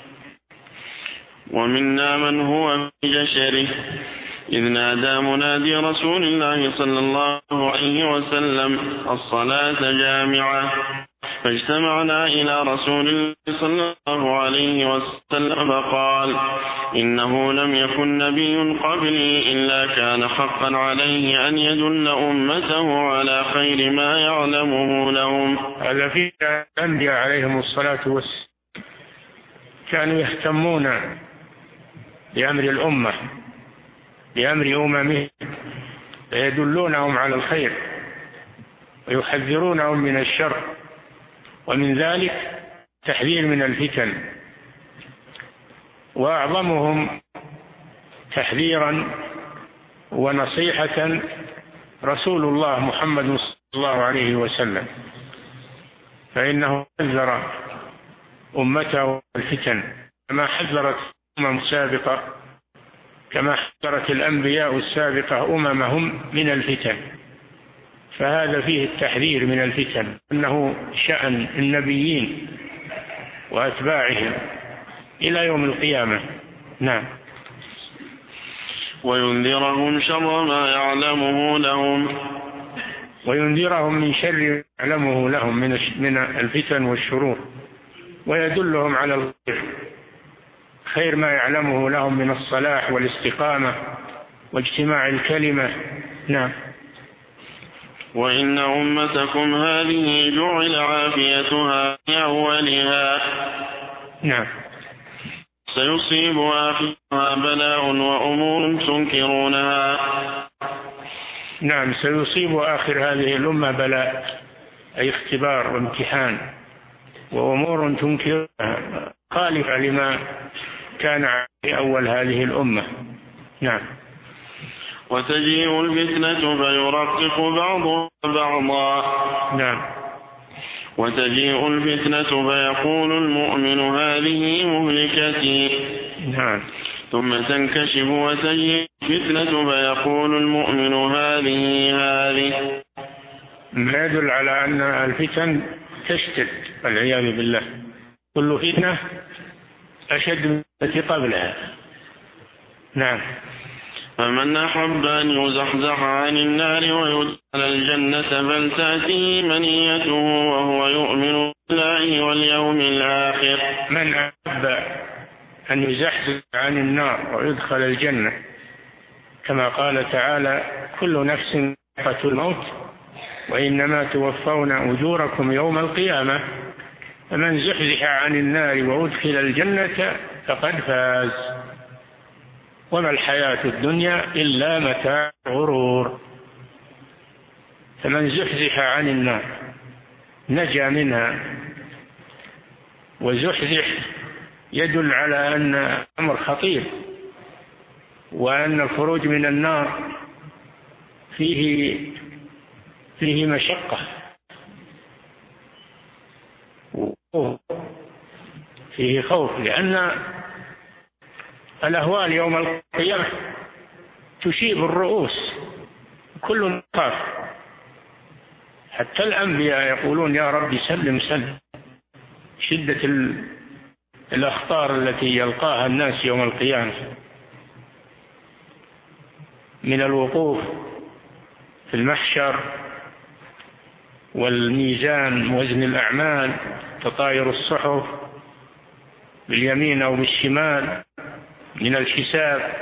A: ومنا من هو في جشره، إذ نادى منادي رسول الله صلى الله عليه وسلم الصلاة جامعة، فاجتمعنا إلى رسول الله صلى الله عليه وسلم فقال إنه لم يكن نبي قبلي إلا كان حقا عليه أن يدل أمته على خير ما يعلمه لهم.
B: هذا في الأنبياء عليهم الصلاة والسلام كانوا يهتمون بأمر الأمة بأمر أممهم، فيدلونهم على الخير ويحذرونهم من الشر، ومن ذلك تحذير من الفتن، وأعظمهم تحذيرا ونصيحة رسول الله محمد صلى الله عليه وسلم، فإنه حذر أمته الفتن كما حذرت أمم سابقة، كما حذرت الأنبياء السابقة أممهم من الفتن، فهذا فيه التحذير من الفتن، أنه شأن النبيين وأتباعهم إلى يوم القيامة. نعم.
A: وينذرهم شر ما يعلمه لهم
B: وينذرهم من شر يعلمه لهم من الفتن والشرور، ويدلهم على الخير، خير ما يعلمه لهم من الصلاح والاستقامة واجتماع الكلمة. نعم.
A: وإن أمتكم هذه جعل عافيتها في أولها.
B: نعم.
A: سيصيب آخرها بلاء وأمور تنكرونها.
B: نعم، سيصيب آخر هذه الأمة بلاء، أي اختبار وامتحان، وأمور تنكرونها خالفة لما كان في أول هذه الأمة. نعم.
A: وتجيء الفتنة فيرقق بعضها بعضا.
B: نعم.
A: وتجيء الفتنة فيقول المؤمن هذه مهلكتي.
B: نعم.
A: ثم تنكشف وتجيء الفتنة فيقول المؤمن هذه هذه.
B: ما يدل على أن الفتن تشتد والعياذ بالله، كل فتنة أشد من التي قبلها. نعم.
A: فمن أحب أن يزحزح عن النار ويدخل الجنة فلتأتيه منيته وهو يؤمن بالله واليوم الآخر.
B: من أحب أن يزحزح عن النار ويدخل الجنة، كما قال تعالى: كل نفس ذائقة الموت وإنما توفون أجوركم يوم القيامة. فمن زحزح عن النار وأدخل الجنة فقد فاز، وما الحياة الدنيا إلا متاع الغرور. فمن زحزح عن النار نجا منها، وزحزح يدل على أن أمر خطير، وأن الخروج من النار فيه فيه مشقة، فيه خوف، لأن الأهوال يوم القيامة تشيب الرؤوس، كل خاف، حتى الأنبياء يقولون: يا رب سلم سلم. شدة الأخطار التي يلقاها الناس يوم القيامة من الوقوف في المحشر والميزان وزن الأعمال، تطاير الصحف باليمين أو بالشمال، من الحساب،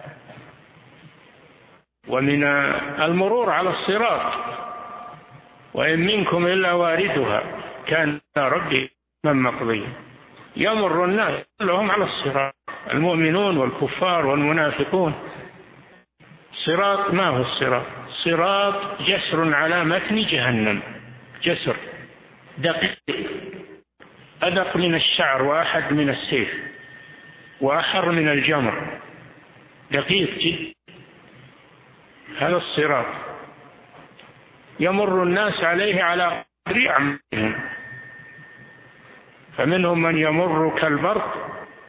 B: ومن المرور على الصراط: وإن منكم إلا واردها كان ربي من مقضي. يمر الناس كلهم على الصراط، المؤمنون والكفار والمنافقون. صراط ما هو الصراط؟ صراط جسر على متن جهنم، جسر دقيق أدق من الشعر وأحد من السيف وأحر من الجمر، دقيق جدا. هذا الصراط يمر الناس عليه على قدر أعمالهم، فمنهم من يمر كالبرق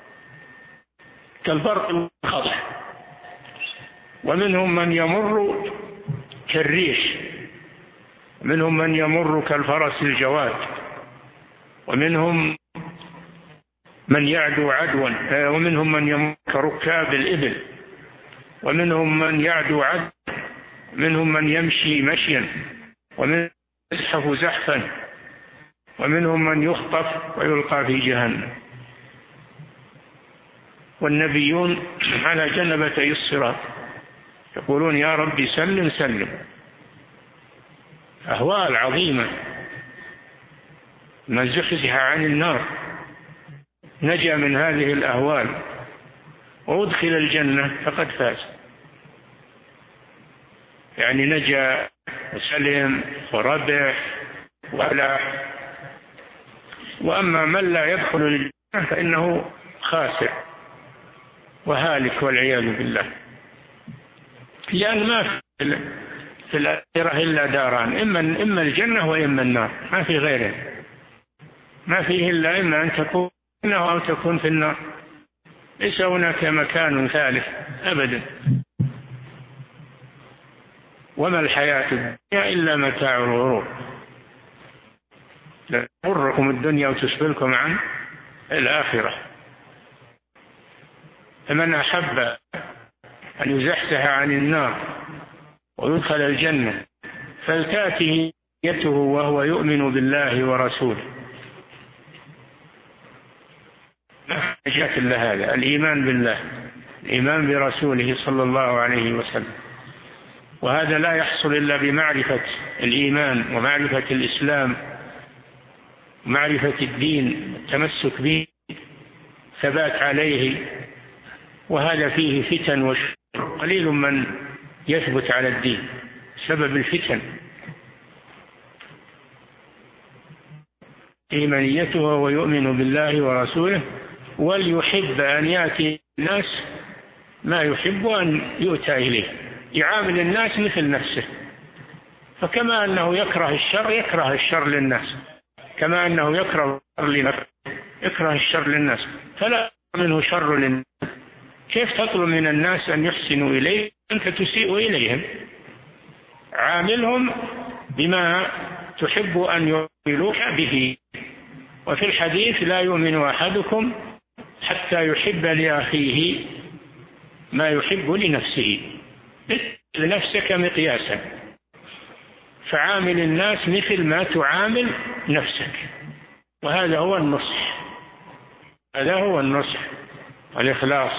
B: كالبرق الخضع، ومنهم من يمر كالريش، ومنهم من يمر كالفرس الجواد، ومنهم من يعدو عدوا، ومنهم من يمر كركاب الإبل، ومنهم من يعدو عدوا، ومنهم من يمشي مشيا، ومنهم يزحف زحفا، ومنهم من يخطف ويلقى في جهنم. والنبيون على جنبتي الصراط يقولون: يا رب سلم سلم. أهوال عظيمة. من زحزح عن النار نجا من هذه الأهوال وأدخل الجنة فقد فاز، يعني نجا وسلم وربح وفلاح. وأما من لا يدخل الجنة فإنه خاسر وهالك والعياذ بالله، لأن ما في في الآخرة إلا داران، إما إما الجنة وإما النار، ما في غيره، ما فيه إلا إما أن تكون أو تكون في النار، ليس هناك مكان ثالث أبدا. وما الحياة الدنيا إلا متاع الغرور. لا تغركم الدنيا وتشغلكم عن الآخرة. فمن أحب أن يزحزح عن النار ويدخل الجنة فلتأته نيته وهو يؤمن بالله ورسوله. ما جاءت إلا هذا، الإيمان بالله، الإيمان برسوله صلى الله عليه وسلم. وهذا لا يحصل إلا بمعرفة الإيمان ومعرفة الإسلام ومعرفة الدين، التمسك به، ثبات عليه. وهذا فيه فتن وشر، قليل من يثبت على الدين سبب الفتن. إيمانيته ويؤمن بالله ورسوله، وليحب أن يأتي الناس ما يحب أن يؤتى إليه، يعامل الناس مثل نفسه. فكما أنه يكره الشر يكره الشر للناس، كما أنه يكره الشر لنفسه يكره الشر للناس، فلا منه شر للناس كيف تطلب من الناس أن يحسنوا إليك أنت تسيء إليهم؟ عاملهم بما تحب أن يعاملوك به. وفي الحديث لا يؤمن أحدكم حتى يحب لأخيه ما يحب لنفسه. لنفسك مقياسا، فعامل الناس مثل ما تعامل نفسك، وهذا هو النصح، هذا هو النصح والإخلاص.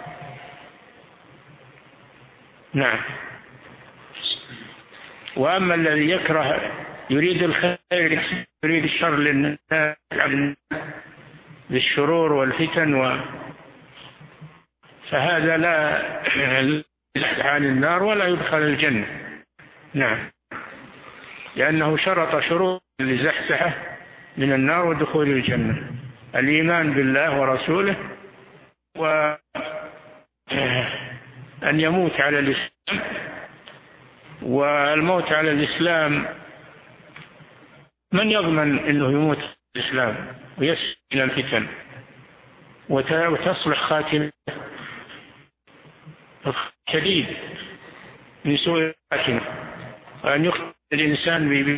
B: نعم. وأما الذي يكره يريد الخير يريد الشر للناس بالشرور والفتن و... فهذا لا يزحزح عن النار ولا يدخل الجنة. نعم، لأنه شرط شروط لزحزحه من النار ودخول الجنة: الإيمان بالله ورسوله، وأن يموت على الإسلام. والموت على الإسلام من يضمن أنه يموت على الإسلام ويسلم إلى الفتن وتصلح خاتمة شديد من سوء الخاتمة، وأن يختم الإنسان به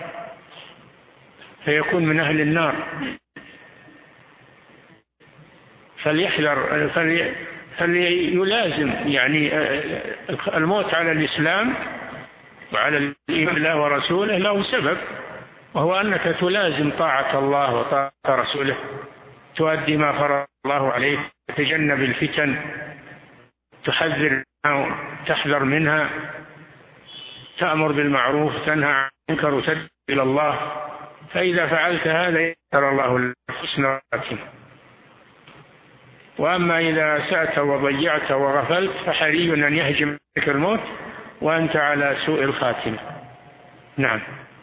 B: فيكون من أهل النار. فليحذر، فلي فليلازم يعني الموت على الإسلام وعلى الإيمان بالله ورسوله له سبب، وهو أنك تلازم طاعة الله وطاعة رسوله، تؤدي ما فرض الله عليك، تتجنب الفتن، تحذر تحذر منها، تأمر بالمعروف، تنهى عن المنكر، وتدعو إلى الله. فإذا فعلت هذا يسر الله الحسنى والخاتمة. وأما إذا سأت وضيعت وغفلت فحري أن يهجم بك الموت وأنت على سوء الخاتمة. نعم.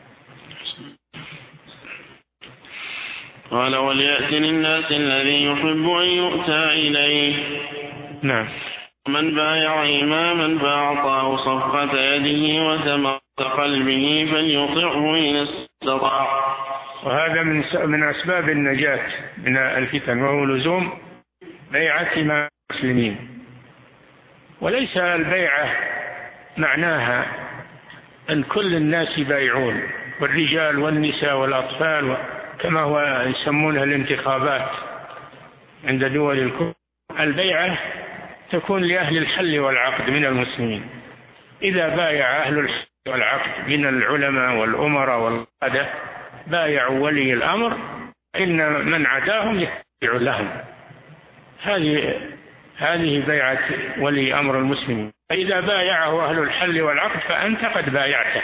A: قال: وليأتي للناس الذي يحب أن يؤتى إليه.
B: نعم.
A: من بايع إماما فأعطاه صفقة يده وثمرة قلبه فليطعه إن استطاع.
B: وهذا من من أسباب النجاة من الفتن، وهو لزوم بيعة مع المسلمين. وليس البيعة معناها أن كل الناس بايعون، والرجال والنساء والأطفال، كما هو يسمونها الانتخابات عند دول الكفر. البيعة تكون لأهل الحل والعقد من المسلمين. إذا بايع أهل الحل والعقد من العلماء والأمراء والقادة بايعوا ولي الأمر، إن من عداهم يتبع لهم. هذه هذه بيعة ولي أمر المسلمين. فإذا بايعه أهل الحل والعقد فأنت قد بايعته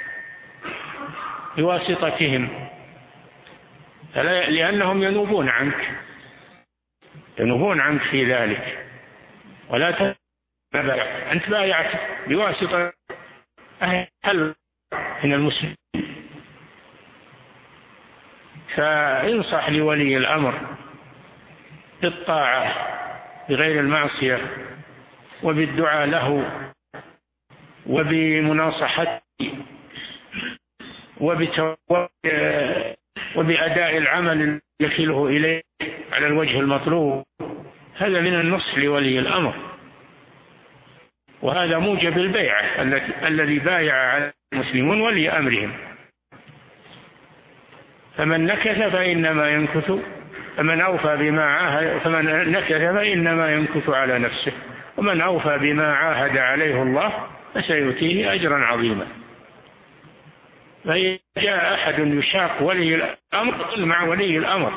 B: بواسطتهم، لأنهم ينوبون عنك ينوبون عنك في ذلك، ولا تبايع. أنت بايعت بواسطة أهل الحل من المسلمين. فانصح لولي الأمر بالطاعة بغير المعصية، وبالدعاء له، وبمناصحته، وبأداء العمل يكله إليه على الوجه المطلوب. هذا من النصح لولي الأمر، وهذا موجب البيعة الذي بايع على المسلمون ولي أمرهم. فمن نكث فإنما ينكث فمن أوفى بما عاهد فمن نكث فإنما ينكث على نفسه، ومن أوفى بما عاهد عليه الله فسيؤتيه أجرا عظيما. فإذا جاء أحد يشاق ولي الأمر قل مع ولي الأمر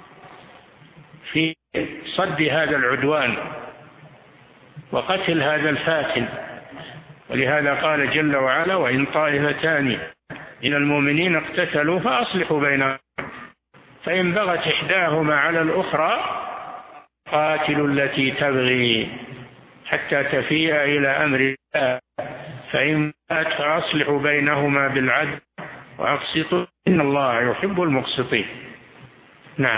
B: في صد هذا العدوان وقتل هذا الفاتن. ولهذا قال جل وعلا: وإن طائفتان من المؤمنين اقتتلوا فأصلحوا بينهم، فإن بغت إحداهما على الأخرى قاتلوا التي تبغي حتى تفيء إلى أمر الله، فإن بغت فأصلحوا بينهما بالعدل وأقسطوا إن الله يحب المقسطين. نعم.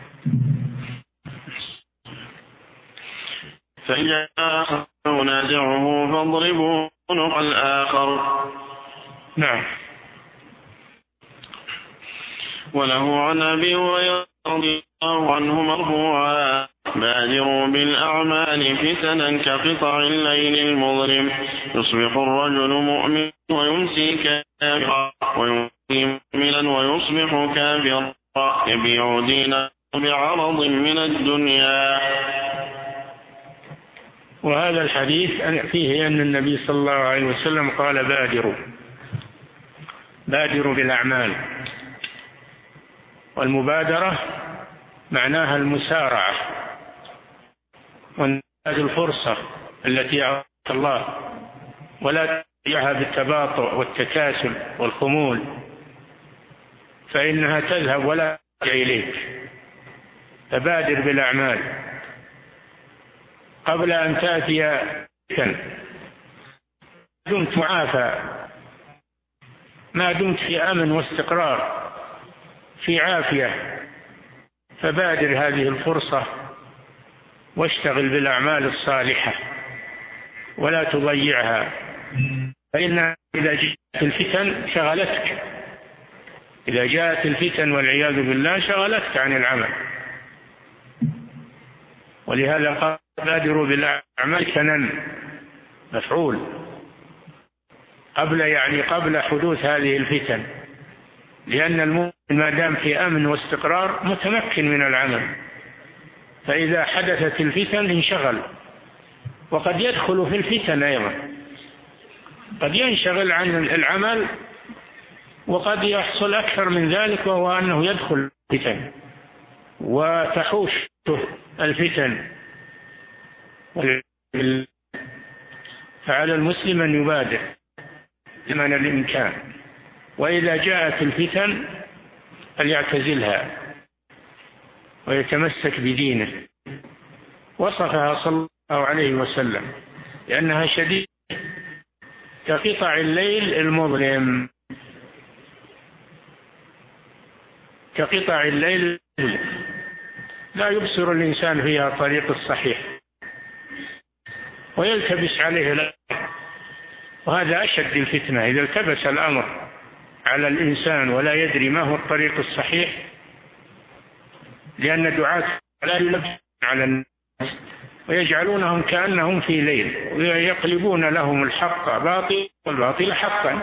A: فإذا آخر نازعه فاضربوا عنق الآخر.
B: نعم.
A: وله عن أبي هريرة رضي الله عنه مرفوعا: بادروا بالأعمال فتنا كقطع الليل المظلم يصبح الرجل مؤمنا ويمسي كافرا ويمسي مؤمنا ويصبح كافرا يبيع دينه بعرض من الدنيا.
B: وهذا الحديث فيه أن النبي صلى الله عليه وسلم قال بادروا بادروا بالأعمال، والمبادرة معناها المسارعة وانتهاز الفرصة التي أعطاك الله، ولا تضيعها بالتباطؤ والتكاسل والخمول، فإنها تذهب ولا ترجع إليك. فبادر بالأعمال قبل أن تأتي فتن. ما دمت معافى، ما دمت في أمن واستقرار في عافية، فبادر هذه الفرصة واشتغل بالأعمال الصالحة ولا تضيعها، فإن إذا جاءت الفتن شغلتك، إذا جاءت الفتن والعياذ بالله شغلتك عن العمل. ولهذا قال بادروا بالأعمال كنن مفعول قبل، يعني قبل حدوث هذه الفتن، لأن المؤمن ما دام في أمن واستقرار متمكن من العمل، فإذا حدثت الفتن انشغل. وقد يدخل في الفتن أيضا، قد ينشغل عن العمل، وقد يحصل أكثر من ذلك، وهو أنه يدخل الفتن وتحوش الفتن. فعلى المسلم أن يبادر لمن الإمكان، وإذا جاءت الفتن فليعتزلها ويتمسك بدينه. وصفها صلى الله عليه وسلم لأنها شديدة كقطع الليل المظلم، كقطع الليل لا يبصر الإنسان فيها طريق الصحيح ويلتبس عليه الأمر، وهذا أشد الفتنة. إذا التبس الأمر على الإنسان ولا يدري ما هو الطريق الصحيح، لأن دعاة لا يلبسون على الناس ويجعلونهم كأنهم في ليل، ويقلبون لهم الحق باطل والباطل حقا.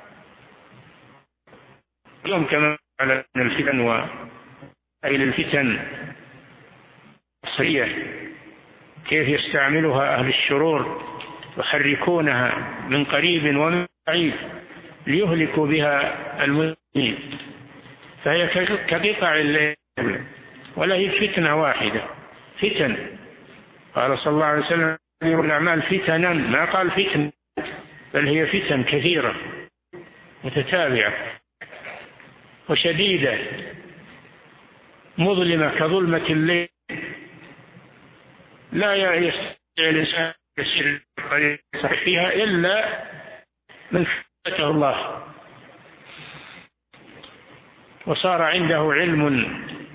B: اليوم كما على الفتن وأي الفتن الصحية كيف يستعملها أهل الشرور، يحركونها من قريب ومن بعيد ليهلكوا بها المسلمين. فهي كقطع الليل، ولا هي فتنة واحدة، فتن. قال صلى الله عليه وسلم الأعمال فتنا، ما قال فتن، بل هي فتن كثيرة متتابعة وشديدة مظلمة كظلمة الليل، لا يستطيع الإنسان يسير الطريق فيها إلا من فتحه الله، وصار عنده علم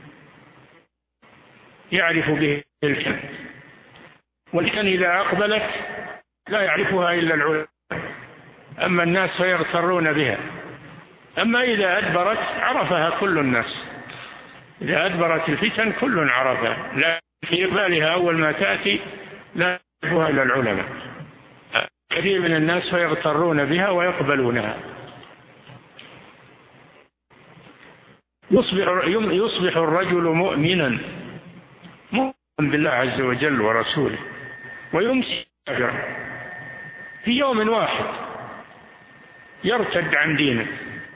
B: يعرف به الفتن. والفتن إذا أقبلت لا يعرفها إلا العلماء، أما الناس فيغترون بها. أما إذا أدبرت عرفها كل الناس، إذا أدبرت الفتن كل عرفها، لا في إقبالها أول ما تأتي لا يعرفها إلا العلماء. كثير من الناس فيغترون بها ويقبلونها. يصبح, يصبح الرجل مؤمنا مؤمنا بالله عز وجل ورسوله، ويمسي كافرا في يوم واحد، يرتد عن دينه،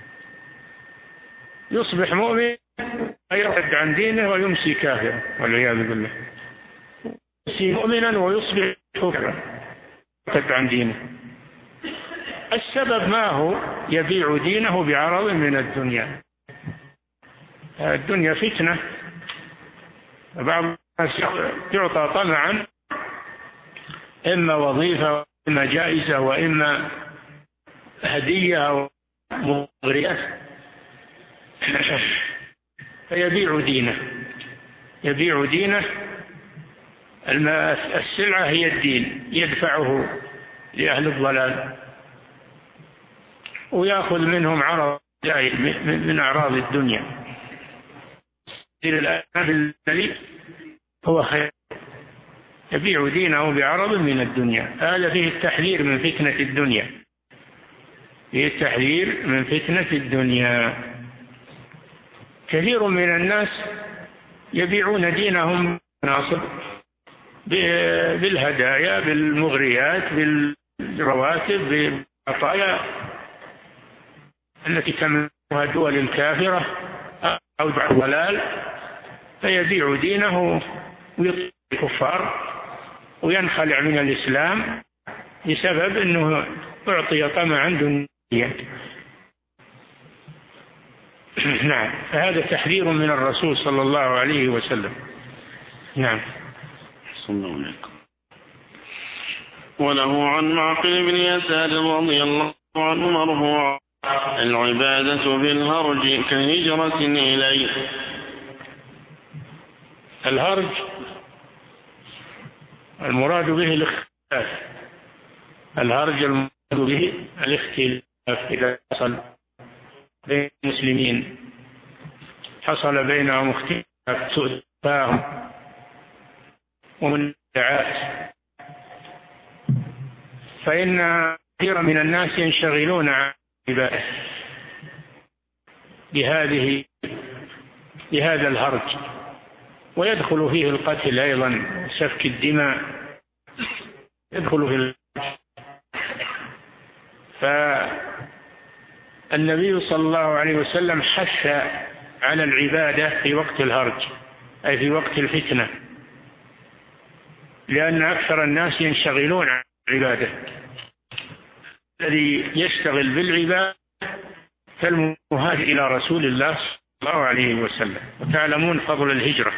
B: يصبح مؤمن يرتد عن دينه ويمسي كافرا والعياذ بالله. يمسي مؤمنا ويصبح كافرا يرتد عن دينه. السبب ما هو؟ يبيع دينه بعرض من الدنيا. الدنيا فتنة، بعض الناس يعطى طمعا إما وظيفة وإما جائزة وإما هدية أو مغرية، فيبيع دينه، يبيع دينه. السلعة هي الدين، يدفعه لأهل الضلال ويأخذ منهم عرض من أعراض الدنيا. الذي هو خير يبيع دينه بعرض من الدنيا. هذا فيه التحذير من فتنة الدنيا، فيه التحذير من فتنة الدنيا. كثير من الناس يبيعون دينهم ناصب بالهدايا، بالمغريات، بالرواتب، بالعطايا التي تمنحها الدول الكافرة أو الضلال، فيبيع دينه ويطيع الكفار وينخلع من الإسلام بسبب أنه أعطي طمعا دنيا. نعم، فهذا تحذير من الرسول صلى الله عليه وسلم. نعم.
A: صلى الله عليه وسلم. وله عن معقل بن يسار رضي الله عنه مرفوعا: العبادة بالهرج كهجرة إليه.
B: الهرج المراد به الاختلاف، الهرج المراد به الاختلاف. إذا حصل بين المسلمين حصل بينهم اختلاف، سوء تفاهم ومنازعات، فإن كثيرا من الناس ينشغلون عن العبادة بهذه بهذا الهرج، ويدخل فيه القتل أيضا، سفك الدماء يدخل في الهرج. فالنبي صلى الله عليه وسلم حث على العبادة في وقت الهرج، أي في وقت الفتنة، لأن أكثر الناس ينشغلون عن العبادة. الذي يشتغل بالعبادة كالمهاجر إلى رسول الله صلى الله عليه وسلم. وتعلمون فضل الهجرة،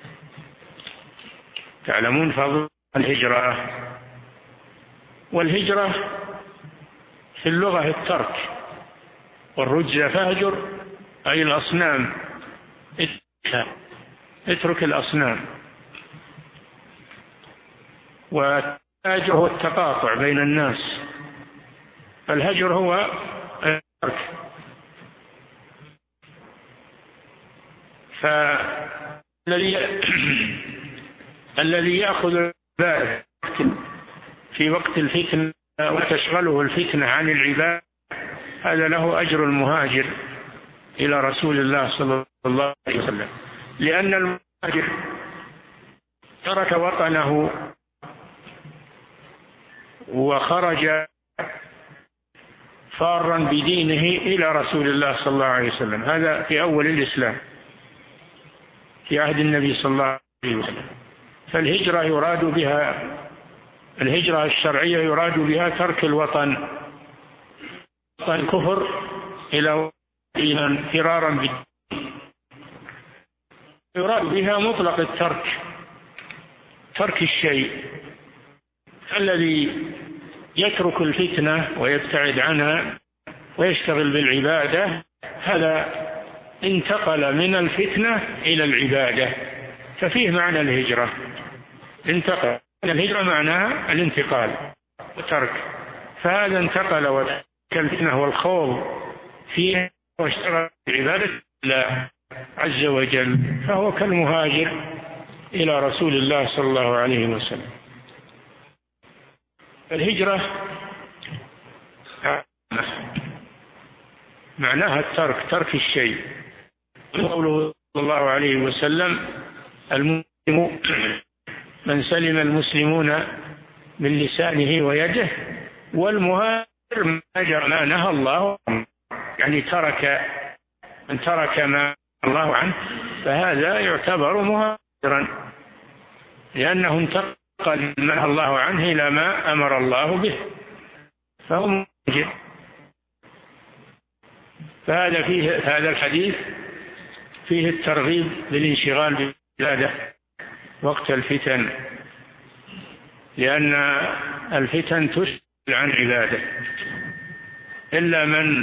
B: تعلمون فضل الهجرة. والهجرة في اللغة الترك، والرجز فاهجر أي الأصنام، اترك الأصنام. والهجر هو التقاطع بين الناس، فالهجر هو الترك. فالذي الذي يأخذ العبادة في وقت الفتنة وتشغله الفتنة عن العبادة، هذا له أجر المهاجر إلى رسول الله صلى الله عليه وسلم، لأن المهاجر ترك وطنه وخرج فارا بدينه إلى رسول الله صلى الله عليه وسلم. هذا في أول الإسلام، في عهد النبي صلى الله عليه وسلم. فالهجرة يراد بها، الهجرة الشرعية يراد بها ترك الوطن، وطن الكفر إلى إلى فرارا بالدين. يراد بها مطلق الترك، ترك الشيء. الذي يترك الفتنة ويبتعد عنها ويشتغل بالعبادة، هذا انتقل من الفتنة إلى العبادة، ففيه معنى الهجرة. انتقل، الهجرة معناها الانتقال وترك، فهذا انتقل وترك الفتنة والخوض فيه واشتغل بعبادة الله عز وجل، فهو كالمهاجر إلى رسول الله صلى الله عليه وسلم. الهجرة معناها الترك، ترك الشيء. قوله صلى الله عليه وسلم: المسلم من سلم المسلمون من لسانه ويده، والمهاجر من هجر ما نهى الله عنه. يعني ترك، من ترك ما الله عنه فهذا يعتبر مهاجرا، لأنه انتقل ما نهى الله عنه إلى ما أمر الله به، فهو مهاجر. فهذا فيه، هذا الحديث فيه الترغيب بالانشغال بالعبادة وقت الفتن، لأن الفتن تشغل عن عبادة، إلا من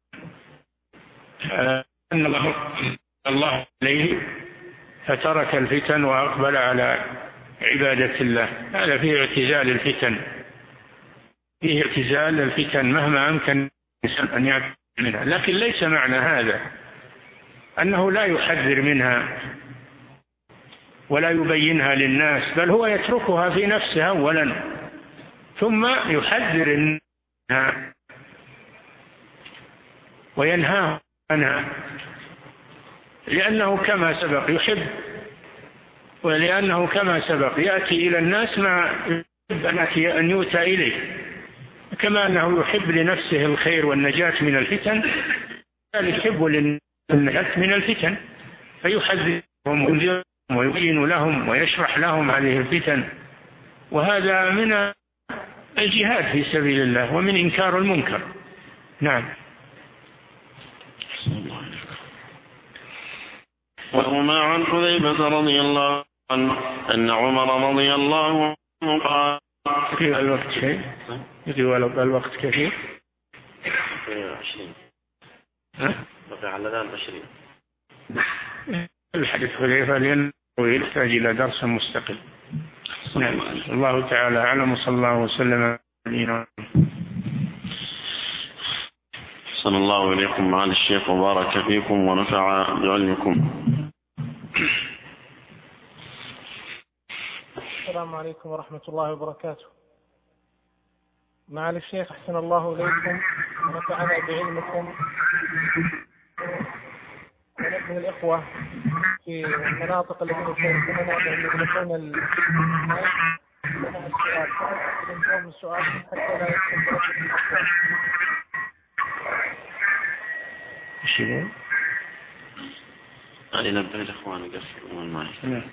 B: أن الله الله عليه فترك الفتن وأقبل على عبادة الله. هذا فيه اعتزال الفتن، فيه اعتزال الفتن مهما أمكن الإنسان أن يعتزل منها، لكن ليس معنى هذا أنه لا يحذر منها ولا يبينها للناس، بل هو يتركها في نفسه أولا ثم يحذر منها وينهاه عنها، لأنه كما سبق يحب، ولأنه كما سبق يأتي إلى الناس ما يحب أن يؤتى إليه، كما أنه يحب لنفسه الخير والنجاة من الفتن، ذلك يحب للنجاة من الفتن، فيحذرهم وينذرهم ويبين لهم ويشرح لهم هذه الفتن. وهذا من الجهاد في سبيل الله ومن إنكار المنكر. نعم.
A: وهما عن حذيفة رضي الله عنه أن عمر رضي الله عنه قال:
B: يقول الوقت شيء يقول الوقت كثير
A: عشرين بقي على ذلك عشرين
B: الحديث حذيفة لأنه يحتاج إلى درس مستقل. نعم. الله تعالى أعلم، وصلى الله وسلم على
A: صلى الله إليكم معالي الشيخ وبارك فيكم ونفع بعلمكم.
C: السلام عليكم ورحمة الله وبركاته. معالي الشيخ أحسن الله إليكم ونفعنا بعلمكم. من الإخوة في المناطق التي يشاركون السؤال السؤال حتى لا يكون
B: شيء
A: قال ينبه الإخوان يقفلون المايك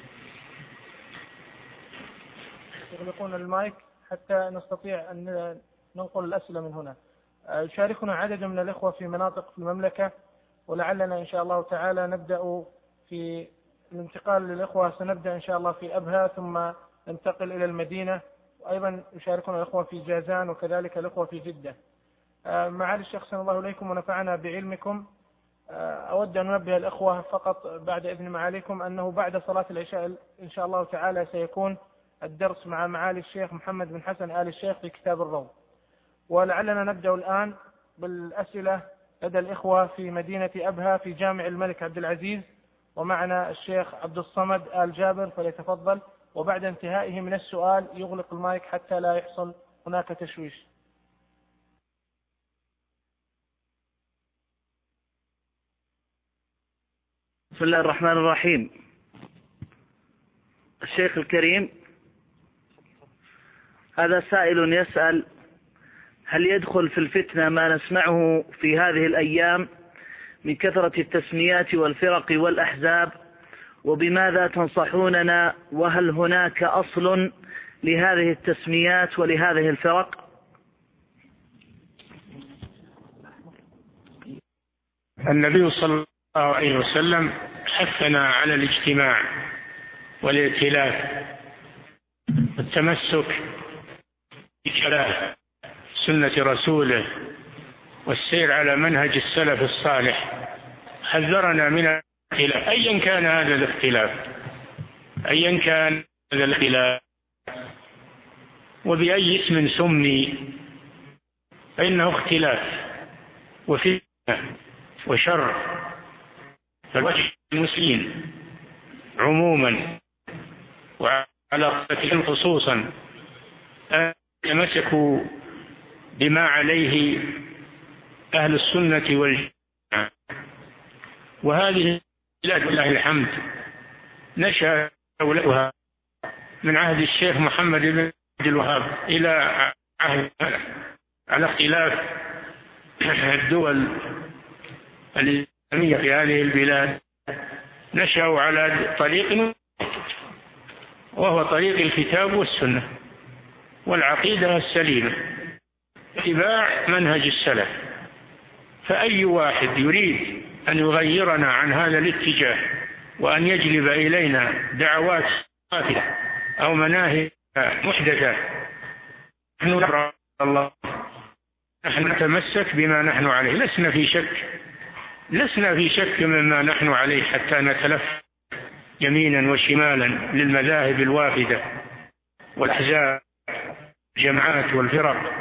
C: يغلقون المايك حتى نستطيع أن ننقل الأسئلة من هنا. يشاركنا عدد من الإخوة في مناطق في المملكة، ولعلنا إن شاء الله تعالى نبدأ في الانتقال للإخوة، سنبدأ إن شاء الله في أبها ثم ننتقل إلى المدينة، وأيضا يشاركنا الإخوة في جازان وكذلك الإخوة في جدة. معالي الشيخ أحسن الله إليكم ونفعنا بعلمكم. أود أن أنبه الإخوة فقط بعد إذن معاليكم أنه بعد صلاة العشاء إن شاء الله تعالى سيكون الدرس مع معالي الشيخ محمد بن حسن آل الشيخ في كتاب الروض. ولعلنا نبدأ الآن بالأسئلة لدى الإخوة في مدينة أبها في جامع الملك عبد العزيز، ومعنا الشيخ عبد الصمد آل جابر فليتفضل، وبعد انتهائه من السؤال يغلق المايك حتى لا يحصل هناك تشويش.
D: بسم الله الرحمن الرحيم. الشيخ الكريم، هذا سائل يسأل: هل يدخل في الفتنة ما نسمعه في هذه الأيام من كثرة التسميات والفرق والأحزاب، وبماذا تنصحوننا، وهل هناك أصل لهذه التسميات ولهذه الفرق؟
B: النبي صلى الله عليه وسلم حثنا على الاجتماع والائتلاف والتمسك بكلام سنة رسوله والسير على منهج السلف الصالح. حذرنا من الاختلاف أيا كان هذا الاختلاف أيا كان هذا الاختلاف وبأي اسم سمي، فإنه اختلاف وفتنة وشر. فالوجه المسلمين عموما وعلى قتلهم خصوصا أن يتمسكوا بما عليه أهل السنة والجماعة. وهذه بلاد الله الحمد نشأ دولتها من عهد الشيخ محمد بن عبد الوهاب إلى عهد على اختلاف الدول الإسلامية في هذه البلاد، نشأوا على طريق وهو طريق الكتاب والسنة والعقيدة السليمة، اتباع منهج السلف. فأي واحد يريد أن يغيرنا عن هذا الاتجاه وأن يجلب إلينا دعوات باطلة أو مناهج محدثة، نحن نرى الله، نحن نتمسك بما نحن عليه، لسنا في شك لسنا في شك مما نحن عليه حتى نتلف يمينا وشمالا للمذاهب الوافدة والأحزاب الجماعات والفرق.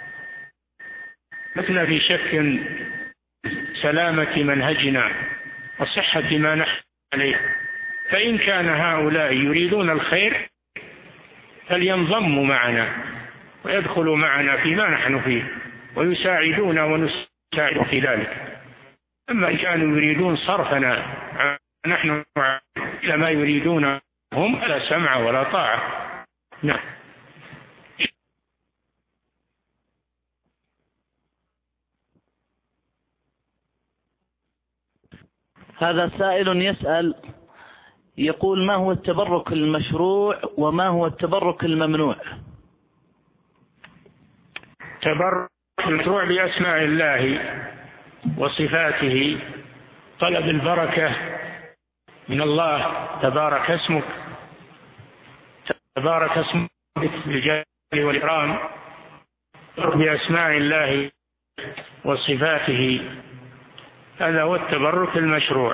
B: لسنا في شك سلامة منهجنا وصحة ما نحن عليه، فإن كان هؤلاء يريدون الخير فلينضموا معنا ويدخلوا معنا فيما نحن فيه ويساعدونا ونساعد في ذلك. أما إن كانوا يريدون صرفنا نحن إلى ما يريدون هم فلا سمع ولا طاعة. نعم.
D: هذا سائل يسأل يقول: ما هو التبرك المشروع وما هو التبرك الممنوع؟
B: تبرك المشروع بأسماء الله وصفاته، طلب البركة من الله، تبارك اسمك، تبارك اسمك بالجلال والإكرام، بأسماء الله وصفاته، هذا هو التبرك المشروع.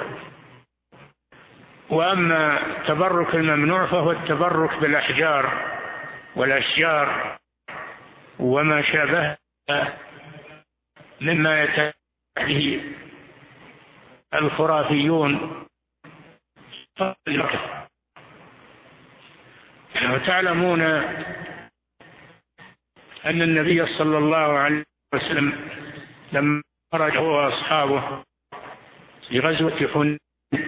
B: وأما التبرك الممنوع فهو التبرك بالأحجار والأشجار وما شابه مما يتبعه الخرافيون. وتعلمون أن النبي صلى الله عليه وسلم لما خرج هو وأصحابه لغزوة حنين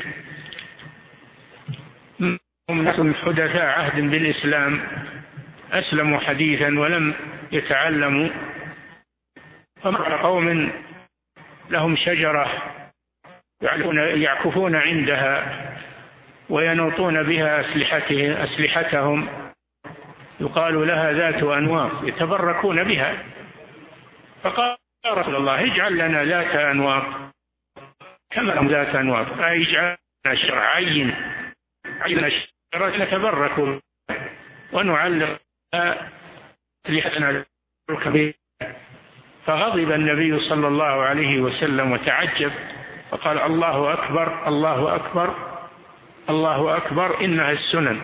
B: هم ناس حدثاء عهد بالإسلام، أسلموا حديثا ولم يتعلموا، فمر قوم لهم شجرة يعكفون عندها وينوطون بها أسلحتهم، يقال لها ذات أنواط، يتبركون بها. فقال: يا رسول الله اجعل لنا ذات أنواط كما لهم ذات أنواط، أي اجعل لنا شرع، عين عين الشجرة نتبرك ونعلق أسلحتنا بها. فغضب النبي صلى الله عليه وسلم وتعجب فقال: الله أكبر الله أكبر الله أكبر، إنها السنن.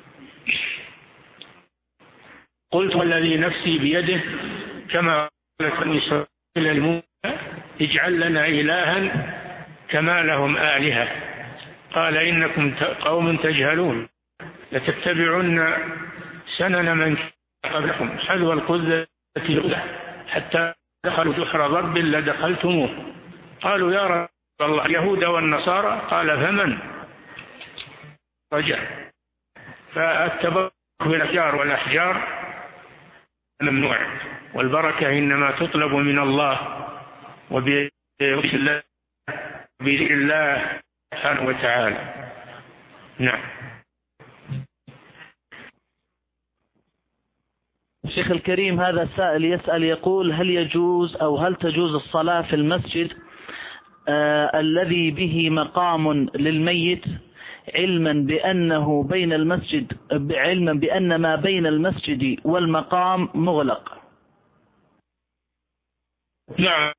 B: قلت: والذي نفسي بيده كما قالت بني إسرائيل لموسى اجعل لنا إلها كما لهم آلهة. قال: إنكم قوم تجهلون لتتبعن سنن من قبلكم حذو القذة حتى دخلوا جحر ضب لدخلتموه. قالوا: يا رسول الله اليهود والنصارى؟ قال: فمن؟ رجع. فالتبرك بالأشجار والأحجار ممنوع، والبركة إنما تطلب من الله وبذكر الله سبحانه وتعالى. نعم.
D: شيخ الكريم، هذا السائل يسأل يقول: هل يجوز أو هل تجوز الصلاة في المسجد آه الذي به مقام للميت، علما بأنه بين المسجد علما بأن ما بين المسجد والمقام مغلق؟
B: نعم.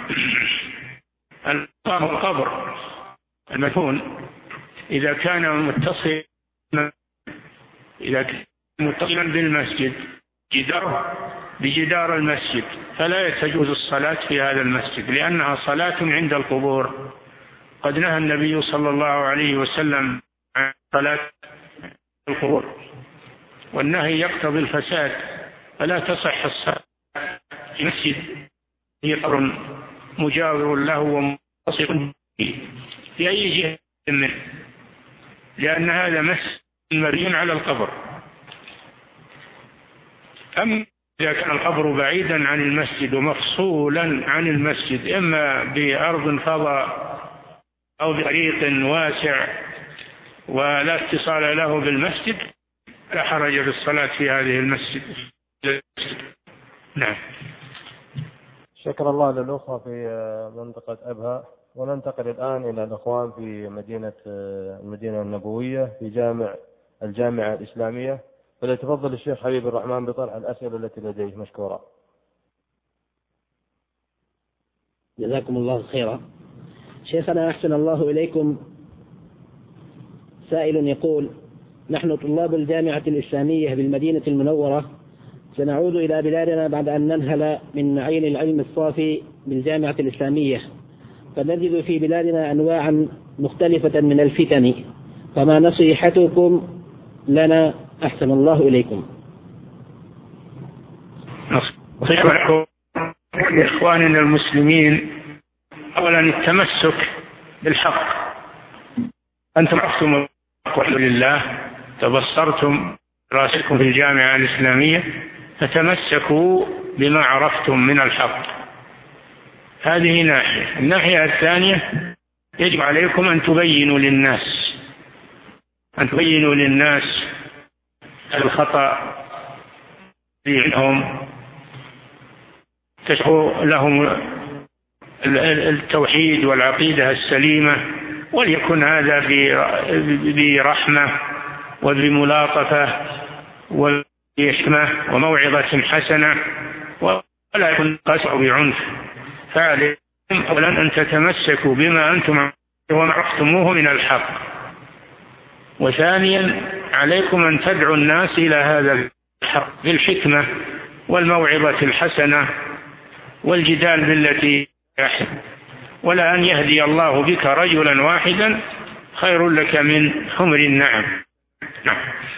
B: المقام القبر المدفون إذا كان متصلا إذا كان متصلا بالمسجد جدار بجدار المسجد فلا تجوز الصلاة في هذا المسجد، لأنها صلاة عند القبور. قد نهى النبي صلى الله عليه وسلم عن صلاة القبور، والنهي يقتضي الفساد، فلا تصح الصلاة في مسجد هي قبر مجاور له ومتصل في أي جهة منه، لأن هذا مسجد مبني على القبر. أما إذا كان القبر بعيدا عن المسجد ومفصولا عن المسجد إما بأرض فضاء أو بطريق واسع ولا اتصال له بالمسجد لا حرج في الصلاة في هذه المسجد. نعم.
E: شكر الله للأخوة في منطقة أبها، وننتقل الآن إلى الأخوان في مدينة المدينة النبوية في جامع الجامعة الإسلامية. فليتفضل الشيخ حبيب الرحمن بطرح الأسئلة التي لديه مشكورا.
F: جزاكم الله خيرا. شيخنا أحسن الله إليكم، سائل يقول: نحن طلاب الجامعة الإسلامية بالمدينة المنورة سنعود إلى بلادنا بعد أن ننهل من معين العلم الصافي بالجامعة الإسلامية، فنجد في بلادنا أنواعا مختلفة من الفتن، فما نصيحتكم لنا أحسن الله إليكم؟
B: نصيحتكم لإخواننا المسلمين أولا التمسك بالحق. أنتم عرفتم الحق لله، تبصرتم راسكم في الجامعة الإسلامية، فتمسكوا بما عرفتم من الحق. هذه ناحية. الناحية الثانية يجب عليكم أن تبينوا للناس أن تبينوا للناس الخطأ عندهم، تشرحوا لهم التوحيد والعقيدة السليمة، وليكن هذا برحمة وبملاطفة وبحكمة وموعظة حسنة، ولا يكون قسوة بعنف. فعليكم أولا أن تتمسكوا بما أنتم وعرفتموه من الحق، وثانيا عليكم أن تدعوا الناس إلى هذا الحق بالحكمة والموعظة الحسنة والجدال بالتي أحسن، ولا أن يهدي الله بك رجلا واحدا خير لك من حمر النعم. نعم.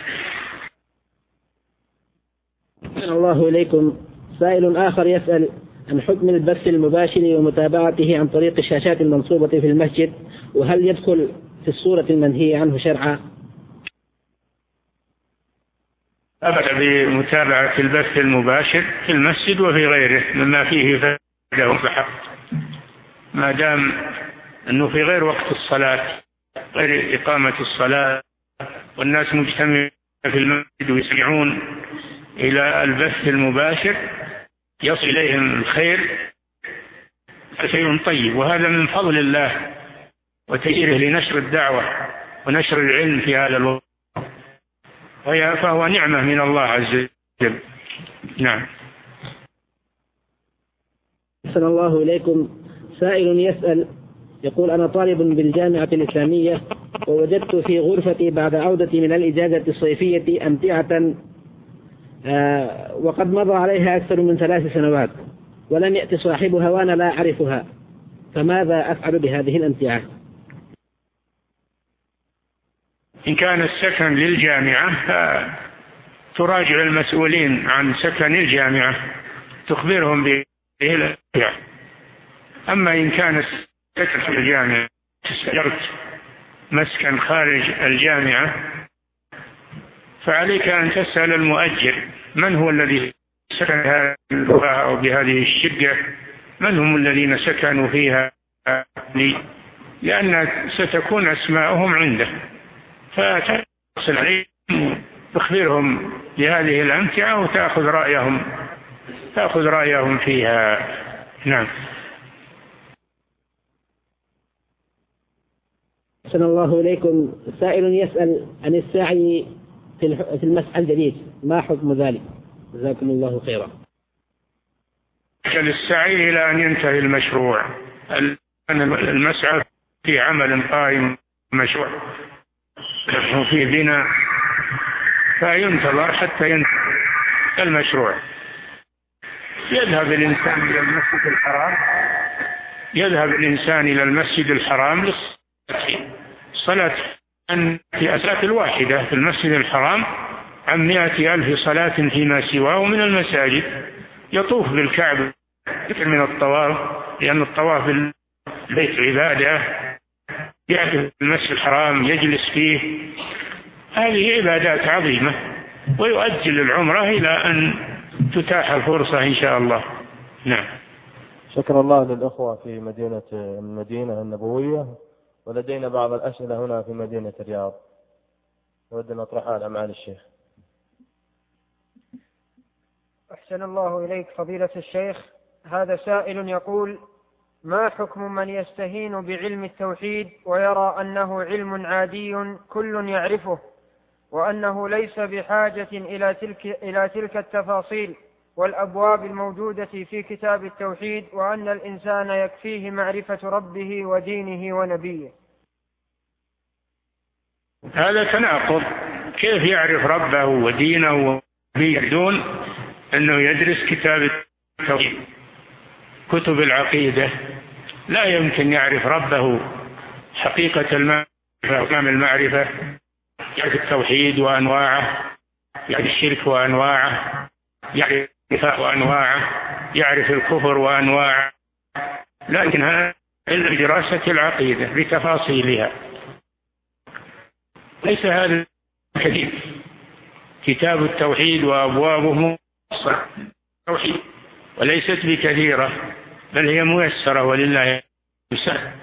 F: الله إليكم. سائل آخر يسأل عن حكم البث المباشر ومتابعته عن طريق الشاشات المنصوبة في المسجد، وهل يدخل في الصورة المنهي عنه شرعا؟
B: أبدأ بمتابعة البث المباشر في المسجد وفي غيره مما فيه فائدة وحق، ما دام أنه في غير وقت الصلاة، غير إقامة الصلاة، والناس مجتمعين في المسجد ويسمعون إلى البث المباشر يصل إليهم الخير، شيء طيب، وهذا من فضل الله وتيسيره لنشر الدعوة ونشر العلم في هذا الوقت، فهو نعمة من الله عز وجل. نعم.
F: أحسن الله إليكم. سائل يسأل يقول أنا طالب بالجامعة الإسلامية، ووجدت في غرفتي بعد عودتي من الإجازة الصيفية أمتعة آه وقد مضى عليها أكثر من ثلاث سنوات ولم يأتي صاحبها وأنا لا أعرفها، فماذا أفعل بهذه الأمتعة؟
B: إن كان السكن للجامعة فتراجع المسؤولين عن سكن الجامعة تخبرهم به الأمتعة. أما إن كان السكن في الجامعة استأجرت مسكن خارج الجامعة فعليك أن تسأل المؤجر من هو الذي سكن هذه اللغة أو بهذه الشقة، من هم الذين سكنوا فيها، لأن ستكون أسماءهم عنده، فتتصل عليهم تخبرهم بهذه الأمتعة وتأخذ رأيهم تأخذ رأيهم فيها. نعم.
F: أحسن الله إليكم. سائل يسأل عن السعي في المسعى الجديد، ما حكم ذلك؟ جزاكم الله خيرا.
B: السعي إلى أن ينتهي المشروع. المسعى في عمل قائم مشروع وفي بناء، فينتظر حتى ينتهي المشروع. يذهب الإنسان إلى المسجد الحرام يذهب الإنسان إلى المسجد الحرام للصلاة في الصلاة الواحدة في المسجد الحرام عن مئة ألف صلاة فيما سواه من المساجد. يطوف بالكعبة من الطواف، لأن الطواف بالبيت عبادة، يأتي في المسجد الحرام يجلس فيه، هذه عبادات عظيمة، ويؤجل العمرة إلى أن تتاح الفرصة إن شاء الله. نعم.
E: شكر الله للأخوة في مدينة المدينة النبوية، ولدينا بعض الأسئلة هنا في مدينة الرياض نود أن نطرحها على معالي الشيخ.
G: أحسن الله إليك فضيلة الشيخ. هذا سائل يقول: ما حكم من يستهين بعلم التوحيد ويرى أنه علم عادي كل يعرفه، وأنه ليس بحاجة إلى تلك, إلى تلك التفاصيل والأبواب الموجودة في كتاب التوحيد، وأن الإنسان يكفيه معرفة ربه ودينه ونبيه؟
B: هذا تناقض. كيف يعرف ربه ودينه بدون أنه يدرس كتاب التوحيد؟ كتب العقيدة لا يمكن يعرف ربه حقيقة المعرفة وكامل المعرفة يعرف التوحيد وأنواعه، يعرف الشرك وأنواعه، يعرف النفاق وأنواعه، يعرف الكفر وأنواعه، لكن هذا إلا بدراسة العقيدة بتفاصيلها. ليس هذا كثير، كتاب التوحيد وأبوابه التوحيد وليست بكثيرة، بل هي ميسرة ولله الحمد.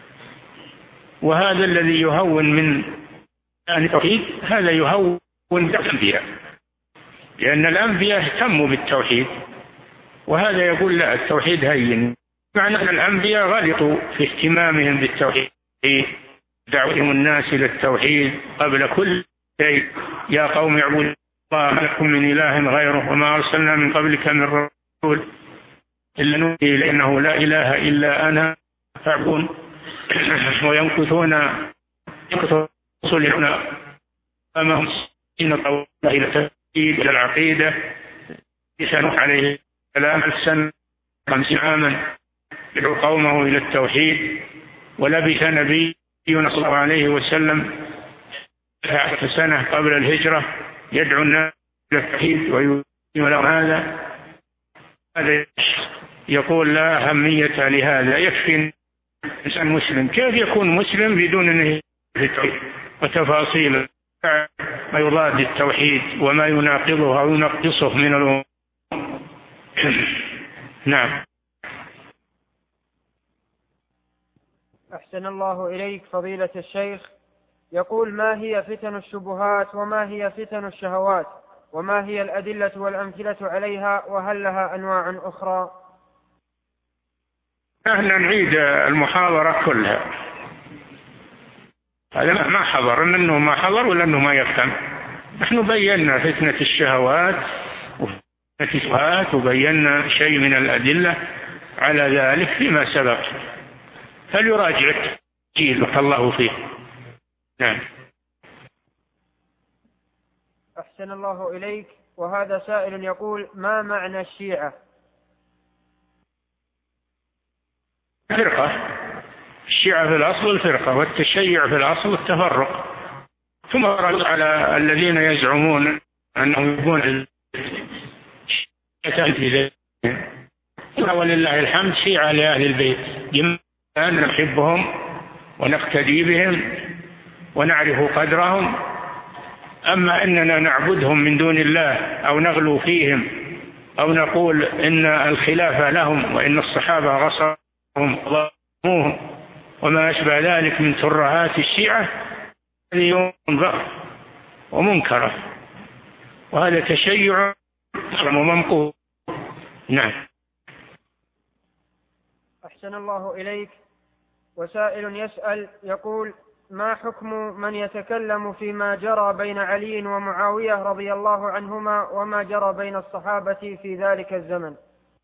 B: وهذا الذي يهون من التوحيد هذا يهون الأنبياء، لأن الأنبياء اهتموا بالتوحيد، وهذا يقول لا التوحيد هين، معنى أن الأنبياء غلطوا في اهتمامهم بالتوحيد، دعوتهم الناس إلى التوحيد قبل كل شيء. يا قوم اعبدوا الله ما لكم من إله غيره وما أرسلنا من قبلك من رسول إلا نوحي إليه أنه لا إله إلا أنا فاعبدون. وينكثون ينكثون رسلنا أما هم إن طوال إلى التوحيد إلى العقيدة. نوح عليه السلام ألف سنة خمسين عاما يدعو قومه إلى التوحيد، ولبث نبي صلى الله عليه وسلم عشر سنة قبل الهجرة يدعو الناس إلى التوحيد ويؤمن لهم. هذا هذا يقول لا أهمية لهذا، يكفي إنسان مسلم. كيف يكون مسلم بدون أن في التوحيد وتفاصيل ما يضاد التوحيد وما يناقضه أو ينقصه من الأمور؟ نعم.
G: أحسن الله إليك فضيلة الشيخ. يقول ما هي فتن الشبهات وما هي فتن الشهوات وما هي الأدلة والأمثلة عليها وهل لها أنواع أخرى؟
B: نحن نعيد المحاضرة كلها، هذا ما حضر، منه ما حضر ولا أنه ما يفهم. نحن بينا فتنة الشهوات وفتنة الشبهات وبينا شيء من الأدلة على ذلك فيما سبق، فليراجع التسجيل بارك الله فيه. نعم.
G: أحسن الله إليك. وهذا سائل يقول ما معنى الشيعة؟
B: فرقة. الشيعة في الأصل الفرقة، والتشيع في الأصل التفرق، ثم رد على الذين يزعمون أنهم يكون ولله الحمد شيعة لأهل البيت، أن نحبهم ونقتدي بهم ونعرف قدرهم. أما أننا نعبدهم من دون الله أو نغلو فيهم أو نقول إن الخلافة لهم وإن الصحابة غصبهم وظلموهم وما أشبه ذلك من ترهات الشيعة، هذه منكر ومنكرة، وهذا تشيع ومنقوص. نعم.
G: أحسن الله إليك. وسائل يسأل يقول ما حكم من يتكلم فيما جرى بين علي ومعاوية رضي الله عنهما وما جرى بين الصحابة في ذلك الزمن؟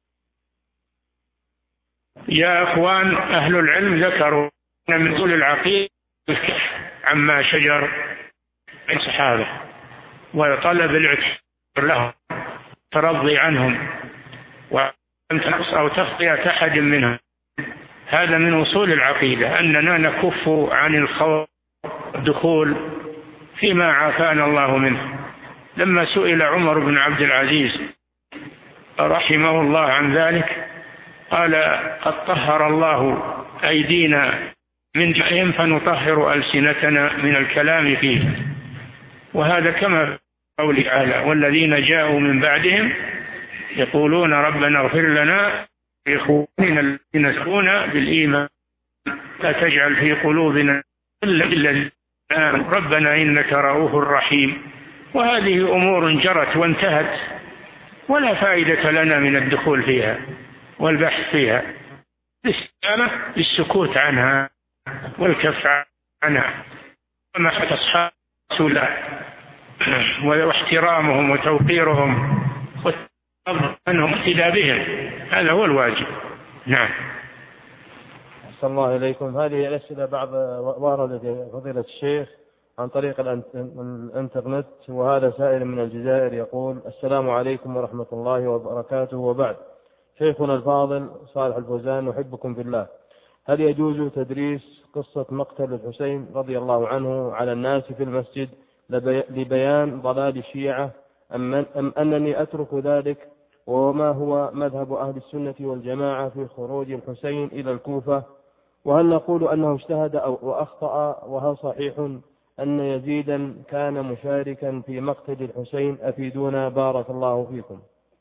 B: يا أخوان، أهل العلم ذكروا من طول العقيدة عما شجر بين الصحابة وطلب الاعتذار لهم ترضي عنهم وأن تنقص أو تخطئة أحد منهم. هذا من أصول العقيدة، أننا نكف عن الخوض والدخول فيما عافانا الله منه. لما سئل عمر بن عبد العزيز رحمه الله عن ذلك قال قد طهر الله أيدينا من جهلهم فنطهر ألسنتنا من الكلام فيه. وهذا كما قوله تعالى والذين جاءوا من بعدهم يقولون ربنا اغفر لنا إخواننا الذين سبقونا بالإيمان لا تجعل في قلوبنا إلا الذين آمنوا ربنا إنك رؤوف رحيم. وهذه أمور جرت وانتهت ولا فائدة لنا من الدخول فيها والبحث فيها، الاستمامة بالسكوت عنها والكف عنها ومحبة أصحاب رسول الله واحترامهم وتوقيرهم والتفضل عنهم واقتداء بهم، هذا هو الواجب. نعم.
E: أحسن الله إليكم. هذه الأسئلة بعض وردت فضيلة الشيخ عن طريق الإنترنت، وهذا سائل من الجزائر يقول السلام عليكم ورحمة الله وبركاته، وبعد. شيخنا الفاضل صالح الفوزان نحبكم في الله، هل يجوز تدريس قصة مقتل الحسين رضي الله عنه على الناس في المسجد لبيان ضلال الشيعة أم أنني أترك ذلك؟ وما هو مذهب أهل السنة والجماعة في خروج الحسين إلى الكوفة؟ وهل نقول أنه اجتهد أو وأخطأ؟ وهل صحيح أن يزيدا كان مشاركا في مقتل الحسين؟ أفيدونا بارك الله فيكم.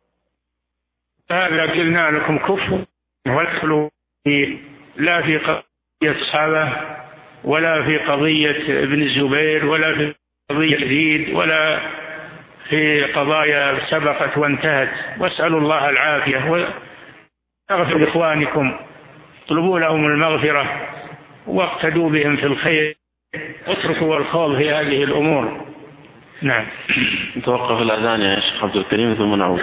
B: هذا قلنا لكم كفر وادخلوا لا في قضية الصحابة ولا في قضية ابن الزبير ولا في قضية يزيد ولا في قضايا سبقت وانتهت، واسألوا الله العافية واغفروا لإخوانكم، اطلبوا لهم المغفرة واقتدوا بهم في الخير، اتركوا الخوض في هذه الأمور. نعم.
A: توقف الأذان يا شيخ عبد الكريم ثم نعود.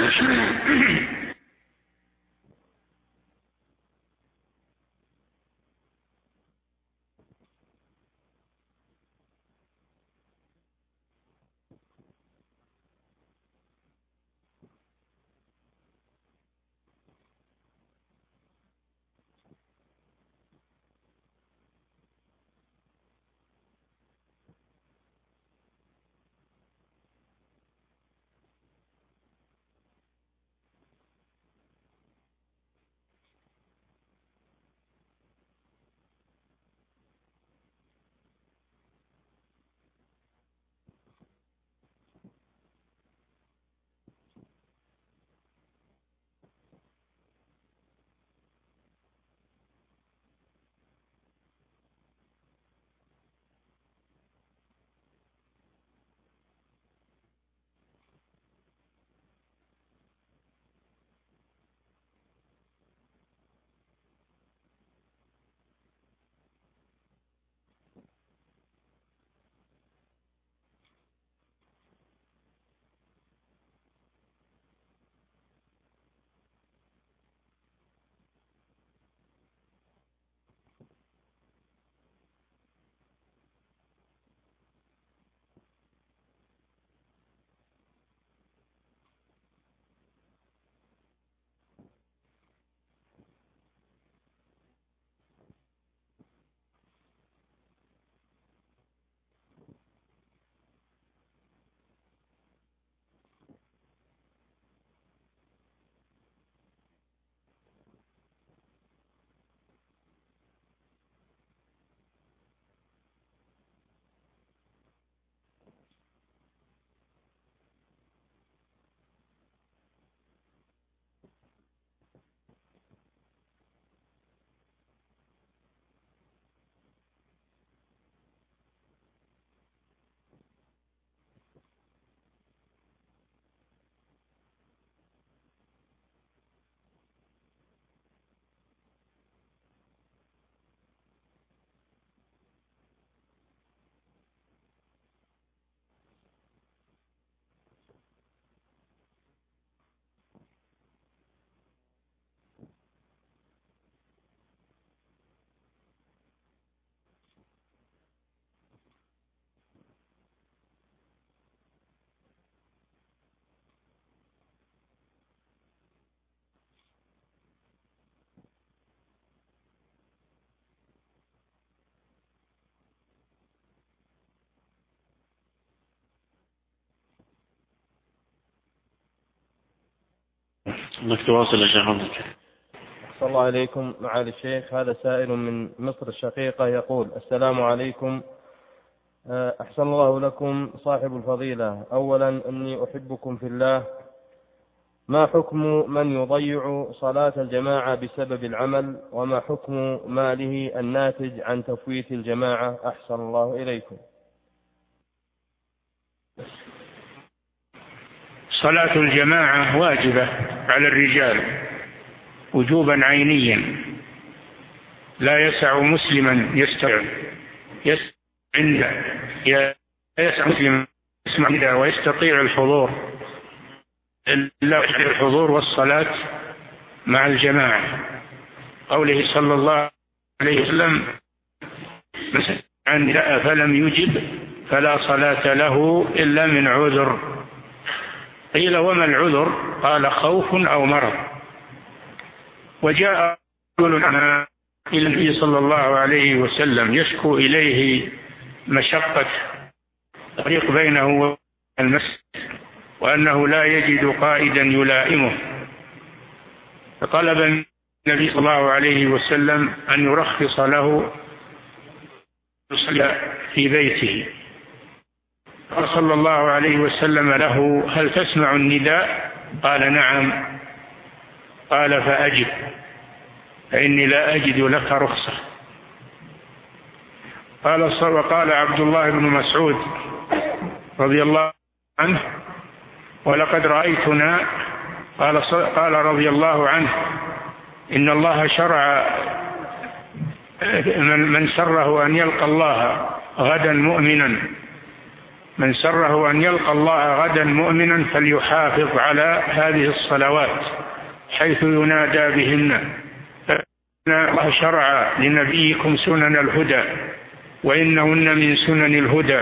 A: انك تواصل يا شيخ عبد الكريم.
E: صلى الله عليكم معالي الشيخ. هذا سائل من مصر الشقيقة يقول: السلام عليكم، أحسن الله لكم صاحب الفضيلة. أولا أني أحبكم في الله، ما حكم من يضيع صلاة الجماعة بسبب العمل؟ وما حكم ماله الناتج عن تفويت الجماعة؟ أحسن الله إليكم.
B: صلاة الجماعة واجبة على الرجال وجوبا عينيا، لا يسع مسلما يستطيع يسع عنده يسع مسلما يسمع عنده ويستطيع الحضور إلا الحضور والصلاة مع الجماعة. قوله صلى الله عليه وسلم: من سمع النداء فلم يجب فلا صلاة له إلا من عذر. قيل: وما العذر؟ قال: خوف أو مرض. وجاء رجل إلى النبي صلى الله عليه وسلم يشكو إليه مشقة الطريق بينه وبين المسجد، وأنه لا يجد قائدا يلائمه، فطلب النبي صلى الله عليه وسلم أن يرخص له يصلي في بيته. قال صلى الله عليه وسلم له: هل تسمع النداء؟ قال: نعم. قال: فأجب، فإني لا أجد لك رخصة. قال وقال عبد الله بن مسعود رضي الله عنه: ولقد رأيتنا، قال قال رضي الله عنه: إن الله شرع من سره أن يلقى الله غدا مؤمنا من سره أن يلقى الله غدا مؤمنا فليحافظ على هذه الصلوات حيث ينادى بهن، فإن الله شرع لنبيكم سنن الهدى وإنهن من سنن الهدى،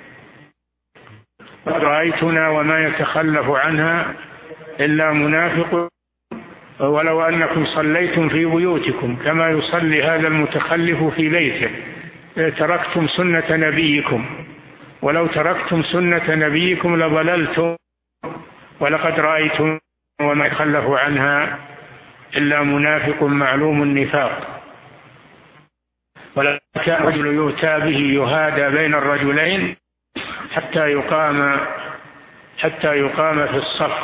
B: رأيتنا وما يتخلف عنها إلا منافق، ولو أنكم صليتم في بيوتكم كما يصلي هذا المتخلف في بيته تركتم سنة نبيكم، ولو تركتم سنة نبيكم لضللتم، ولقد رأيتم وما يتخلف عنها إلا منافق معلوم النفاق. ولا كان الرجل يؤتى به يهادى بين الرجلين حتى يقام حتى يقام في الصف.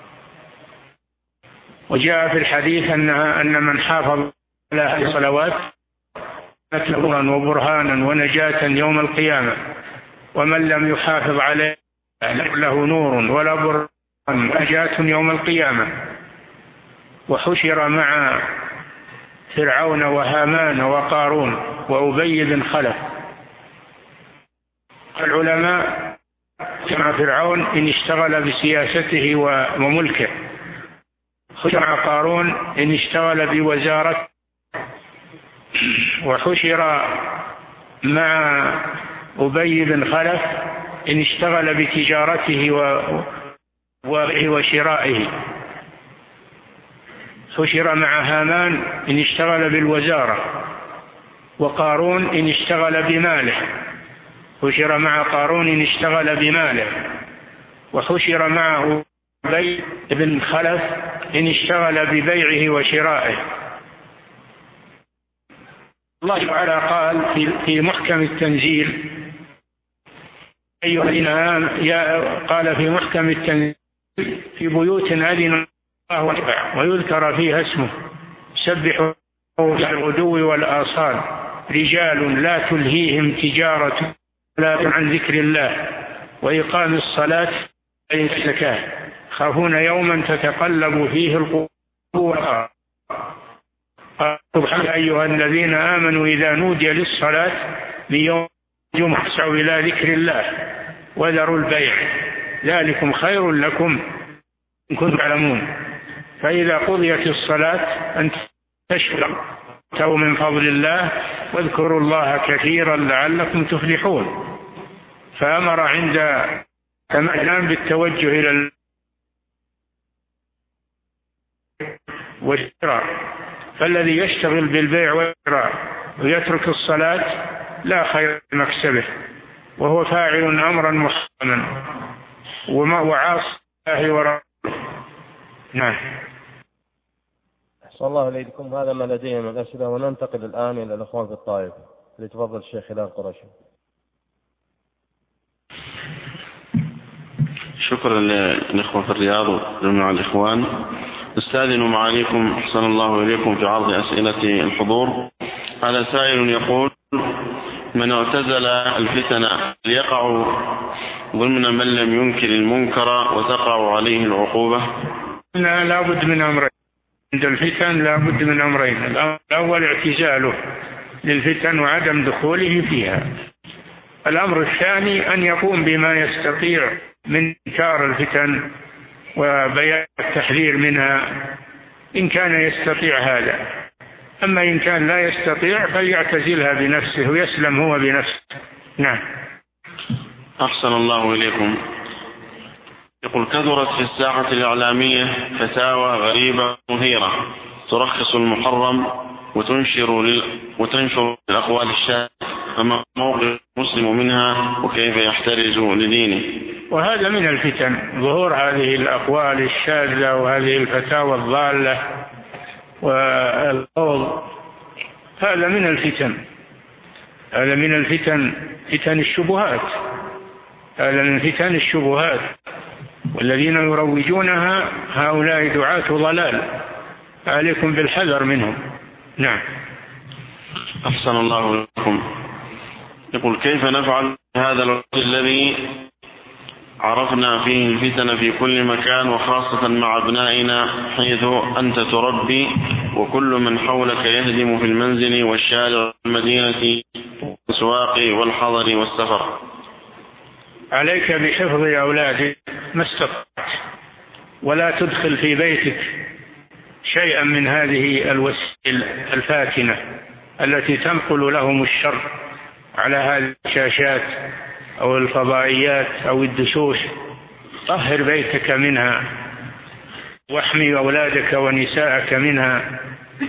B: وجاء في الحديث أنها أن من حافظ على هذه الصلوات كانت له نورا وبرهانا ونجاة يوم القيامة، ومن لم يحافظ عليه له نور ولا برهان ونجاة يوم القيامة. وحشر مع فرعون وهامان وقارون وأبي بن خلف. العلماء مع فرعون إن اشتغل بسياسته وملكه، حشر مع قارون إن اشتغل بوزارته، وحشر مع أبي بن خلف إن اشتغل بتجارته وشرائه، حشر مع هامان إن اشتغل بالوزارة، وقارون إن اشتغل بماله، حشر مع قارون إن اشتغل بماله، وحشر معه أبي بن خلف إن اشتغل ببيعه وشرائه. الله تعالى قال في محكم التنزيل أيها الذين آمنوا، قال في محكم التنزيل: في بيوت أذن الله واتبع ويذكر فيها اسمه سبحوا بالغدو والآصال رجال لا تلهيهم تجارة ولا عن ذكر الله وإقام الصلاة والزكاة يخافون يوما تتقلب فيه القلوب والأبصار. قال سبحانه: أيها الذين آمنوا إذا نودي للصلاة من يوم الجمعة فاسعوا إلى ذكر الله وذروا البيع ذلكم خير لكم إن كنتم تعلمون. فإذا قضيت الصلاة أن تشكروا من فضل الله واذكروا الله كثيرا لعلكم تفلحون. فأمر عند تمام بالتوجه إلى والشراء، فالذي يشتغل بالبيع والشراء ويترك الصلاة لا خير في مكسبه، وهو فاعل أمرا محرما وعاصي الله ورسوله. نعم.
E: أحسن الله إليكم. هذا ما لدينا من الأسئلة، وننتقل الآن إلى الأخوان في الطائف. ليتفضل الشيخ هلال قرشي.
A: شكرا للإخوة في الرياض وجميع الإخوان. استاذن معاليكم أحسن الله إليكم في عرض أسئلة الحضور. هذا سائل يقول: من اعتزل الفتن ليقع ضمن من لم ينكر المنكر وتقع عليه العقوبة؟
B: لا بد من أمرين عند الفتن، لا بد من أمرين: الأول اعتزاله للفتن وعدم دخوله فيها. الأمر الثاني أن يقوم بما يستطيع من إنكار الفتن وبيان التحذير منها إن كان يستطيع هذا. أما إن كان لا يستطيع فليعتزلها بنفسه ويسلم هو بنفسه. نعم.
A: أحسن الله إليكم. يقول: كثرت في الساحة الإعلامية فتاوى غريبة مثيرة ترخص المحرم وتنشر لل... وتنشر الأقوال الشاذة، فما موقف المسلم منها وكيف يحترز لدينه.
B: وهذا من الفتن، ظهور هذه الأقوال الشاذة وهذه الفتاوى الضالة والقول، هذا من الفتن، هذا من الفتن، فتن الشبهات، هذا من فتن الشبهات، والذين يروجونها هؤلاء دعاة ضلال، عليكم بالحذر منهم. نعم.
A: أحسن الله لكم. يقول كيف نفعل هذا الوقت الذي عرفنا فيه الفتن في كل مكان وخاصة مع أبنائنا، حيث أنت تربي وكل من حولك يهدم في المنزل والشارع والمدينة والأسواق والحضر والسفر؟
B: عليك بحفظ أولادك ما استطعت، ولا تدخل في بيتك شيئا من هذه الوسائل الفاتنة التي تنقل لهم الشر على هذه الشاشات أو الفضائيات أو الدشوش. طهر بيتك منها، واحمي أولادك ونساءك منها.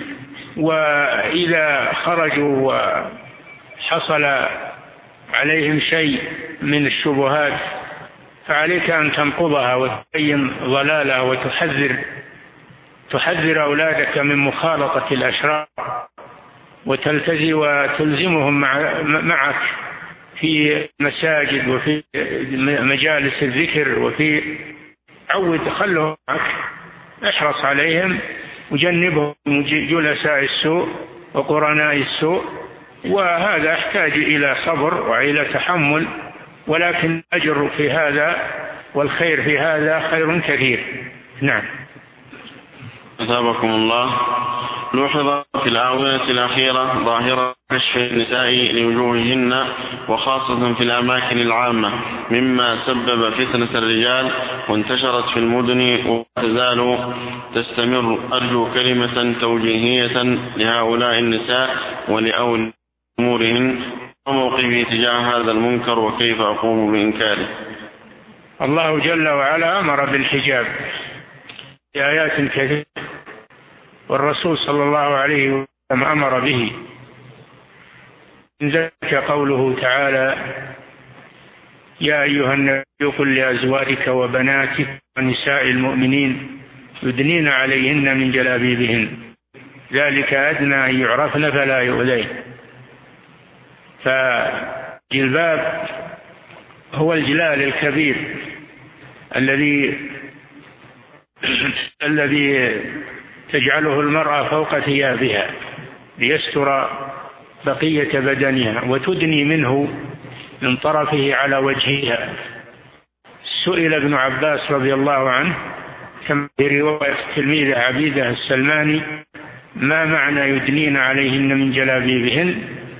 B: وإذا خرجوا وحصل عليهم شيء من الشبهات فعليك أن تنقضها وتبين ضلالها وتحذر تحذر أولادك من مخالطة الأشرار، وتلتزم وتلزمهم مع معك في مساجد وفي مجالس الذكر، وفي عود خلهم معك، احرص عليهم وجنبهم جلساء السوء وقرناء السوء. وهذا يحتاج إلى صبر وإلى تحمل، ولكن أجر في هذا والخير في هذا خير كثير. نعم.
A: أثابكم الله. لوحظ في الآونة الأخيرة ظاهرة كشف النساء لوجوههن وخاصة في الأماكن العامة، مما سبب فتنة الرجال وانتشرت في المدن وتزال تستمر. أرجو كلمة توجيهية لهؤلاء النساء ولأولياء أمورهن، وموقفي تجاه هذا المنكر وكيف أقوم بإنكاره.
B: الله جل وعلا أمر بالحجاب في آيات كثيرة، والرسول صلى الله عليه وسلم أمر به. من ذلك قوله تعالى: يا أيها النبي قل لأزواجك وبناتك ونساء المؤمنين يدنين عليهن من جلابيبهن ذلك أدنى أن يعرفن فلا يؤذين. فالجلباب هو الجلال الكبير الذي الذي تجعله المرأة فوق ثيابها ليستر بقية بدنها، وتدني منه من طرفه على وجهها. سئل ابن عباس رضي الله عنه كما في رواية تلميذ عبيدة السلماني: ما معنى يدنين عليهن من جلابيبهن؟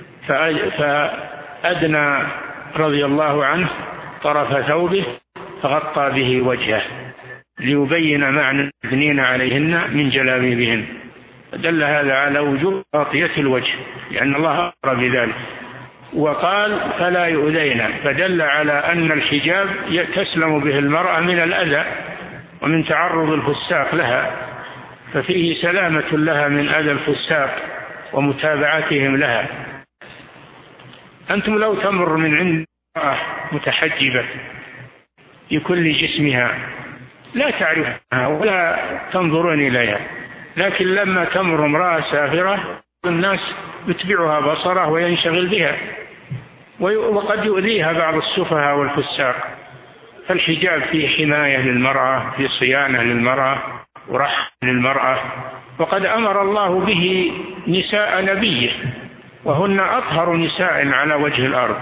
B: فأدنى رضي الله عنه طرف ثوبه فغطى به وجهه ليبين معنى يدنين عليهن من جلابيبهن. دل هذا على وجوب تغطية الوجه، لأن الله أمر بذلك. وقال: فلا يؤذين، فدل على أن الحجاب تسلم به المرأة من الأذى ومن تعرض الفساق لها، ففيه سلامة لها من أذى الفساق ومتابعتهم لها. أنتم لو تمر من عند امرأة متحجبة في كل جسمها لا تعرفها ولا تنظرون إليها، لكن لما تمر امرأة سافرة الناس يتبعها بصره وينشغل بها، وقد يؤذيها بعض السفهاء والفساق. فالحجاب فيه حماية للمرأة، فيه صيانة للمرأة ورحمة للمرأة، وقد أمر الله به نساء نبيه وهن أطهر نساء على وجه الأرض.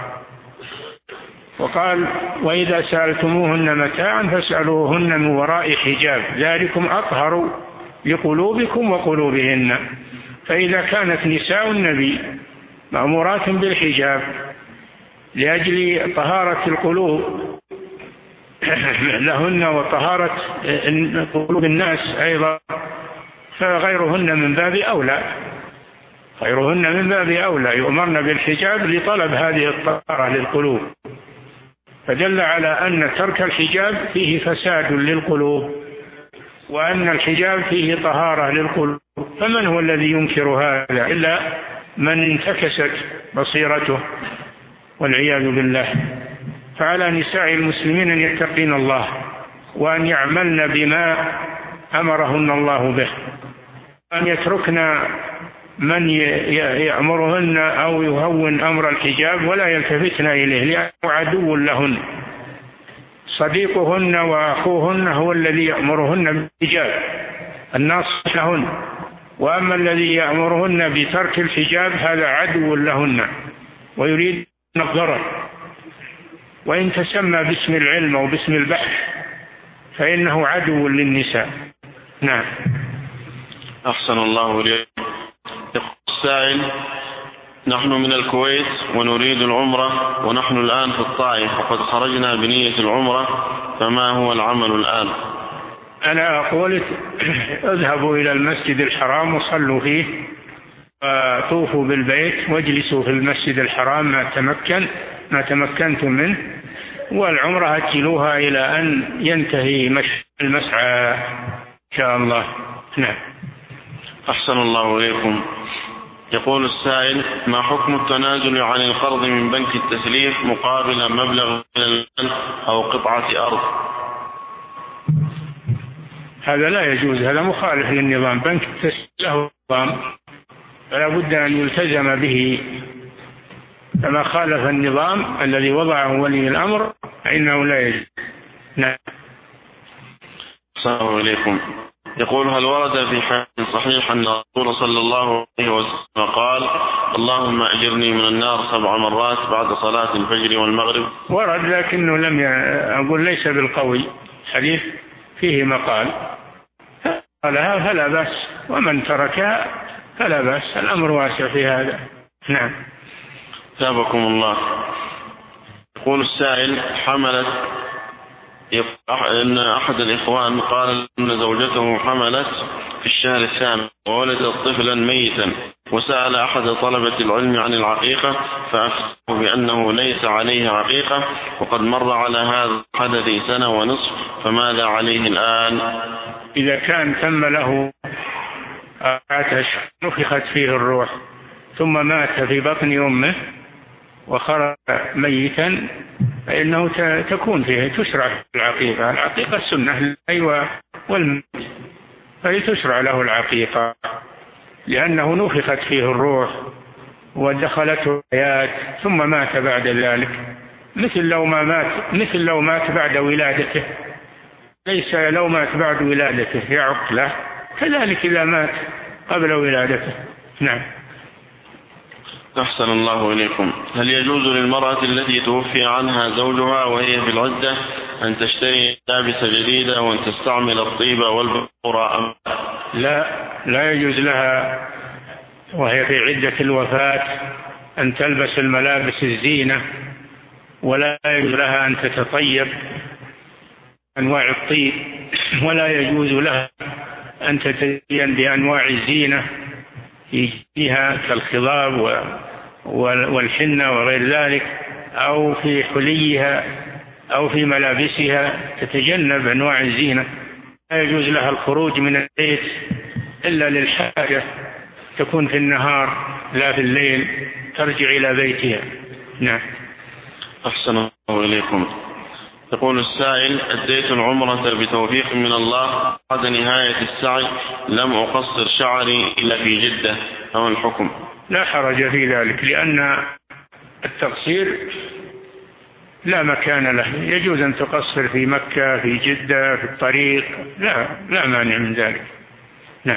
B: وقال: وإذا سألتموهن متاعا فاسألوهن من وراء حجاب ذلكم أطهر لقلوبكم وقلوبهن. فإذا كانت نساء النبي مأمورات بالحجاب لأجل طهارة القلوب لهن وطهارة قلوب الناس أيضا، فغيرهن من باب أولى غيرهن من باب أولى يؤمرن بالحجاب لطلب هذه الطهارة للقلوب. فدل على أن ترك الحجاب فيه فساد للقلوب، وأن الحجاب فيه طهارة للقلوب. فمن هو الذي ينكر هذا إلا من انتكست بصيرته والعياذ بالله. فعلى نساء المسلمين أن يتقين الله وأن يعملن بما أمرهن الله به، أن يتركن من يأمرهن أو يهون أمر الحجاب ولا يلتفتن إليه لأنه عدو لهن. صديقهن وأخوهن هو الذي يأمرهن بالحجاب الناصح لهن، وأما الذي يأمرهن بترك الحجاب هذا عدو لهن ويريد الضرر، وإن تسمى باسم العلم أو باسم البحث فإنه عدو للنساء. نعم.
A: أحسن الله إليك. السائل: نحن من الكويت ونريد العمرة ونحن الآن في الطائف وقد خرجنا بنية العمرة، فما هو العمل الآن؟
B: أنا أقول اذهبوا إلى المسجد الحرام وصلوا فيه وطوفوا بالبيت واجلسوا في المسجد الحرام ما تمكن ما تمكنتم منه، والعمرة أجلوها إلى أن ينتهي المسعى إن شاء الله. نعم.
A: أحسن الله إليكم. يقول السائل: ما حكم التنازل عن القرض من بنك التسليف مقابل مبلغ من المال أو قطعة أرض؟
B: هذا لا يجوز، هذا مخالف للنظام. بنك التسليف له نظام فلا بد أن يلتزم به، فما خالف النظام الذي وضعه ولي الأمر فإنه لا يجوز. نعم.
A: السلام عليكم. يقول: هل ورد في حديث صحيح أن الرسول صلى الله عليه وسلم قال: اللهم أجرني من النار سبع مرات بعد صلاة الفجر والمغرب؟
B: ورد لكنه لم ي... أقول ليس بالقوي، حديث فيه مقال، قالها فلا بأس، ومن تركها فلا بأس، الأمر واسع في هذا. نعم.
A: ثابكم الله. يقول السائل: حملت إن أحد الإخوان قال أن زوجته حملت في الشهر الثامن وولدت طفلا ميتا، وسأل أحد طلبة العلم عن العقيقة فأفتاه بأنه ليس عليه عقيقة وقد مر على هذا الحدث سنة ونصف، فماذا عليه الآن؟
B: إذا كان تم له أربعة أشهر نفخت فيه الروح ثم مات في بطن أمه وخرج ميتا فإنه تكون فيه تشرع العقيقة. العقيقة السنة أيوة والميت فهي تشرع له العقيقة لأنه نفخت فيه الروح ودخلته الحياة ثم مات بعد ذلك، مثل لو ما مات مثل لو مات بعد ولادته، ليس لو مات بعد ولادته يعق له، كذلك إذا مات قبل ولادته. نعم.
A: أحسن الله إليكم. هل يجوز للمرأة التي توفي عنها زوجها وهي في العدة أن تشتري ملابس جديدة وأن تستعمل الطيب والبخور أم
B: لا؟ لا يجوز لها وهي في عدة الوفاة أن تلبس الملابس الزينة، ولا يجوز لها أن تتطيب أنواع الطيب، ولا يجوز لها أن تتزين بأنواع الزينة فيها كالخضاب والحنة وغير ذلك، أو في حليها أو في ملابسها تتجنب أنواع الزينة. لا يجوز لها الخروج من البيت إلا للحاجة، تكون في النهار لا في الليل، ترجع إلى بيتها. نعم.
A: أحسن الله إليكم. يقول السائل: أديت العمرة بتوفيق من الله، بعد نهاية السعي لم أقصر شعري إلا في جدة، أو الحكم؟
B: لا حرج في ذلك، لأن التقصير لا مكان له، يجوز أن تقصر في مكة في جدة في الطريق، لا لا مانع من ذلك. نعم.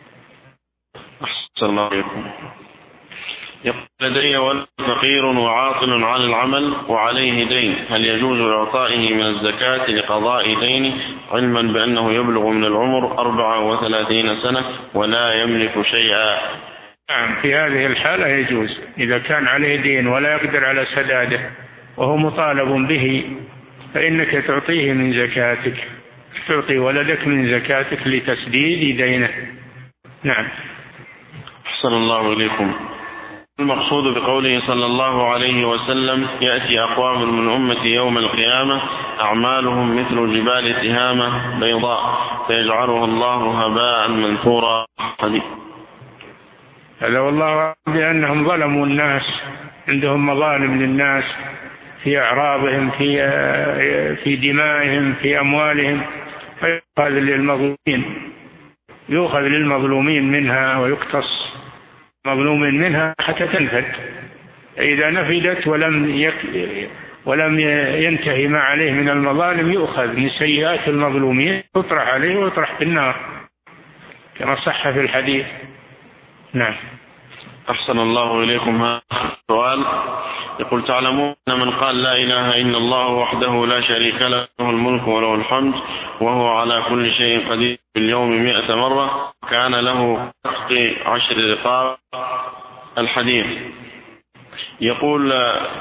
A: أحسن الله إليكم. يقول: لدي ولد فقير وعاطل عن العمل وعليه دين، هل يجوز إعطائه من الزكاة لقضاء دينه علما بأنه يبلغ من العمر أربعة وثلاثين سنة ولا يملك شيئا؟
B: نعم، في هذه الحالة يجوز، إذا كان عليه دين ولا يقدر على سداده وهو مطالب به فإنك تعطيه من زكاتك، تعطي ولدك من زكاتك لتسديد دينه. نعم.
A: أحسن الله إليكم. المقصود بقوله صلى الله عليه وسلم: يأتي أقوام من أمتي يوم القيامة أعمالهم مثل جبال تهامة بيضاء فيجعلها الله هباء منثورا.
B: هذا والله بأنهم ظلموا الناس، عندهم مظالم للناس في أعراضهم، في في دمائهم، في أموالهم، فيؤخذ للمظلومين يؤخذ للمظلومين منها ويقتص مظلوم منها حتى تنفد. إذا نفدت ولم يك ولم ينتهي ما عليه من المظالم يؤخذ من سيئات المظلومين يطرح عليه ويطرح في النار كما صح في الحديث. نعم.
A: أحسن الله إليكم. هذا السؤال يقول: تعلمون أن من قال لا إله إلا الله وحده لا شريك له له الملك وله الحمد وهو على كل شيء قدير في اليوم مئة مرة كان له عتق عشر رقاب. الحديث يقول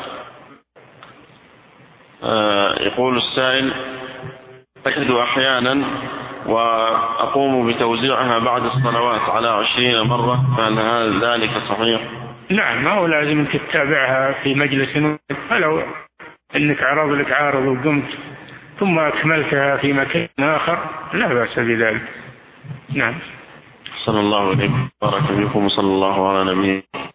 A: آه يقول السائل: أجد أحيانا وأقوم بتوزيعها بعد الصلوات على عشرين مرة، فهل هذا ذلك صحيح؟
B: نعم، ما هو لازم أن تتابعها في مجلس، فلو أنك عرض لك عارض وقمت ثم أكملتها في مكان آخر لا بأس بذلك. نعم.
A: صلى الله عليه وسلم بارك فيكم وصلى الله على نبينا